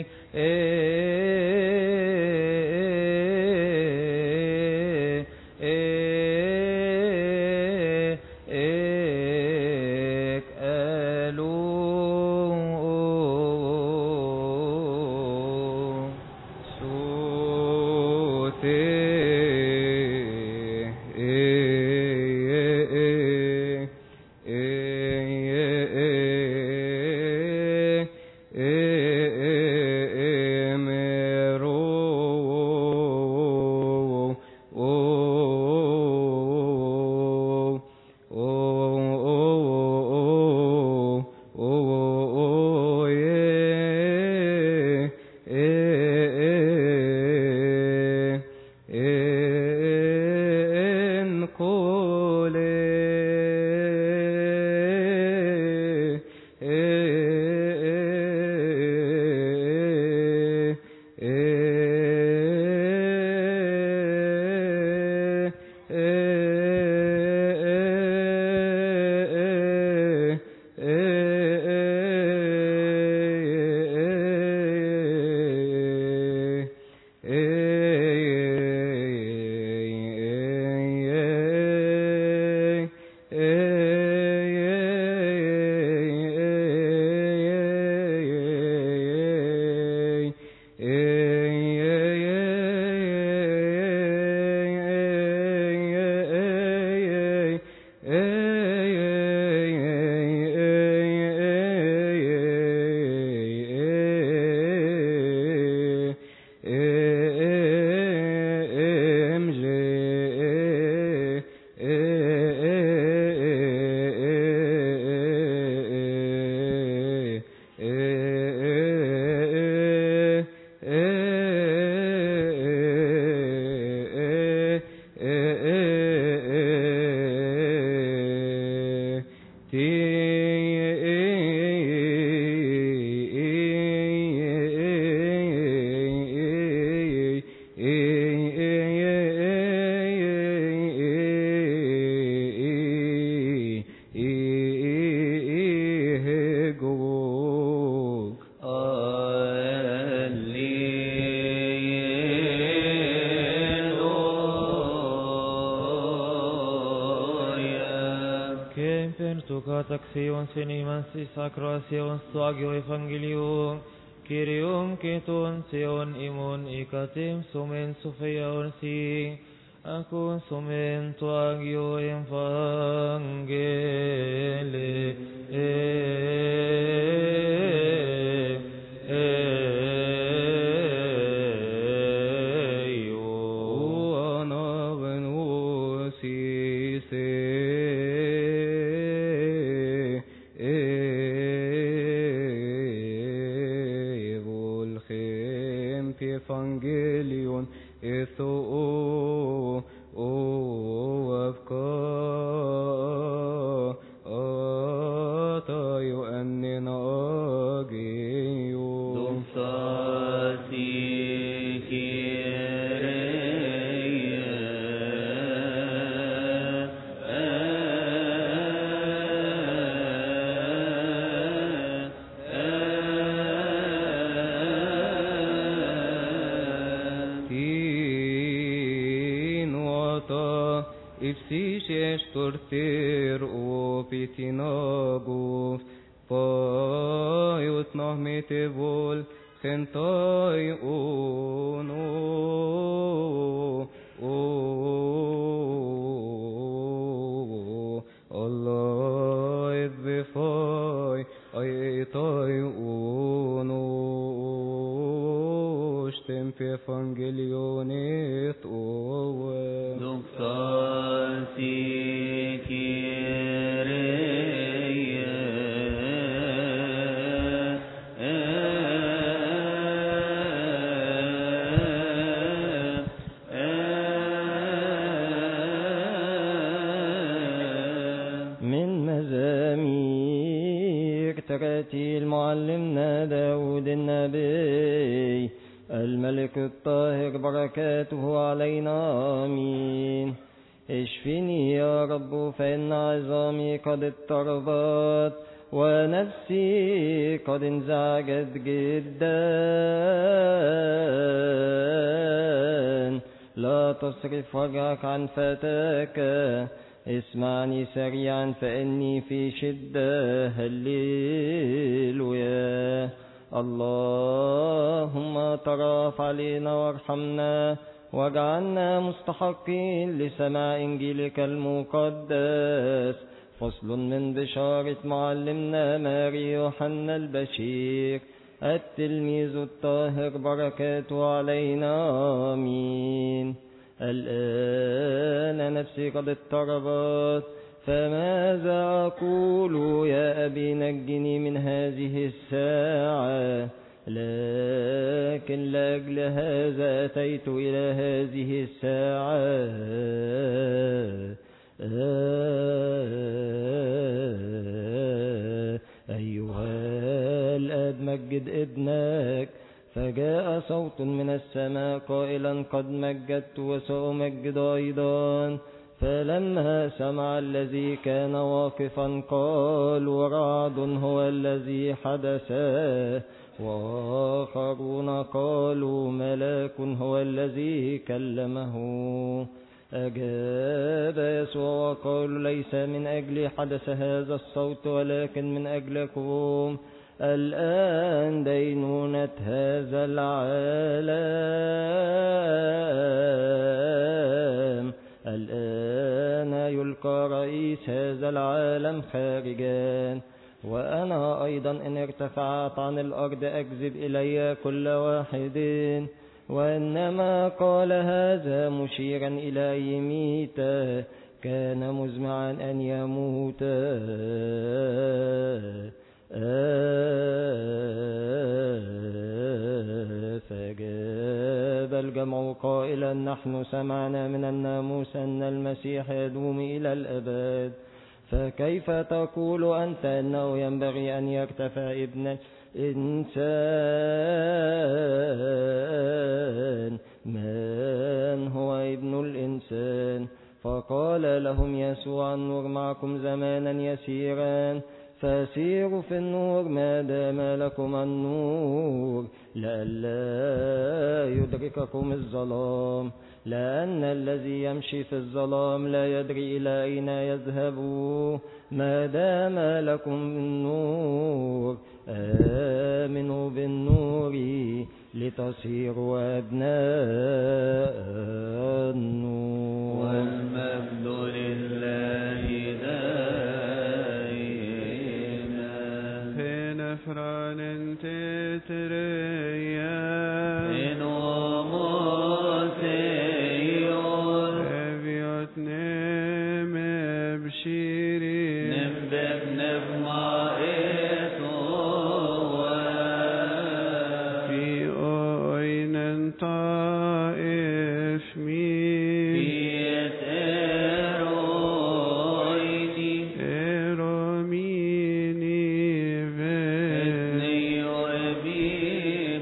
Taxion senimansi sacrasion stuagio evangelium Kyrium keton sion imon ikatim sumen sufeon si Akun sumen tuagio evangeli Evangelion etho o o afka atayo annina agiyo Duftati Ipsices torter o pitinagos paiut nahmete vol gentai ono o Allah edvefai aitai ono stempe evangelionet owe Duktati من مزامير تراتيل معلمنا داود النبي الملك الطاهر بركاته علينا آمين. اشفني يا رب فإن عظامي قد اضطربت ونفسي قد انزعجت جدا. لا تصرف وجهك عن فتاك، اسمعني سريعا فإني في شدة. هللويا. اللهم تراف علينا وارحمنا واجعلنا مستحقين لسماع إنجيلك المقدس. فصل من بشارة معلمنا ماري يوحنا البشير التلميذ الطاهر بركاته علينا آمين. الآن نفسي قد اضطربت، فماذا أقول يا أبي نجني من هذه الساعة؟ لكن لأجل هذا أتيت إلى هذه الساعة. أيها الآب مجد ابنك. فجاء صوت من السماء قائلا قد مجدت وسأمجد أيضا. فلما سمع الذي كان واقفا قال ورعد هو الذي حدث، وآخرون قالوا ملاك هو الذي كلمه. أجاب يسوع وقال ليس من أجل حدث هذا الصوت ولكن من أجلكم. الآن دينونة هذا العالم. الآن يلقى رئيس هذا العالم خارجا. وأنا أيضا إن ارتفعت عن الأرض أجذب إلي كل واحد. وإنما قال هذا مشيرا إلى يميت كان مزمعا أن يموت. فجاب الجمع قائلا نحن سمعنا من الناموس أن المسيح يدوم إلى الأبد، فكيف تقول أنت أنه ينبغي أن يرتفع ابن الإنسان؟ من هو ابن الإنسان؟ فقال لهم يسوع النور معكم زمانا يسيرا، فسيروا في النور ما دام لكم النور، لئلا يدرككم الظلام. لأن الذي يمشي في الظلام لا يدري إلى أين يذهب. ما دام لكم النور آمنوا بالنور لتصيروا أبناء النور. والمجد لله دائما. فين فران تتريا فين وموسيون أبيات نم بشيري نم بابنب ما إسوا في أين طائف مين في ترويتي إرميني إثني وبي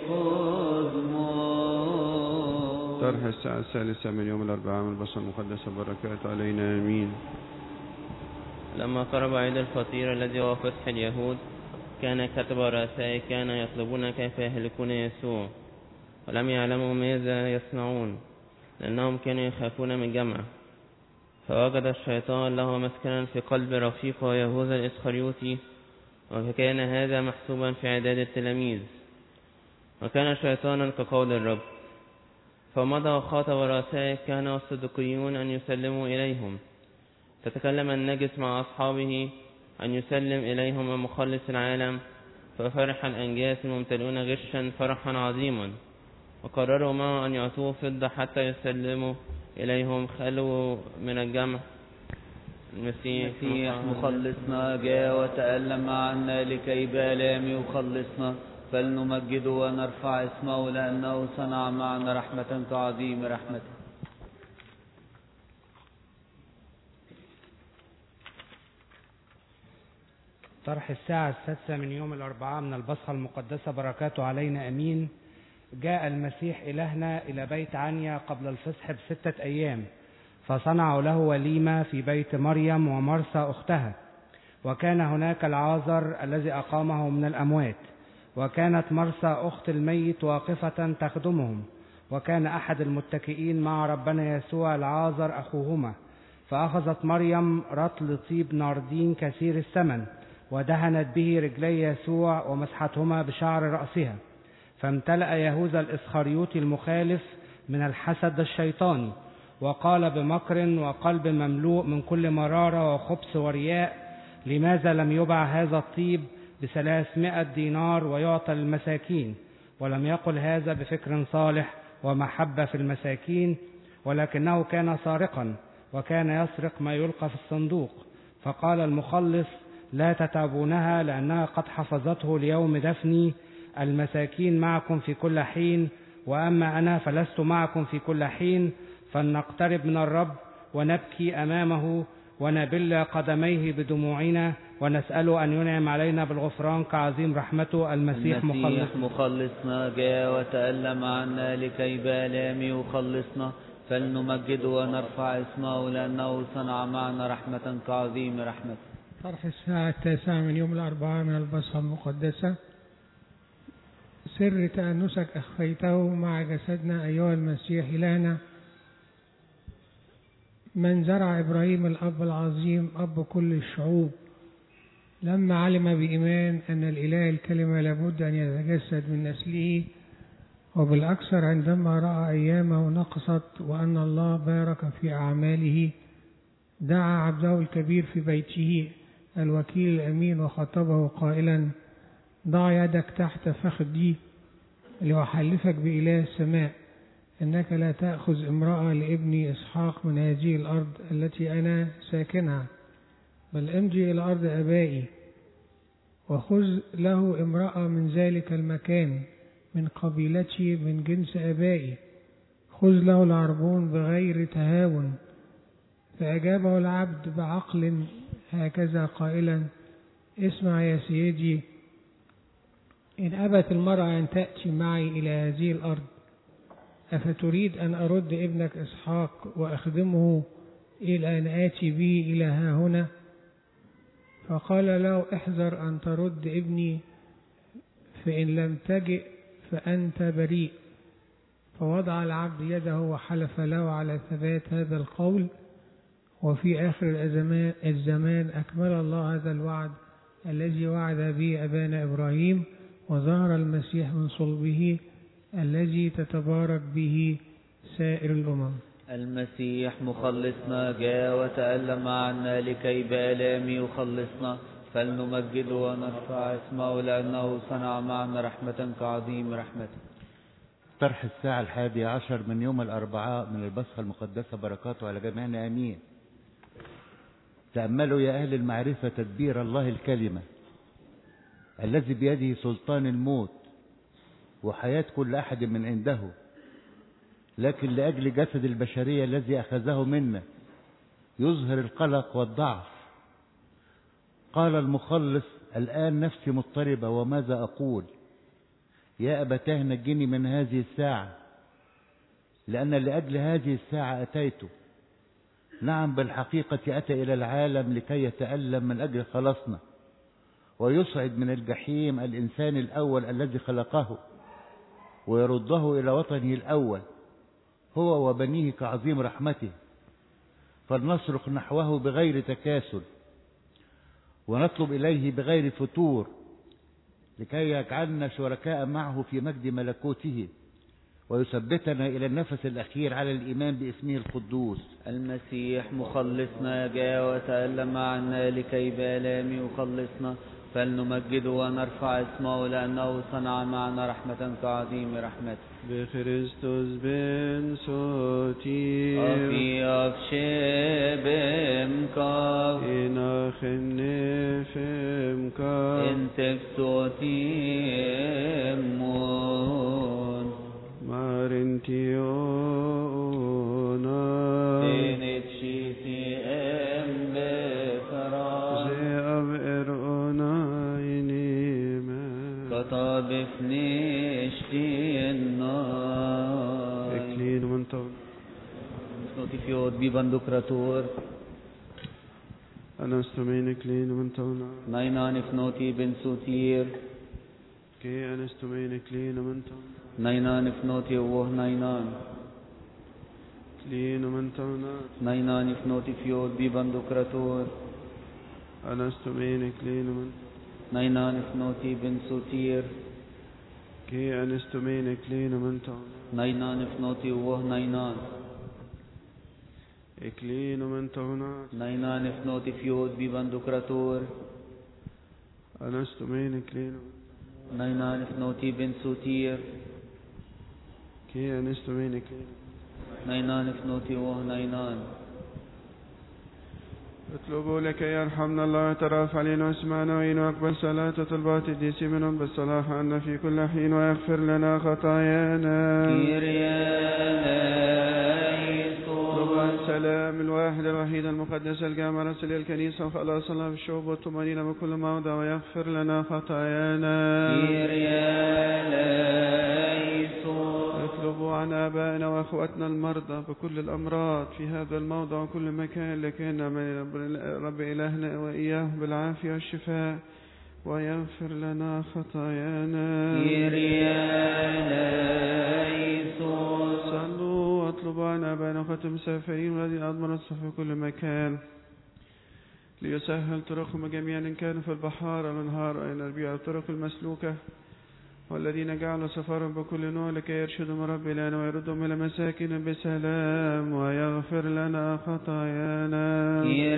كظمون. طرح الساعة الثالثة من يوم الأربعاء من البصر المقدسة بركات علينا آمين. لما قرب عيد الفطير الذي هو فصح اليهود، كان كتب رؤساء كان يطلبون كيف يهلكون يسوع، ولم يعلموا ماذا يصنعون لأنهم كانوا يخافون من الجمع. فوجد الشيطان له مسكنا في قلب رفيقه يهوذا الإسخريوطي، وكان هذا محسوبا في عداد التلاميذ، وكان شيطانا كقول الرب. فمضى وخاطب رؤساء كان والصدقيون أن يسلموا إليهم. فتكلم النجس مع أصحابه أن يسلم إليهم مخلص العالم، ففرح الأنجاس ممتلئون غشا فرحا عظيما، وقرروا معه أن يعطوه فضة حتى يسلموا إليهم. خلوا من الجمع المسيح مخلصنا جاء وتألم عنا لكي بالام يخلصنا، فلنمجده ونرفع اسمه لأنه صنع معنا رحمة كعظيم رحمته. طرح الساعة السادسة من يوم الأربعاء من البصخة المقدسة بركاته علينا أمين. جاء المسيح إلهنا إلى بيت عنيا قبل الفصح بستة أيام، فصنعوا له وليمة في بيت مريم ومرثا أختها. وكان هناك العازر الذي أقامه من الأموات، وكانت مرثى أخت الميت واقفة تخدمهم، وكان أحد المتكئين مع ربنا يسوع العازر أخوهما. فأخذت مريم رطل طيب ناردين كثير الثمن، ودهنت به رجلي يسوع ومسحتهما بشعر رأسها. فامتلأ يهوذا الإسخريوطي المخالف من الحسد الشيطاني، وقال بمكر وقلب مملوء من كل مرارة وخبث ورياء: لماذا لم يباع هذا الطيب بثلاثمائة دينار ويعطى للمساكين؟ ولم يقل هذا بفكر صالح ومحبة في المساكين، ولكنه كان سارقا، وكان يسرق ما يلقى في الصندوق. فقال المخلص: لا تتعبونها، لأنها قد حفظته ليوم دفني. المساكين معكم في كل حين، وأما أنا فلست معكم في كل حين. فلنقترب من الرب ونبكي أمامه ونبل قدميه بدموعنا، ونسأله أن ينعم علينا بالغفران كعظيم رحمته. المسيح, المسيح مخلصنا جاء وتألم عنا لكي بآلامه يخلصنا، فلنمجد ونرفع اسمه لأنه صنع معنا رحمة كعظيم رحمته. طرح الساعة التاسعة من يوم الأربعاء من البصرة المقدسة. سر تأنسك أخفيته مع جسدنا أيها المسيح إلهنا، من زرع إبراهيم الأب العظيم أب كل الشعوب، لما علم بإيمان أن الإله الكلمة لابد أن يتجسد من نسله، وبالأكثر عندما رأى أيامه نقصت وأن الله بارك في أعماله، دعا عبده الكبير في بيته الوكيل الأمين وخطبه قائلا: ضع يدك تحت فخذي لأحلفك بإله السماء إنك لا تأخذ امرأة لابني إسحاق من هذه الأرض التي أنا ساكنها، بل امضي إلى أرض أبائي وخذ له امرأة من ذلك المكان من قبيلتي من جنس أبائي، خذ له العربون بغير تهاون. فأجابه العبد بعقل هكذا قائلا: اسمع يا سيدي، إن أبت المرأة أن تأتي معي إلى هذه الأرض، أفتريد أن أرد ابنك إسحاق وأخدمه إلى أن آتي به إلى ها هنا؟ فقال له: احذر أن ترد ابني، فإن لم تجئ فأنت بريء. فوضع العبد يده وحلف له على ثبات هذا القول. وفي آخر الزمان أكمل الله هذا الوعد الذي وعد به أبانا إبراهيم، وظهر المسيح من صلبه الذي تتبارك به سائر الأمم. المسيح مخلصنا جاء وتألم عنا لكي بآلامه يخلصنا، فلنمجد ونرفع اسمه لأنه صنع معنا رحمة كعظيم رحمته. طرح الساعة الحادية عشر من يوم الأربعاء من البصرة المقدسة، بركاته على جميعنا آمين. تأملوا يا أهل المعرفة تدبير الله الكلمة الذي بيده سلطان الموت وحياة كل أحد من عنده، لكن لأجل جسد البشرية الذي أخذه منا يظهر القلق والضعف. قال المخلص: الآن نفسي مضطربة وماذا أقول؟ يا أبتاه نجني من هذه الساعة، لأن لأجل هذه الساعة أتيت. نعم بالحقيقة أتى إلى العالم لكي يتألم من أجل خلاصنا، ويصعد من الجحيم الإنسان الأول الذي خلقه، ويرده إلى وطنه الأول هو وبنيه كعظيم رحمته. فلنصرخ نحوه بغير تكاسل، ونطلب إليه بغير فتور، لكي يجعلنا شركاء معه في مجد ملكوته، ويثبتنا إلى النفس الأخير على الإيمان باسمه القدوس. المسيح مخلصنا جاء وتألم عنا لكي بآلامه يخلصنا، فلنمجد ونرفع اسمه لأنه صنع معنا رحمة كعظيم رحمته. بخريستوس بن صوتي أفي أفشي بمكاف إناخ النفمكاف انتف صوتي مون مارنتيونا تنت شيتي ام بفران زي أبئرنا إنيما كتاب فنشتي النار إكلين منطق نوتي فيود بيبان دكراتور. أنستمين كلين من تونا ناينان فنوتي بن سوتير كي أنستمين كلين من تونا ناينان فنوتي ووه ناينان كلين من تونا ناينان فنوتي فيود بي بندوكراتور أنستمين كلين من ناينان فنوتي بن سوتير كي أنستمين كلين من تونا ناينان فنوتي ووه ناينان إكلين من تونا ناينان فنوتي فيود بي بندوكراتور أنستمين كلين ناينان فنوتي بن سوتير كي أنستمين كلين ناينان فنوتي ووه ناينان اطلبوا لكي يرحمنا الله ويترأف علينا واسمعنا وإن أقبل صلاة طلبات الديس منهم بالصلاح عنا في كل حين ويغفر لنا خطايانا طلبوا السلام الواحد الوحيد المقدس الجامع رسل الكنيسة وخلاص الله بالشعوب والطمأنينة بكل موضع ويغفر لنا خطايانا اطلبوا عن آبائنا وأخواتنا المرضى بكل الأمراض في هذا الموضع وكل مكان لكي نعمل رب إلهنا وإياه بالعافية والشفاء ويغفر لنا خطايانا صلوا واطلبوا عن آبائنا وأخواتنا المسافرين والذين أضمروا الصف في كل مكان ليسهل طرقهم جميعا إن كانوا في البحار والأنهار أو الأربيع الطرق المسلوكة والذين جعلوا سفرهم بكل نوع لكي يرشدهم رب إلهنا ويردهم إلى مساكن بسلام ويغفر لنا خطايانا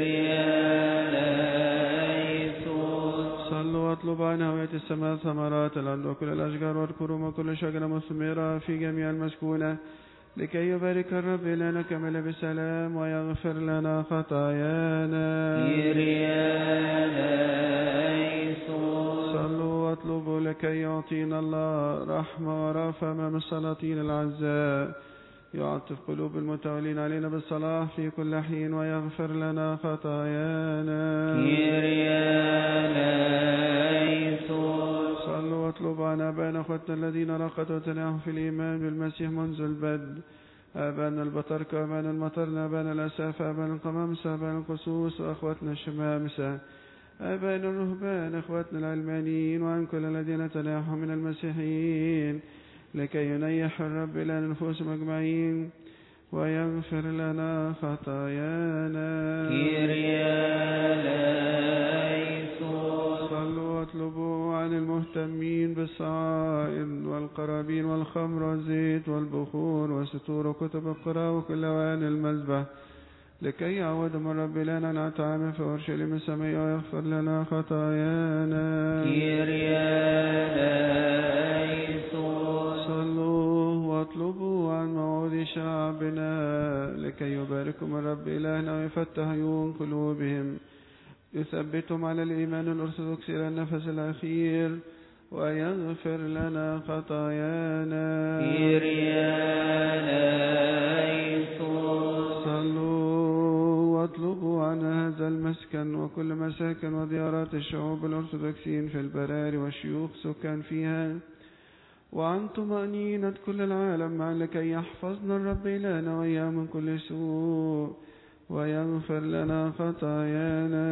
صلوا واطلبوا عن هوية السماء ثمرات الأرض وكل الأشجار والكروم وكل شجرة مثمرة في جميع المسكونة لكي يبارك الرب إلهنا كمل بسلام ويغفر لنا خطايانا صلوا واطلبوا لكي يعطينا الله رحمة ورافة أمام السلاطين الأعزاء يعطف قلوب المتولين علينا بالصلاح في كل حين ويغفر لنا خطايانا صلوا واطلبوا عن آبائنا أخوتنا الذين رقدوا وتناهوا في الإيمان بالمسيح منذ البدء آبائنا البطاركة آبائنا المطرنا آبائنا الأسافة آبائنا القمامسة آبائنا القصوص وأخواتنا الشمامسة آبائنا الرهبان أخواتنا العلمانيين وعن كل الذين تناحوا من المسيحيين لكي ينيح الرب إلى نفوسهم أجمعين ويغفر لنا خطايانا صلوا واطلبوا عن المهتمين بالصائر والقرابين والخمر والزيت والبخور والستور وكتب القراء وكل أوان المذبح لكي يعودهم الرب لنا عن طعام في أورشليم السماء ويغفر لنا خطايانا صلوا واطلبوا عن موعود شعبنا لكي يباركهم الرب إلهنا ويفتح عيون قلوبهم يثبتهم على الإيمان الأرثوذكسي إلى النفس الأخير ويغفر لنا خطايانا صلوا واطلبوا عن هذا المسكن وكل مساكن وديارات الشعوب الأرثوذكسيين في البراري والشيوخ سكان فيها وعن طمأنينة كل العالم معا لكي يحفظنا الرب إلهنا وإياه من كل سوء ويغفر لنا خطايانا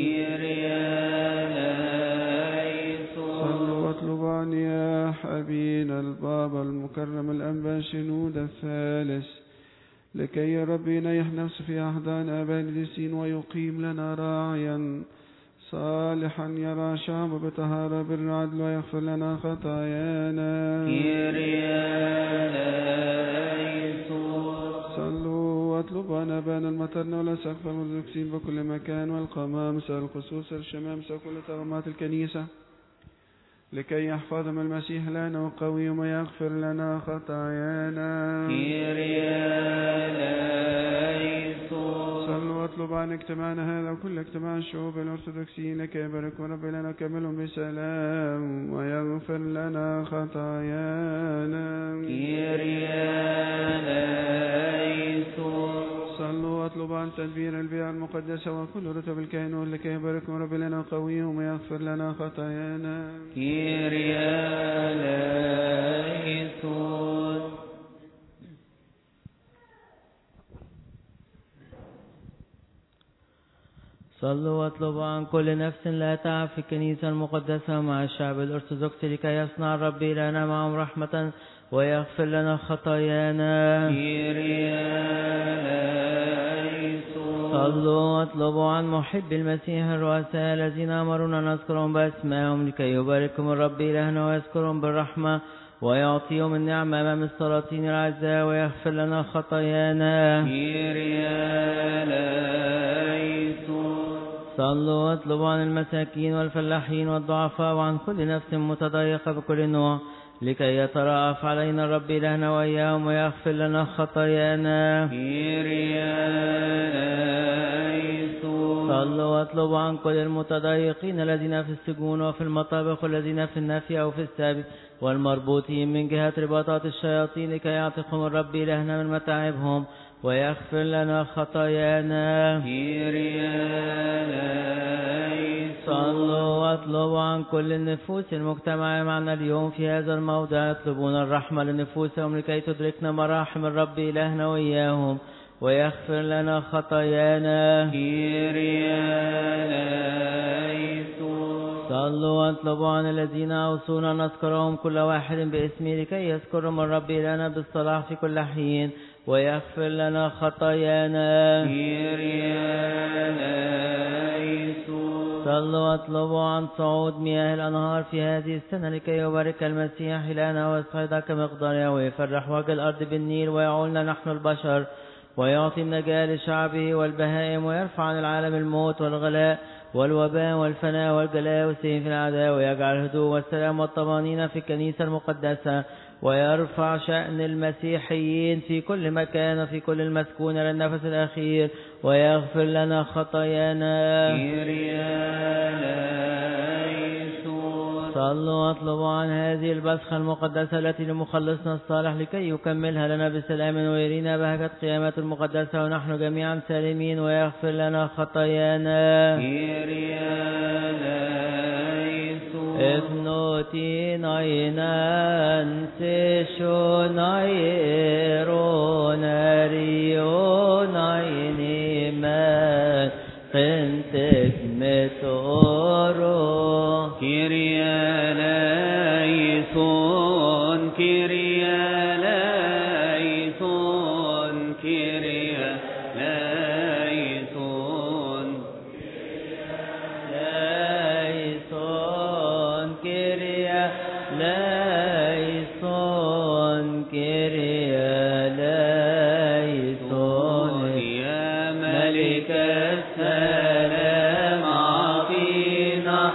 صلوا واطلبوا عن يا أبينا البابا المكرم الأنبا شنود الثالث لكي يا رب ينيح نفسه في أحضان آباء القديسين ويقيم لنا راعيا صالحا يرى شعبه بطهارة بالعدل ويغفر لنا خطايانا صلوا واطلبوا عن آبائنا المطرنا والأسقف المرزقين بكل مكان والقمامسة والخصوص الشمامسة وكل طغمات الكنيسة لكي يحفظهم المسيح لنا وقويهم ويغفر لنا خطايانا صلوا واطلبوا عن اجتماعنا هذا وكل اجتماع الشعوب الأرثوذكسيين لكي يباركوا رب لنا كملهم بسلام ويغفر لنا خطايانا صلوا واطلبوا عن تدبير البيئة المقدسة وكل رتب الكهنوت لكي يباركوا رب لنا قويهم ويغفر لنا خطايانا صلوا واطلبوا عن كل نفس لا تعب في الكنيسة المقدسة مع الشعب الأرثوذكسي لكي يصنع الرب لنا معهم رحمة ويغفر لنا خطايانا. صلوا واطلبوا عن محب المسيح الرؤساء الذين أمرونا نذكرهم بأسمائهم لكي يباركهم الرب إلهنا ويذكرهم بالرحمة ويعطيهم النعمة أمام السلاطين الأعزاء ويغفر لنا خطايانا. صلوا واطلبوا عن المساكين والفلاحين والضعفاء وعن كل نفس متضايقة بكل نوع لكي يترأف علينا الرب إلهنا وإياهم ويغفر لنا خطايانا. صلوا واطلبوا عن كل المتضايقين الذين في السجون وفي المطابخ والذين في النفي أو في السبي والمربوطين من جهة رباطات الشياطين لكي يعتقهم الرب إلهنا من متاعبهم ويغفر لنا خطايانا. صلوا واطلبوا عن كل النفوس المجتمعة معنا اليوم في هذا الموضع يطلبون الرحمة لنفوسهم لكي تدركنا مراحم الرب إلهنا وإياهم ويغفر لنا خطايانا. صلوا واطلبوا عن الذين أوصونا نذكرهم كل واحد باسمه لكي يذكرهم الرب إلهنا بالصلاح في كل حين ويغفر لنا خطايانا. صلوا واطلبوا عن صعود مياه الأنهار في هذه السنة لكي يبارك المسيح لنا ويصعدها كمقدارها ويفرح وجه الأرض بالنيل ويعولنا نحن البشر ويعطي النجاة لشعبه والبهائم ويرفع عن العالم الموت والغلاء والوباء والفناء والجلاء وسيف الأعداء ويجعل الهدوء والسلام والطمأنينة في الكنيسة المقدسة ويرفع شأن المسيحيين في كل مكان وفي كل المسكون للنفس الأخير ويغفر لنا خطايانا. صلوا واطلبوا عن هذه البسخة المقدسة التي لمخلصنا الصالح لكي يكملها لنا بسلام ويرينا بهجة قيامة المقدسة ونحن جميعا سالمين ويغفر لنا خطايانا. ابنوتي ناينان سيشو نايرو ناريو نايني ما قنتك متورو كيريا لايسون كيريا لايسون كيريا لايسون لايسون كيريا لايسون كيريا لايسون يا ملك السلام عطينا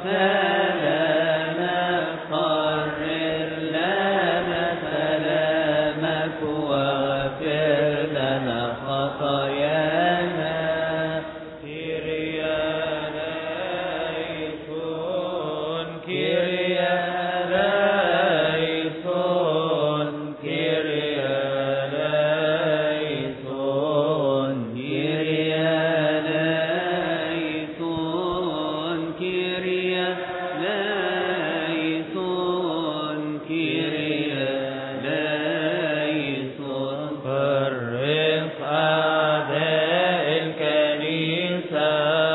سلامك قرر لنا سلامك واغفر لنا خطايانا. كيريا لايسون كيريا لايسون كيريا لايسون كيريا لايسون كيريا لايسون كيريا لايسون فرق أعداء الكنيسة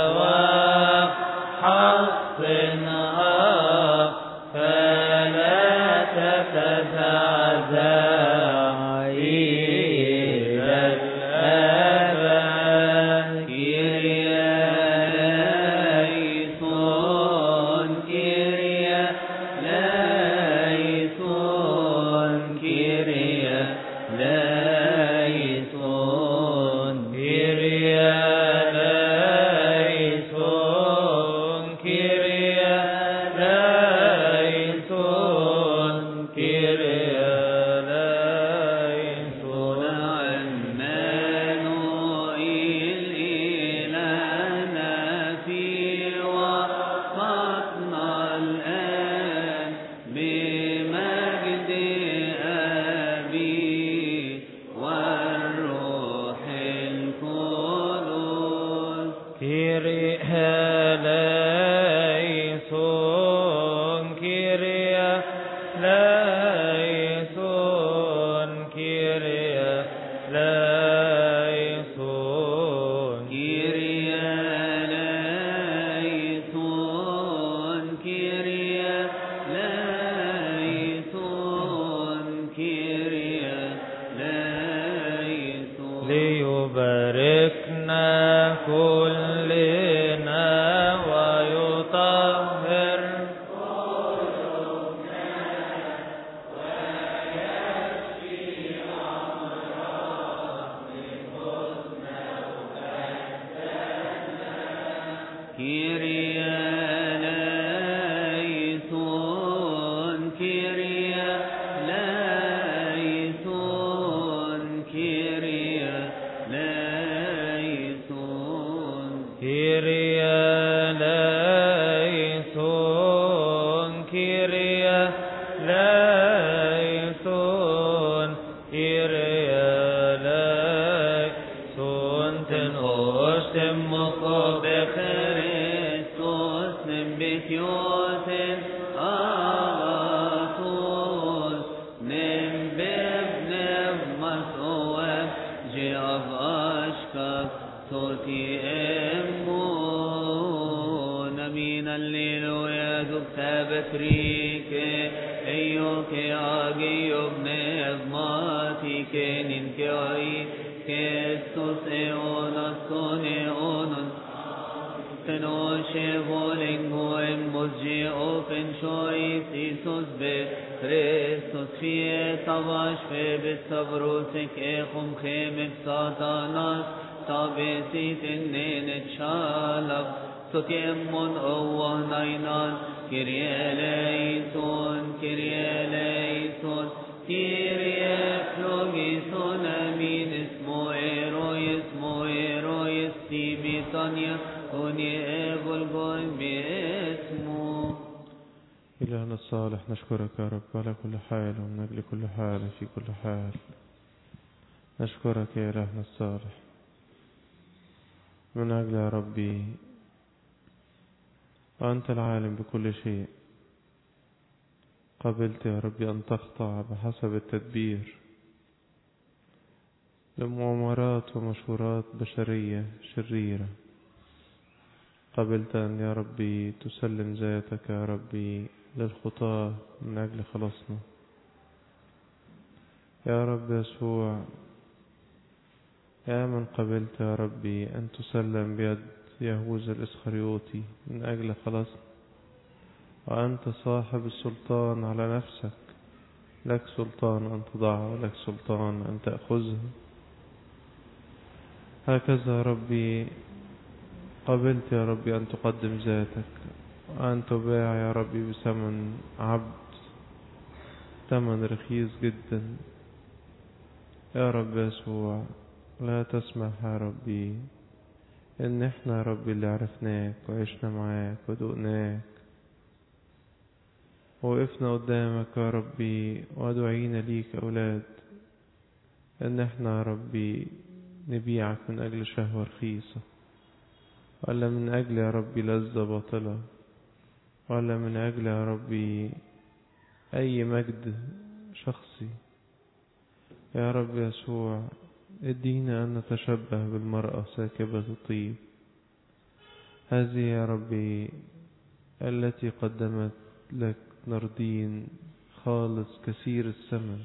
وحصنها فلا تتزعزع إلى الأبد. كيريا لايسون كيريا لايسون كيريا لايسون كيريا لايسون كيريا لايسون كيريا لايسون عمانوئيل إلهنا في وسطنا الآن بمجد أبي والروح القدس. كيريا لايسون كيريا لايسون كيريا لايسون كيريا لايسون إياه ليسون إيريا ليسون تنوش تمقو بخريستوس نمبتيوتن آغاثوس نمبب نمسوه جيب أشكك صوتي أمون أمين الليلويا دكتابة ريك أيوك آجي ابن أضماتي كنين كأي كستوس إيونس كون إيونس تنوشي بولينغو إمبوزجي أوفن شوي سيسوس بخريستوس فيه طباش في بالصبروسك إخم خيمك ساتاناس تابسيت النين تشالب ستيمون أوه ناينان كيريا ليسون كيريا ليسون كيريا فلوغيسون أمين اسمو إيروي اسمو إيروي استيبي تانيا وني أقول قول باسمه. إلهنا الصالح نشكرك يا رب على كل حال ومن أجل كل حال في كل حال. نشكرك يا إلهنا الصالح من أجل يا ربي أنت العالم بكل شيء. قبلت يا ربي أن تخضع بحسب التدبير لمؤامرات ومشورات بشرية شريرة. قبلت أن يا ربي تسلم ذاتك يا ربي للخطاة من أجل خلاصنا. يا رب يسوع يا من قبلت يا ربي أن تسلم بيد يهوذا الإسخريوطي من أجل خلاصنا، وأنت صاحب السلطان على نفسك. لك سلطان أن تضعها ولك سلطان أن تأخذها. هكذا يا ربي قبلت يا ربي أن تقدم ذاتك وأن تباع يا ربي بثمن عبد، ثمن رخيص جدا. يا رب يسوع لا تسمح يا ربي ان احنا يا ربي اللي عرفناك وعشنا معاك ودقناك ووقفنا قدامك يا ربي ودعينا ليك أولاد، ان احنا يا ربي نبيعك من أجل شهوة رخيصة، ولا من أجل يا ربي لذة باطلة، ولا من أجل يا ربي أي مجد شخصي. يا رب يسوع ادينا أن نتشبه بالمرأة ساكبة الطيب، هذه يا ربي التي قدمت لك نردين خالص كثير الثمن،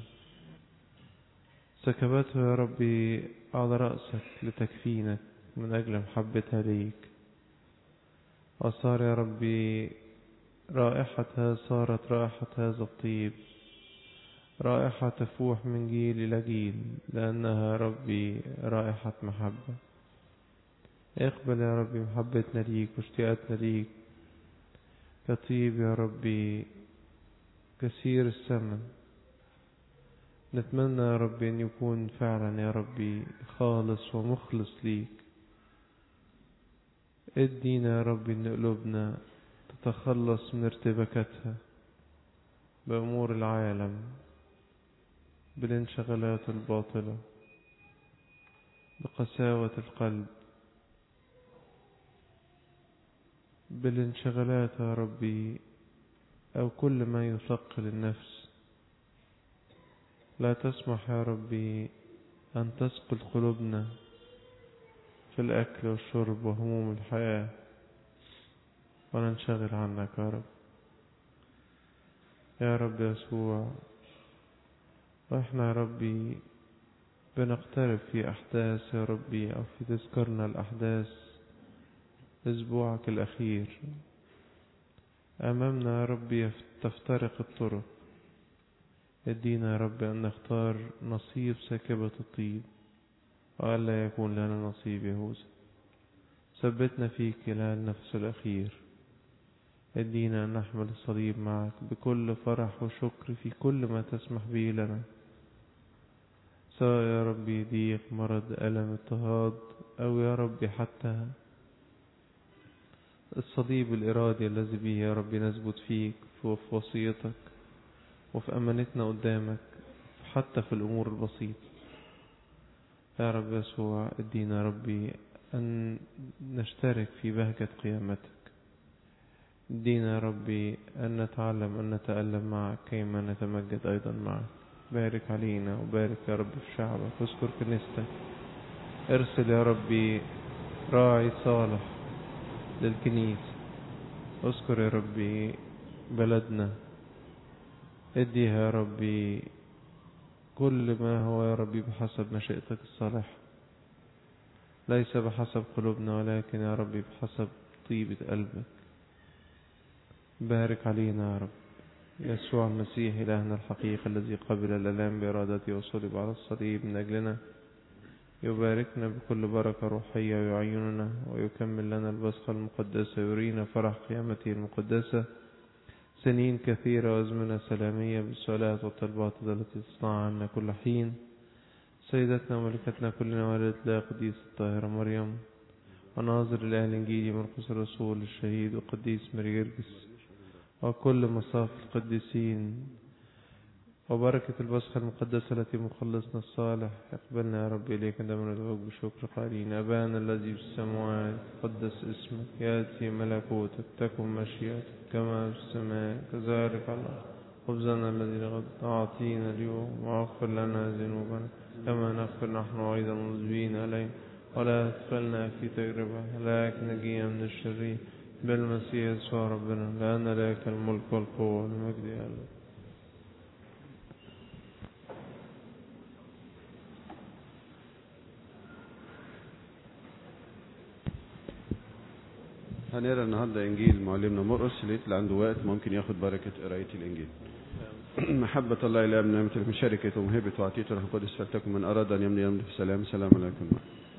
سكبته يا ربي على رأسك لتكفينك من أجل محبتها ليك. وصار يا ربي رائحتها صارت رائحة هذا الطيب، رائحة تفوح من جيل إلى جيل، لأنها ربي رائحة محبة. اقبل يا ربي محبتنا ليك واشتياقاتنا ليك كطيب يا ربي كثير الثمن. نتمنى يا ربي أن يكون فعلا يا ربي خالص ومخلص ليك. ادينا يا ربي أن قلوبنا تتخلص من ارتباكاتها بأمور العالم، بالانشغالات الباطلة، بقساوة القلب، بالانشغالات يا ربي أو كل ما يثقل النفس. لا تسمح يا ربي أن تثقل قلوبنا في الأكل والشرب وهموم الحياة وننشغل عنك يا رب. يا رب يسوع وإحنا يا ربي بنقترب في أحداث يا ربي أو في تذكرنا الأحداث أسبوعك الأخير، أمامنا يا ربي تفترق الطرق. ادينا يا ربي أن نختار نصيب ساكبة الطيب وألا يكون لنا نصيب يهوذا. ثبتنا فيك إلى النفس الأخير. ادينا أن نحمل الصليب معك بكل فرح وشكر في كل ما تسمح به لنا، سواء يا ربي ضيق، مرض، ألم، اضطهاد، أو يا ربي حتى الصليب الإرادي الذي به يا ربي نثبت فيك في وصيتك. وفي أمانتنا قدامك حتى في الأمور البسيطة. يا رب يسوع ادينا يا ربي أن نشترك في بهجة قيامتك. ادينا يا ربي أن نتعلم أن نتألم معك كيما نتمجد أيضا معك. بارك علينا وبارك يا رب في شعبك، واذكر كنيستك. ارسل يا ربي راعي صالح للكنيسة. اذكر يا ربي بلدنا، اديها يا ربي كل ما هو يا ربي بحسب مشيئتك الصالحة، ليس بحسب قلوبنا ولكن يا ربي بحسب طيبة قلبك. بارك علينا يا رب يسوع المسيح إلهنا الحقيقي الذي قبل الآلام بإرادته وصلب على الصليب من أجلنا، يباركنا بكل بركة روحية ويعيننا ويكمل لنا البسخة المقدسة، يرينا فرح قيامته المقدسة، سنين كثيرة وأزمنة سلامية بالصلاة والطلبات التي تصنع عنا كل حين. سيدتنا وملكتنا كلنا والدة الله قديس الطاهرة مريم، وناظر الآن الإنجيلي مرقس الرسول الشهيد وقديس مريرجس، وكل مصاف القديسين، وبركة البسخة المقدسة التي مخلصنا الصالح. اقبلنا يا رب إليك عندما ندعوك بشكر قائلين: أبانا الذي في السماوات قدس اسمك، يأتي ملكوتك، تكن مشيئتك كما في السماء كذلك على الأرض. خبزنا الذي غد أعطينا اليوم، واغفر لنا ذنوبنا كما نغفر نحن أيضا المذنبين علينا، ولا تدخلنا في تجربة لكن نجينا من الشرير بالمسيح يسوع ربنا، لأن لك الملك والقوة والمجد يا الله. هنقرا النهارده انجيل معلمنا مرقس. اللي عنده وقت ممكن ياخد بركه قرايه الانجيل. محبه الله الى نعمه المشاركه ومهبه وعطيه الروح القدس فلتكن من اراد ان يمضي يمضي في سلام. سلام عليكم.